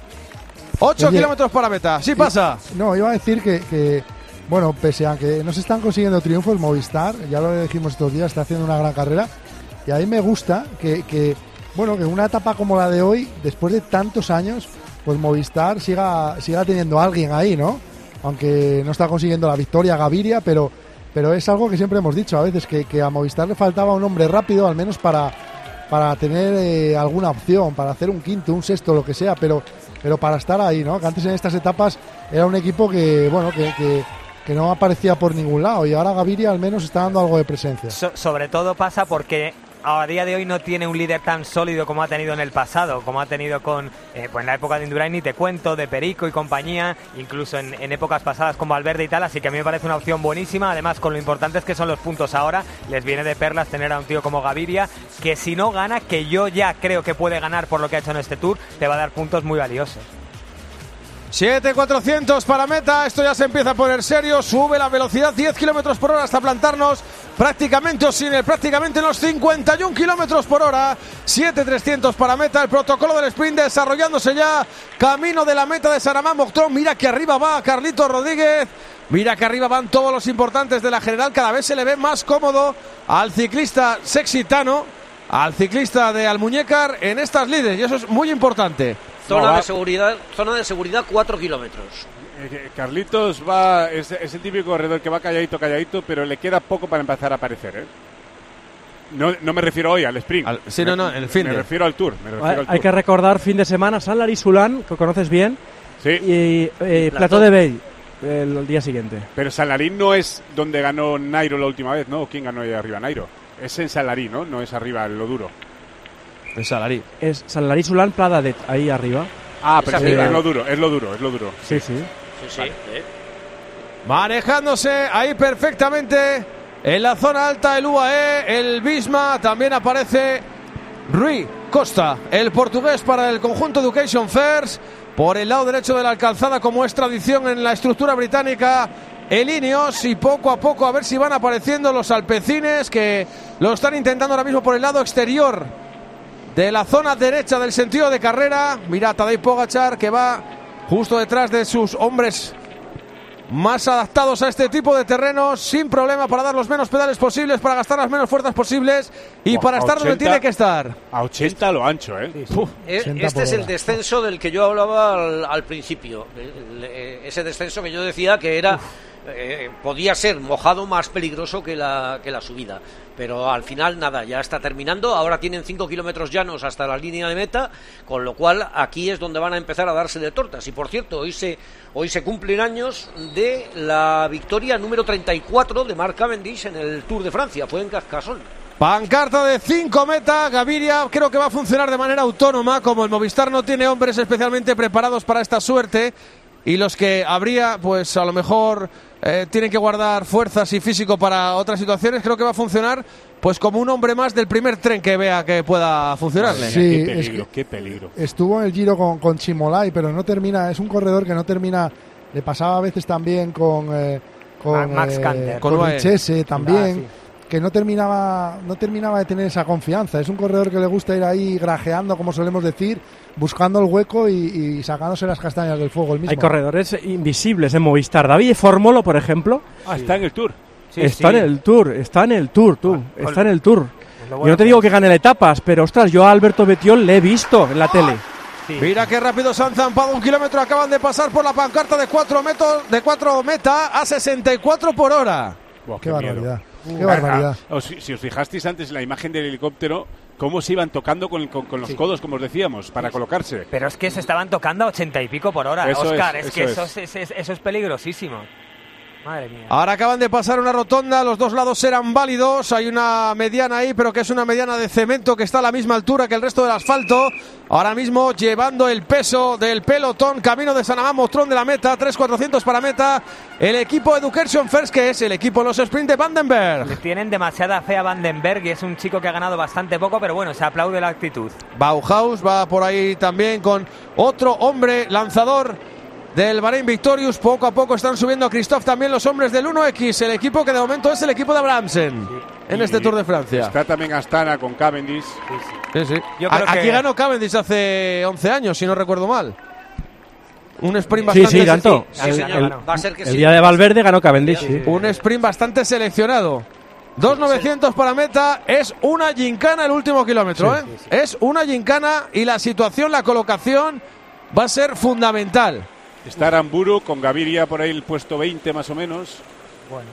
Ocho kilómetros para meta, sí pasa.
No, iba a decir que, que, bueno, pese a que no se están consiguiendo triunfos, Movistar, ya lo dijimos estos días, está haciendo una gran carrera. Y a mí me gusta que, que, bueno, que una etapa como la de hoy, después de tantos años, pues Movistar siga, siga teniendo a alguien ahí, ¿no? Aunque no está consiguiendo la victoria Gaviria, pero, pero es algo que siempre hemos dicho a veces, que, que a Movistar le faltaba un hombre rápido, al menos para, para tener eh, alguna opción, para hacer un quinto, un sexto, lo que sea, pero, pero para estar ahí, ¿no? Que antes en estas etapas era un equipo que, bueno, que, que, que no aparecía por ningún lado, y ahora Gaviria al menos está dando algo de presencia.
So, sobre todo pasa porque a día de hoy no tiene un líder tan sólido como ha tenido en el pasado, como ha tenido con eh, pues en la época de Indurain, ni te cuento, de Perico y compañía, incluso en, en épocas pasadas con Valverde y tal, así que a mí me parece una opción buenísima. Además, con lo importantes que son los puntos ahora, les viene de perlas tener a un tío como Gaviria, que si no gana, que yo ya creo que puede ganar por lo que ha hecho en este Tour, te va a dar puntos muy valiosos.
siete cuatrocientos para meta, esto ya se empieza a poner serio, sube la velocidad diez kilómetros por hora hasta plantarnos prácticamente o sin el prácticamente en los cincuenta y un kilómetros por hora, siete trescientos para meta, el protocolo del sprint desarrollándose ya, camino de la meta de Saramá-Moctrón, mira que arriba va Carlitos Rodríguez, mira que arriba van todos los importantes de la general, cada vez se le ve más cómodo al ciclista sexitano, al ciclista de Almuñécar en estas lides, y eso es muy importante.
Zona de seguridad, zona de seguridad cuatro kilómetros.
Eh, Carlitos va es, es el típico corredor que va calladito, calladito, pero le queda poco para empezar a aparecer, ¿eh? No, no me refiero hoy al sprint.
Al, sí, no, no, el fin
me
de.
refiero al Tour. Me refiero
Hay,
al tour.
hay que recordar fin de semana San Lari-Sulán, que conoces bien,
sí.
y eh, Plateau de Bay el, el día siguiente.
Pero San Larín no es donde ganó Nairo la última vez, ¿no? ¿Quién ganó ahí arriba? Nairo. Es en San Larín, ¿no? No es arriba en lo duro.
En San Larí.
Es San Lari-Sulán, Pradadet, ahí arriba.
Ah, pero
es,
sí,
arriba.
es lo duro, es lo duro, es lo duro.
Sí, sí.
Sí, sí.
Vale. ¿Eh? Manejándose ahí perfectamente en la zona alta el U A E, el Visma, también aparece Rui Costa, el portugués para el conjunto Education First, por el lado derecho de la calzada, como es tradición en la estructura británica, el Ineos, y poco a poco a ver si van apareciendo los alpecines que lo están intentando ahora mismo por el lado exterior de la zona derecha del sentido de carrera. Mira Tadej Pogačar, que va justo detrás de sus hombres más adaptados a este tipo de terrenos, sin problema, para dar los menos pedales posibles, para gastar las menos fuerzas posibles y
Wow,
para estar
ochenta,
donde tiene que estar.
A ochenta lo ancho, ¿eh?
Sí, sí. Eh, este es el descenso del que yo hablaba al, al principio. El, el, ese descenso que yo decía que era eh, podía ser mojado más peligroso que la, que la subida. Pero al final nada, ya está terminando. Ahora tienen cinco kilómetros llanos hasta la línea de meta, con lo cual aquí es donde van a empezar a darse de tortas. Y por cierto, hoy se, hoy se cumplen años de la victoria número treinta y cuatro de Mark Cavendish en el Tour de Francia. Fue en Carcassonne.
Pancarta de cinco meta, Gaviria creo que va a funcionar de manera autónoma, como el Movistar no tiene hombres especialmente preparados para esta suerte, y los que habría, pues a lo mejor eh, tienen que guardar fuerzas y físico para otras situaciones. Creo que va a funcionar pues como un hombre más del primer tren que vea que pueda funcionarle.
Sí,
qué peligro,
es que
qué peligro.
Estuvo en el Giro con, con Chimolai, pero no termina, es un corredor que no termina, le pasaba a veces también con eh, con,
Max
eh,
Kanter.
con
Con
Richese también.
Ah, sí.
Que no terminaba no terminaba de tener esa confianza. Es un corredor que le gusta ir ahí grajeando, como solemos decir, buscando el hueco y, y sacándose las castañas del fuego el mismo.
Hay corredores invisibles en Movistar. David Formolo, por ejemplo,
Ah, está en el Tour.
Sí,
está
sí.
en el Tour, está en el Tour, tú,
Con-
está en el Tour.
Pues lo
Yo
bueno
no te
que
digo
es.
que gane etapas, pero ostras, yo a Alberto Betiol le he visto en la tele.
Sí.
Mira qué rápido se han zampado un kilómetro, acaban de pasar por la pancarta de cuatro metros, de cuatro meta a sesenta y cuatro por hora.
Buah,
Qué
miedo.
barbaridad. Qué
Ah,
barbaridad.
ah, os- si os fijasteis antes en la imagen del helicóptero, cómo se iban tocando con, con- con los
Sí.
codos, como os decíamos, para colocarse.
Pero es que se estaban tocando a ochenta y pico por hora,
Eso
Oscar.
es,
Es, que
eso
eso
es.
es, es- eso es peligrosísimo. Madre mía.
Ahora acaban de pasar una rotonda, los dos lados eran válidos, hay una mediana ahí, pero que es una mediana de cemento que está a la misma altura que el resto del asfalto. Ahora mismo llevando el peso del pelotón, camino de San Amán, Mostrón de la meta, tres cuatrocientos para meta, el equipo Education First, que es el equipo en los sprint de Vandenberg.
Le tienen demasiada fe a Vandenberg y es un chico que ha ganado bastante poco, pero bueno, se aplaude la actitud.
Bauhaus va por ahí también con otro hombre lanzador del Bahrein Victorious. Poco a poco están subiendo a Christophe también los hombres del uno equis, el equipo que de momento es el equipo de Abrahamsen en
Y
este Tour de Francia.
Está también Astana con Cavendish.
Sí, sí.
Yo
A-
creo
Aquí
que-
ganó Cavendish hace once años, si no recuerdo mal. Un sprint
Sí,
bastante
sí, tanto.
Sí,
el,
señor,
el-
va a ser que
el
sí.
día de Valverde ganó Cavendish. Sí.
Un sprint bastante seleccionado. dos novecientos para meta. Es una gincana el último kilómetro.
Sí,
¿eh? Es una gincana y la situación, la colocación va a ser fundamental.
Está Aramburu con Gaviria por ahí el puesto veinte más o menos.
Bueno.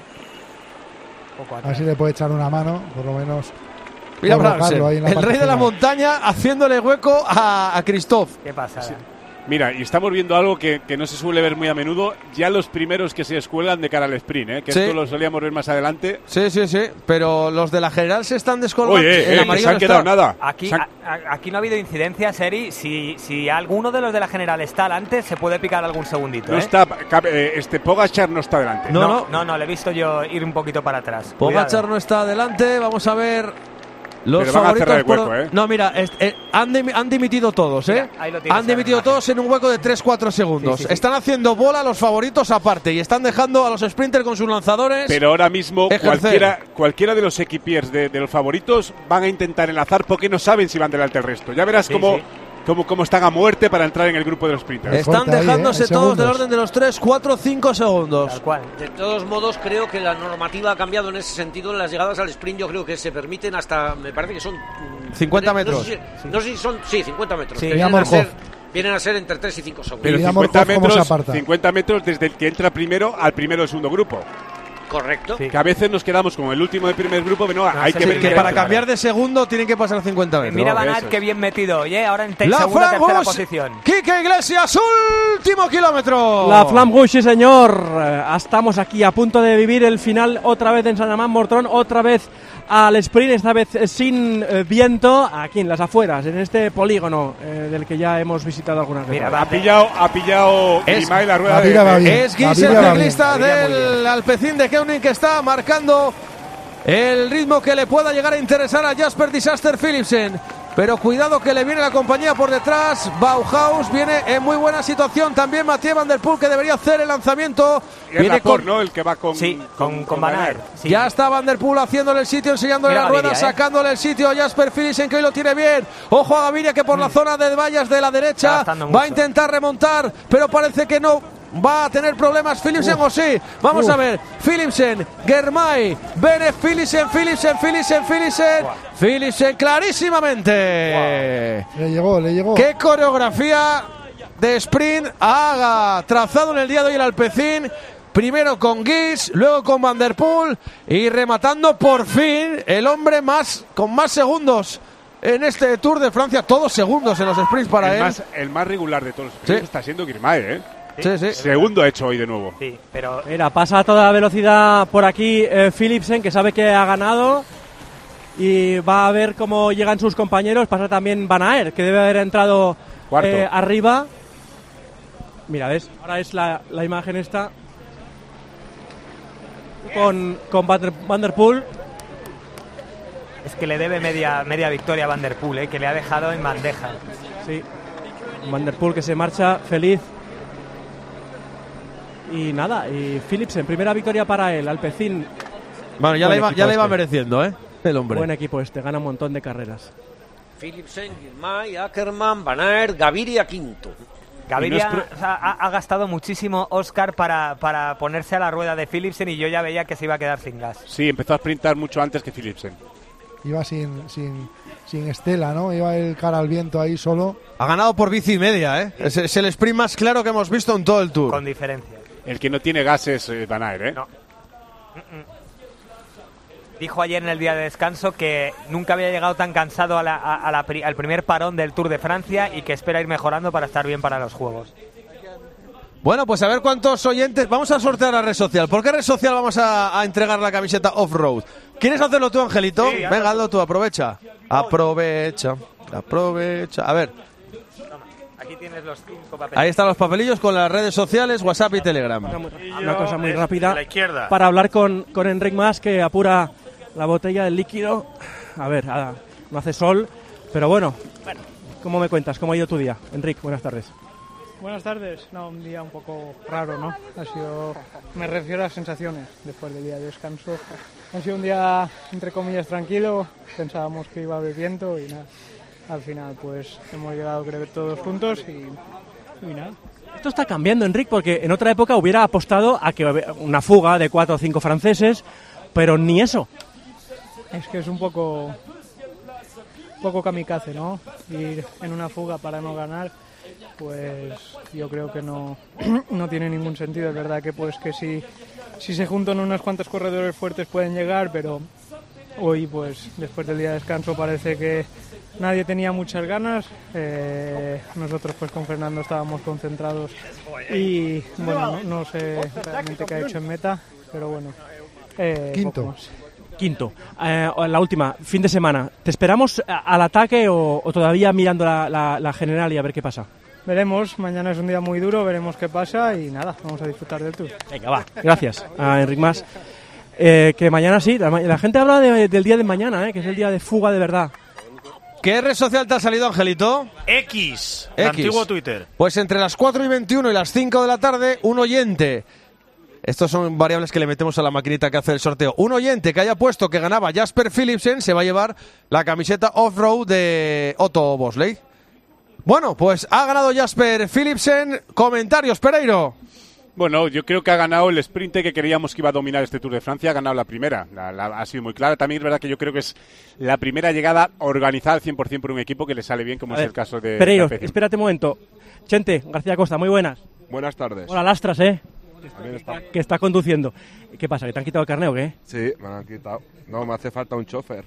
Poco
A ver
atrás.
si le puede echar una mano, por lo menos.
Mira,
colocarlo
Abrahamsen,
ahí en la
el
parte
rey de la
final.
montaña, haciéndole hueco a, a Christophe.
¿Qué pasa?
Mira, y estamos viendo algo que, que no se suele ver muy a menudo, ya los primeros que se escuelan de cara al sprint, ¿eh? que
Sí.
esto lo solíamos ver más adelante.
Sí, sí, sí. Pero los de la general se están descolgando.
Oye, eh,
El
que
amarillo
se han
no
quedado
está.
nada.
Aquí,
Se han-
a- a- aquí no ha habido incidencias, Eri. Si, si alguno de los de la general está delante, se puede picar algún segundito.
No
¿eh?
está, cabe- eh, este Pogačar no está delante.
No,
no,
no.
no, no, le he visto yo ir un poquito para atrás.
Pogačar
Cuidado.
no está adelante. Vamos a ver Los
Pero van a cerrar el
por-
hueco, ¿eh?
No, mira, est- eh, han, dim- han dimitido todos, ¿eh?
Mira, ahí lo tienes
Han
en la
dimitido
imagen.
todos en un hueco de tres cuatro segundos.
Sí, sí, sí.
Están haciendo bola los favoritos aparte y están dejando a los sprinters con sus lanzadores.
Pero ahora mismo
ejercer.
cualquiera, cualquiera de los equipiers de, de los favoritos van a intentar enlazar porque no saben si van delante del resto. Ya verás
Sí,
cómo,
sí.
cómo, cómo están a muerte para entrar en el grupo de los sprinters.
Están
Corta ahí,
dejándose
¿eh?
todos del
Segundos.
orden de los tres cuatro cinco segundos.
Tal cual.
De todos modos, creo que la normativa ha cambiado en ese sentido. En las llegadas al sprint yo creo que se permiten hasta, me parece que son... mm,
cincuenta
no sé
metros.
si- No sé si son, sí, cincuenta metros.
Sí.
que vienen, a
Mira
ser,
Morkov.
vienen a ser entre tres y cinco segundos.
Pero
Mira
cincuenta
Morkov cómo se
metros,
aparta.
cincuenta metros desde el que entra primero al primero del segundo grupo.
Correcto.
Sí.
Que a veces nos quedamos con el último del primer grupo, pero no, hay
sí,
que
sí,
ver
Que
Mira,
para
claro.
cambiar de segundo tienen que pasar cincuenta metros.
Mira Van
eso
Aert,
es.
qué bien metido, oye, ahora en te-
La
segunda, tercera
Flambush,
posición.
Quique Iglesias, último kilómetro.
La Flambush, sí señor. Eh, Estamos aquí a punto de vivir el final otra vez en San Amán Mortrón, otra vez al sprint, esta vez eh, sin eh, viento, aquí en las afueras, en este polígono eh, del que ya hemos visitado algunas veces.
Mira,
Ha pillado, ha pillado
Es-
Grimay la rueda
Gaviria
de,
va
de-
bien.
Es Guis,
Gaviria
el
va bien.
ciclista
Gaviria muy
del Alpecin de Koenig, que está marcando el ritmo que le pueda llegar a interesar a Jasper Disaster Philipsen. Pero cuidado que le viene la compañía por detrás. Bauhaus viene en muy buena situación. También Mathieu Van Der Poel, que debería hacer el lanzamiento.
Es
Viene
Laporte,
con...
¿no? El que va con
Sí, con, con Van Aert. Sí.
Ya está Van Der Poel haciéndole el sitio, enseñándole
Mira
la
Gaviria,
rueda,
¿eh?
sacándole el sitio a Jasper Philipsen, que hoy lo tiene bien. Ojo a Gaviria, que por la zona de vallas de la
Está
derecha
gastando
va a
mucho.
intentar remontar, pero parece que no va a tener problemas Philipsen, o sí. Vamos
Uf.
a ver. Philipsen, Germay, Bene, Philipsen, Philipsen, Philipsen, Philipsen. Philipsen clarísimamente.
Le llegó, le llegó.
¿Qué coreografía de sprint ha trazado en el día de hoy el Alpecin? Primero con Guis, luego con Van Der Poel y rematando por fin el hombre más con más segundos en este Tour de Francia. Todos segundos en los sprints para
el
él.
más, el más regular de todos los sprints
Sí.
está siendo Grimay, ¿eh?
Sí, sí.
Segundo ha hecho hoy de nuevo.
Sí, pero
Mira, pasa a toda velocidad por aquí eh, Philipsen, que sabe que ha ganado. Y va a ver cómo llegan sus compañeros. Pasa también Van Aert, que debe haber entrado
Cuarto.
eh, arriba. Mira, ¿ves? Ahora es la, la imagen esta. Con, con Van der, Van der Poel.
es que le debe media, media victoria a Van Der Poel, ¿eh? Que le ha dejado en bandeja.
Sí. Van der Poel que se marcha feliz. Y nada, y Philipsen, primera victoria para él, Alpecin.
Bueno, ya,
Buen
la iba,
equipo
ya la iba
este.
mereciendo, ¿eh? El hombre.
Buen equipo este, gana un montón de carreras.
Philipsen, Girmay, Ackermann, Van Aert, Gaviria quinto.
Gaviria
Y no es pro-
o sea, ha, ha gastado muchísimo Oscar para, para ponerse a la rueda de Philipsen y yo ya veía que se iba a quedar sin gas.
Sí, empezó a sprintar mucho antes que Philipsen.
Iba sin, sin, sin estela, ¿no? Iba el cara al viento ahí solo.
Ha ganado por bici y media, ¿eh? Es, es el sprint más claro que hemos visto en todo el Tour.
Con diferencia.
El que no tiene gas es eh, Van Aert, ¿eh?
No. Dijo ayer en el día de descanso que nunca había llegado tan cansado a la- a- a la pri- al primer parón del Tour de Francia y que espera ir mejorando para estar bien para los Juegos.
Bueno, pues a ver cuántos oyentes. Vamos a sortear la red social. ¿Por qué red social vamos a, a entregar la camiseta off-road? ¿Quieres hacerlo tú, Angelito?
Sí,
Venga, hazlo tú, aprovecha. Aprovecha, aprovecha. A ver,
Aquí tienes los cinco papeles.
ahí están los papelillos con las redes sociales, WhatsApp y Telegram.
Una cosa muy
es
rápida
a la izquierda.
para hablar con, con Enric Mas, que apura la botella del líquido. A ver, a- no hace sol, pero bueno, bueno, ¿cómo me cuentas? ¿Cómo ha ido tu día? Enric, buenas tardes.
Buenas tardes. No, un día un poco raro, ¿no? Ha sido, me refiero a las sensaciones después del día de descanso. Ha sido un día, entre comillas, tranquilo. Pensábamos que iba a haber viento y nada. Al final, pues, hemos llegado, creo que todos juntos y, y nada.
Esto está cambiando, Enric, porque en otra época hubiera apostado a que una fuga de cuatro o cinco franceses, pero ni eso.
Es que es un poco, un poco kamikaze, ¿no? Ir en una fuga para no ganar, pues yo creo que no, no tiene ningún sentido. Es verdad que pues que si, si se juntan unos cuantos corredores fuertes pueden llegar, pero hoy pues después del día de descanso parece que nadie tenía muchas ganas. Eh, nosotros pues con Fernando estábamos concentrados y bueno, no, no sé realmente qué ha hecho en meta, pero bueno. eh,
Quinto.
poco más.
Quinto, eh, la última, fin de semana. ¿Te esperamos a- al ataque o, o todavía mirando la, la- la general y a ver qué pasa?
Veremos, mañana es un día muy duro, veremos qué pasa y nada, vamos a disfrutar del Tour.
Venga, va. Gracias a Enric Mas. Eh, que mañana sí, la, la gente habla de, del día de mañana, eh, que es el día de fuga de verdad.
¿Qué red social te ha salido, Angelito?
X, el antiguo Twitter.
Pues entre las cuatro y veintiuno y las cinco de la tarde, un oyente. Estos son variables que le metemos a la maquinita que hace el sorteo. Un oyente que haya puesto que ganaba Jasper Philipsen se va a llevar la camiseta off-road de Otto Bosley. Bueno, pues ha ganado Jasper Philipsen. Comentarios, Pereiro.
Bueno, yo creo que ha ganado el sprint que queríamos que iba a dominar este Tour de Francia, ha ganado la primera, la, la, ha sido muy clara. También es verdad que yo creo que es la primera llegada organizada al cien por ciento por un equipo que le sale bien, como a es ver, el caso de...
Pereiro, de espérate un momento. Chente, García Costa, muy buenas.
Buenas tardes.
Hola, Lastras, ¿eh?
También está.
Que está conduciendo. ¿Qué pasa, que te han quitado el carné o qué?
Sí, me han quitado. No, me hace falta un chofer.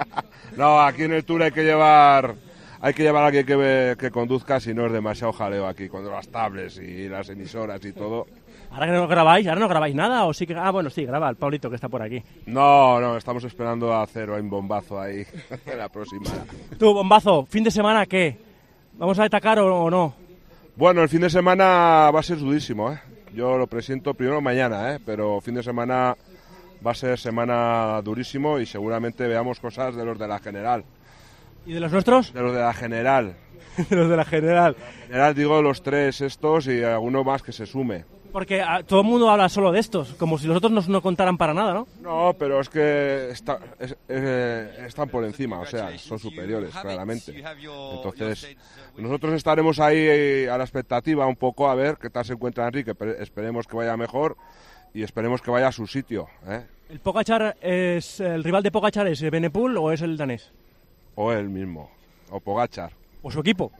No, aquí en el Tour hay que llevar... Hay que llevar a alguien que, que conduzca, si no es demasiado jaleo aquí, con las tablets y las emisoras y todo.
¿Ahora que no grabáis? ¿Ahora no grabáis nada? ¿O sí que... Ah, bueno, sí, graba el Paulito que está por aquí.
No, no, estamos esperando a hacer un bombazo ahí en la próxima.
Tú, bombazo, ¿fin de semana qué? ¿Vamos a atacar o, o no?
Bueno, el fin de semana va a ser durísimo, ¿eh? Yo lo presiento primero mañana, ¿eh? Pero fin de semana va a ser semana durísimo y seguramente veamos cosas de los de la general.
¿Y de los nuestros?
De los de la general.
De los de la general.
La general, digo, los tres estos y alguno más que se sume.
Porque a, todo el mundo habla solo de estos, como si los otros no, no contaran para nada, ¿no?
No, pero es que está, es, es, están por encima, o sea, son superiores, claramente. Entonces, nosotros estaremos ahí a la expectativa un poco a ver qué tal se encuentra Enrique. Esperemos que vaya mejor y esperemos que vaya a su sitio, ¿eh?
¿El Pogačar es, el rival de Pogačar es Benepul o es el danés?
O él mismo, o Pogačar.
¿O su equipo?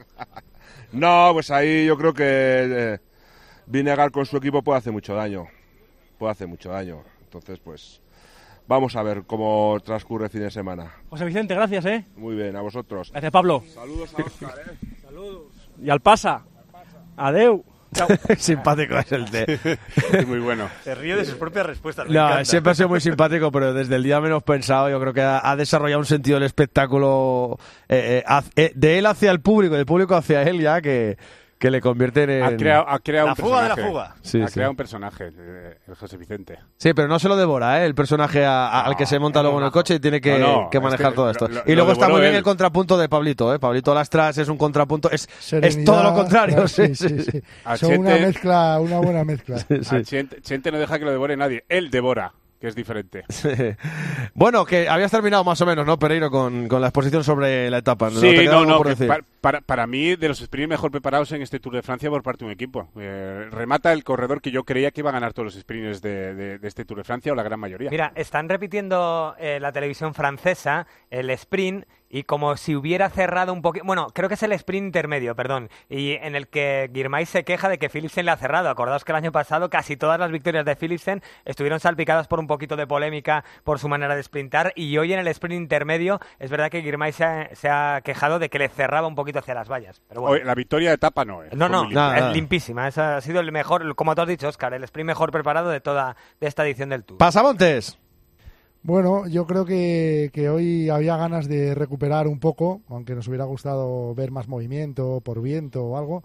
No, pues ahí yo creo que eh, Vingegaard con su equipo puede hacer mucho daño. Puede hacer mucho daño. Entonces, pues, vamos a ver cómo transcurre el fin de semana.
José Vicente, gracias, ¿eh?
Muy bien, a vosotros.
Gracias, Pablo.
Saludos a Óscar, ¿eh?
Saludos. Y al pasa. Adeu. Chao.
Simpático es el de.
Muy bueno.
Se ríe de sus propias respuestas. Me
no,
encanta.
Siempre ha sido muy simpático, pero desde el día menos pensado, yo creo que ha, ha desarrollado un sentido del espectáculo eh, eh, de él hacia el público, del público hacia él, ya que, que le convierten en.
Ha creado, ha creado
la
un
fuga
personaje.
de la fuga.
Sí,
ha
sí.
creado un personaje, el José Vicente.
Sí, pero no se lo devora, ¿eh? El personaje a, a,
no,
al que se monta luego en el coche y tiene que,
no, no,
que manejar
es que
todo esto.
lo, lo,
y luego
lo
está muy bien
él.
el contrapunto de Pablito, ¿eh? Pablito Lastras es un contrapunto, es,
Serenidad,
es todo lo contrario.
claro,
sí,
sí,
sí,
sí, sí.
A
Son
Chente-
una mezcla, una buena mezcla.
sí, sí.
A Chente, Chente no deja que lo devore nadie, él devora, que es diferente.
Bueno, que habías terminado más o menos, ¿no, Pereiro, con, con la exposición sobre la etapa? ¿No
Sí,
te queda
no,
algo
no,
por
que
decir?
pa- para, para mí, de los sprints mejor preparados en este Tour de Francia por parte de un equipo. Eh, remata el corredor que yo creía que iba a ganar todos los sprints de, de, de este Tour de Francia, o la gran mayoría.
Mira, están repitiendo eh, la televisión francesa el sprint y como si hubiera cerrado un poquito... Bueno, creo que es el sprint intermedio, perdón, y en el que Girmay se queja de que Philipsen le ha cerrado. Acordaos que el año pasado casi todas las victorias de Philipsen estuvieron salpicadas por un poquito de polémica por su manera de sprintar, y hoy en el sprint intermedio es verdad que Girmay se ha, se ha quejado de que le cerraba un poquito hacia las vallas. Pero bueno.
Hoy, la victoria de etapa no es.
No, no,
muy limpia.
es limpísima. Esa ha sido el mejor, como tú has dicho, Óscar, el sprint mejor preparado de toda de esta edición del Tour.
Pasamontes.
Bueno, yo creo que, que hoy había ganas de recuperar un poco, aunque nos hubiera gustado ver más movimiento por viento o algo,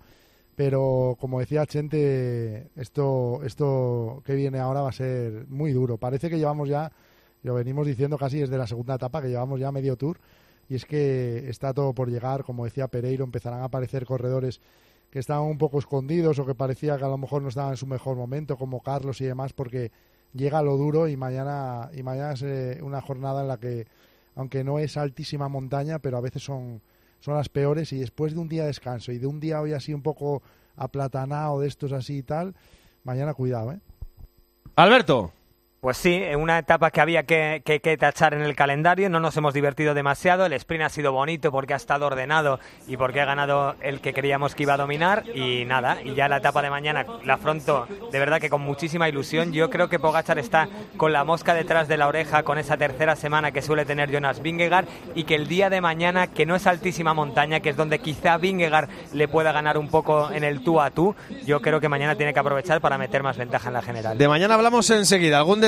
pero como decía Chente, esto, esto que viene ahora va a ser muy duro. Parece que llevamos ya, lo venimos diciendo casi desde la segunda etapa, que llevamos ya medio Tour, y es que está todo por llegar. Como decía Pereiro, empezarán a aparecer corredores que estaban un poco escondidos o que parecía que a lo mejor no estaban en su mejor momento, como Carlos y demás, porque llega lo duro y mañana y mañana es eh, una jornada en la que, aunque no es altísima montaña, pero a veces son, son las peores, y después de un día de descanso y de un día hoy así un poco aplatanado de estos así y tal, mañana cuidado, ¿eh?
Alberto.
Pues sí, en una etapa que había que, que, que tachar en el calendario, no nos hemos divertido demasiado, el sprint ha sido bonito porque ha estado ordenado y porque ha ganado el que creíamos que iba a dominar, y nada, y ya la etapa de mañana la afronto de verdad que con muchísima ilusión. Yo creo que Pogačar está con la mosca detrás de la oreja con esa tercera semana que suele tener Jonas Vingegaard, y que el día de mañana, que no es altísima montaña, que es donde quizá Vingegaard le pueda ganar un poco en el tú a tú, yo creo que mañana tiene que aprovechar para meter más ventaja en la general.
De mañana hablamos enseguida. ¿Algún detalle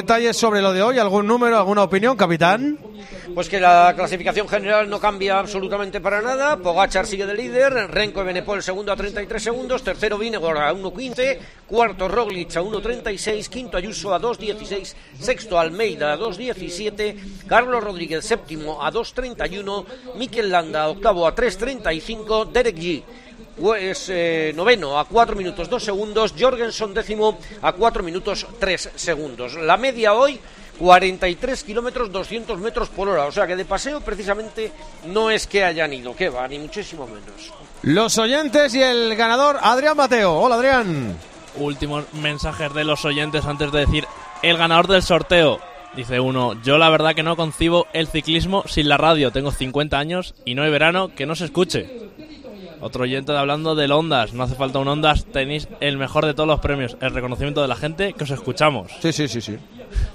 detalles sobre lo de hoy? ¿Algún número, alguna opinión, capitán?
Pues que la clasificación general no cambia absolutamente para nada. Pogačar sigue de líder, Renko Evenepoel segundo a treinta y tres segundos, tercero Vingegaard a uno quince, cuarto Roglic a uno treinta y seis, quinto Ayuso a dos dieciséis, sexto Almeida a dos diecisiete, Carlos Rodríguez séptimo a dos treinta y uno, Mikel Landa octavo a tres treinta y cinco, Derek G es eh, noveno a cuatro minutos dos segundos, Jorgenson décimo a cuatro minutos tres segundos. La media hoy cuarenta y tres kilómetros doscientos metros por hora, o sea que de paseo precisamente no es que hayan ido, que va, ni muchísimo menos.
Los oyentes y el ganador Adrián Mateo. Hola, Adrián.
Últimos mensajes de los oyentes antes de decir el ganador del sorteo. Dice uno: yo la verdad que no concibo el ciclismo sin la radio, tengo cincuenta años y no hay verano que no se escuche. Otro oyente hablando del Ondas, no hace falta un Ondas, tenéis el mejor de todos los premios, el reconocimiento de la gente que os escuchamos.
Sí, sí, sí, sí.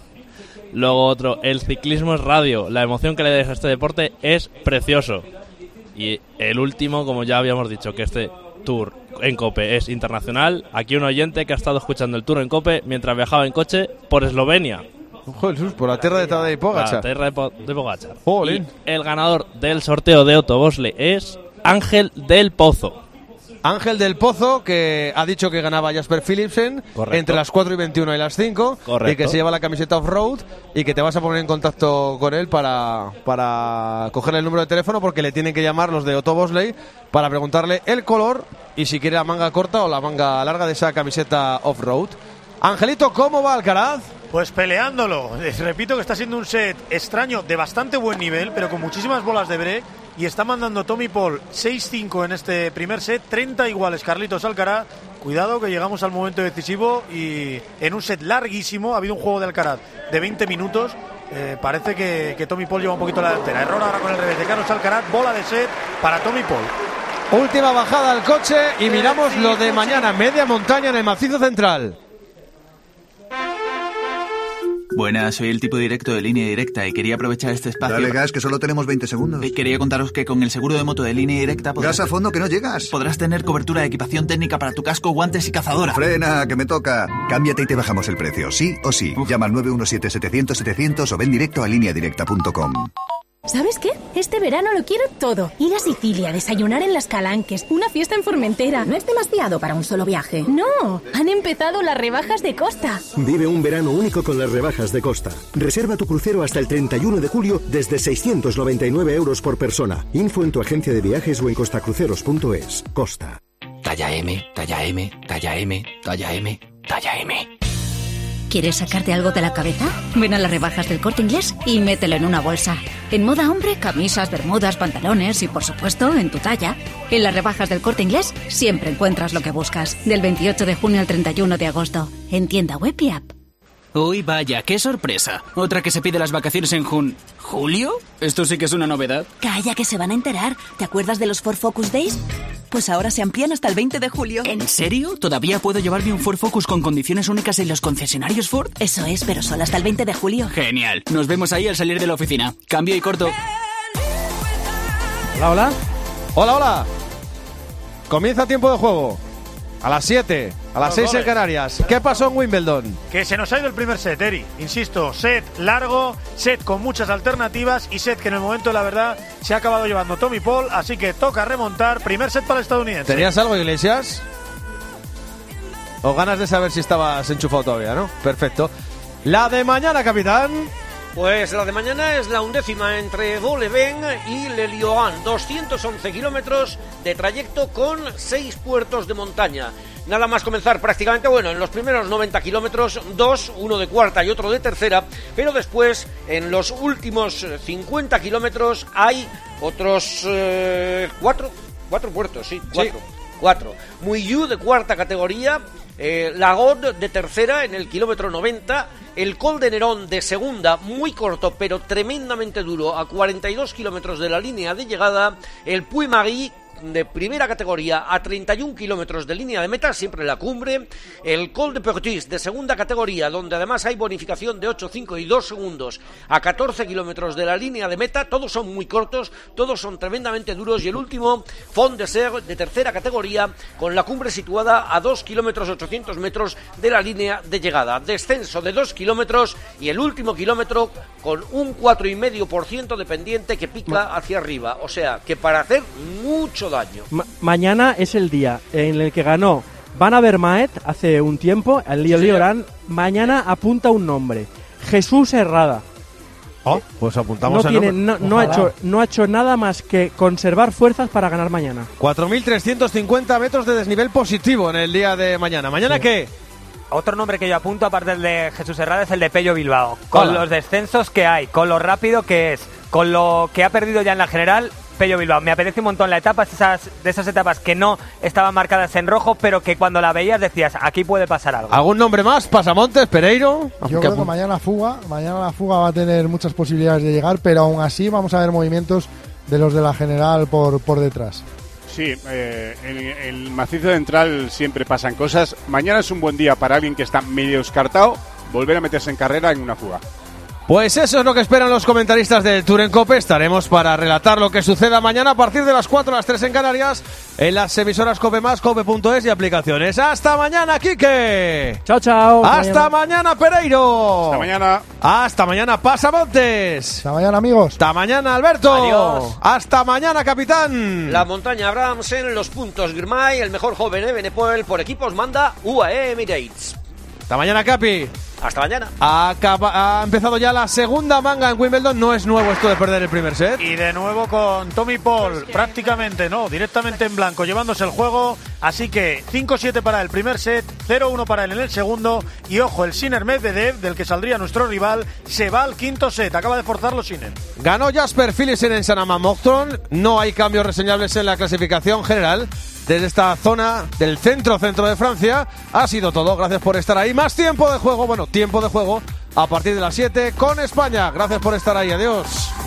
Luego otro: el ciclismo es radio, la emoción que le deja a este deporte es precioso. Y el último, como ya habíamos dicho, que este Tour en COPE es internacional. Aquí un oyente que ha estado escuchando el Tour en COPE mientras viajaba en coche por Eslovenia.
Jesús, por la tierra de Tadej Pogačar.
La tierra de, po de Pogačar. Y el ganador del sorteo de Otto Bosley es Ángel del Pozo.
Ángel del Pozo, que ha dicho que ganaba Jasper Philipsen. Correcto. Entre las cuatro y veintiuno y las cinco. Correcto. Y que se lleva la camiseta off-road y que te vas a poner en contacto con él para, para cogerle el número de teléfono, porque le tienen que llamar los de Otto Bosley para preguntarle el color y si quiere la manga corta o la manga larga de esa camiseta off-road. Angelito, ¿cómo va Alcaraz?
Pues peleándolo. Les repito que está siendo un set extraño de bastante buen nivel, pero con muchísimas bolas de break. Y está mandando Tommy Paul seis cinco en este primer set, treinta iguales Carlitos Alcaraz. Cuidado que llegamos al momento decisivo y en un set larguísimo. Ha habido un juego de Alcaraz de veinte minutos. Eh, parece que, que Tommy Paul lleva un poquito la delantera. Error ahora con el revés de Carlos Alcaraz. Bola de set para Tommy Paul.
Última bajada al coche y miramos lo de mañana. Media montaña en el macizo central.
Buenas, soy el tipo directo de Línea Directa y quería aprovechar este espacio.
Dale gas, que solo tenemos veinte segundos.
Y quería contaros que con el seguro de moto de Línea Directa podrás...
Gas a fondo, que no llegas.
Podrás tener cobertura de equipación técnica para tu casco, guantes y cazadora.
Frena, que me toca. Cámbiate y te bajamos el precio, sí o sí. Uf. Llama al nueve uno siete setecientos setecientos o ven directo a línea directa punto com.
¿Sabes qué? Este verano lo quiero todo. Ir a Sicilia, desayunar en Las Calanques, una fiesta en Formentera.
No es demasiado para un solo viaje.
No, han empezado las rebajas de Costa.
Vive un verano único con las rebajas de Costa. Reserva tu crucero hasta el treinta y uno de julio desde seiscientos noventa y nueve euros por persona. Info en tu agencia de viajes o en costacruceros punto es. Costa.
Talla M, talla M, talla M, talla M, talla M.
¿Quieres sacarte algo de la cabeza? Ven a las rebajas del Corte Inglés y mételo en una bolsa. En moda hombre, camisas, bermudas, pantalones y, por supuesto, en tu talla. En las rebajas del Corte Inglés siempre encuentras lo que buscas. Del veintiocho de junio al treinta y uno de agosto. En tienda web y app.
Uy, vaya, qué sorpresa. Otra que se pide las vacaciones en jun... ¿Julio? Esto sí que es una novedad.
Calla, que se van a enterar. ¿Te acuerdas de los Ford Focus Days? Pues ahora se amplían hasta el veinte de julio.
¿En serio? ¿Todavía puedo llevarme un Ford Focus con condiciones únicas en los concesionarios Ford?
Eso es, pero solo hasta el veinte de julio.
Genial. Nos vemos ahí al salir de la oficina. Cambio y corto.
Hola, hola. Hola, hola. Comienza tiempo de juego. A las siete, a las seis en Canarias. ¿Qué pasó en Wimbledon?
Que se nos ha ido el primer set, Eri. Insisto, set largo, set con muchas alternativas y set que en el momento de la verdad se ha acabado llevando Tommy Paul, así que toca remontar. Primer set para el estadounidense.
¿Tenías algo, Iglesias? ¿O ganas de saber si estabas enchufado todavía, no? Perfecto. La de mañana, capitán.
Pues la de mañana es la undécima entre Vaux-le-Vent y Le Lion, doscientos once kilómetros de trayecto con seis puertos de montaña. Nada más comenzar prácticamente, bueno, en los primeros noventa kilómetros, dos, uno de cuarta y otro de tercera, pero después, en los últimos cincuenta kilómetros, hay otros eh, cuatro, cuatro puertos, sí, cuatro, sí. cuatro. Muillu de cuarta categoría, eh, Lagot de tercera en el kilómetro noventa, el Col de Nerón de segunda, muy corto pero tremendamente duro, a cuarenta y dos kilómetros de la línea de llegada, el Puy-Marie de primera categoría a treinta y un kilómetros de línea de meta, siempre en la cumbre. El Col de Pertuis de segunda categoría, donde además hay bonificación de ocho, cinco y dos segundos a catorce kilómetros de la línea de meta. Todos son muy cortos, todos son tremendamente duros. Y el último, Font de Ser de tercera categoría, con la cumbre situada a dos kilómetros ochocientos metros de la línea de llegada. Descenso de dos kilómetros y el último kilómetro con un cuatro coma cinco por ciento de pendiente que pica hacia arriba. O sea, que para hacer mucho daño.
Ma- mañana es el día en el que ganó Van Avermaet hace un tiempo, el Lío
Sí,
Liorán. Mañana apunta un nombre: Jesús Herrada.
Oh, pues apuntamos
no,
el
tiene,
nombre.
no, no, ha hecho, no ha hecho nada más que conservar fuerzas para ganar mañana.
cuatro mil trescientos cincuenta metros de desnivel positivo en el día de mañana. ¿Mañana sí. qué?
Otro nombre que yo apunto, aparte del de Jesús Herrada, es el de Pello Bilbao. Con
Hola.
los descensos que hay, con lo rápido que es, con lo que ha perdido ya en la general, Pello Bilbao. Me apetece un montón la etapa, esas, de esas etapas que no estaban marcadas en rojo, pero que cuando la veías decías, aquí puede pasar algo.
¿Algún nombre más? ¿Pasamontes? ¿Pereiro?
Yo creo que mañana fuga, mañana la fuga va a tener muchas posibilidades de llegar, pero aún así vamos a ver movimientos de los de la general por, por detrás.
Sí, eh, en el macizo central siempre pasan cosas. Mañana es un buen día para alguien que está medio descartado volver a meterse en carrera en una fuga.
Pues eso es lo que esperan los comentaristas del Tour en Cope. Estaremos para relatar lo que suceda mañana a partir de las cuatro a las tres en Canarias en las emisoras Cope Más, Cope punto es y aplicaciones. ¡Hasta mañana, Quique!
¡Chao, chao!
¡Hasta mañana, mañana Pereiro!
¡Hasta mañana!
¡Hasta mañana, Pasamontes!
¡Hasta mañana, amigos!
¡Hasta mañana, Alberto!
Adiós.
¡Hasta mañana, capitán!
La montaña Abramsen, los puntos Girmay, el mejor joven de Benepol, por equipos manda U A E Emirates.
¡Hasta mañana, Capi!
Hasta mañana.
Acaba, ha empezado ya la segunda manga en Wimbledon. No es nuevo esto de perder el primer set.
Y de nuevo con Tommy Paul, prácticamente no, directamente en blanco, llevándose el juego. Así que cinco siete para el primer set, cero uno para él en el segundo. Y ojo, el Sinner Medvedev, del que saldría nuestro rival, se va al quinto set. Acaba de forzarlo Sinner.
Ganó Jasper Philipsen en San Amamocton. No hay cambios reseñables en la clasificación general. Desde esta zona del centro-centro de Francia ha sido todo. Gracias por estar ahí. Más tiempo de juego, bueno, tiempo de juego a partir de las siete con España. Gracias por estar ahí. Adiós.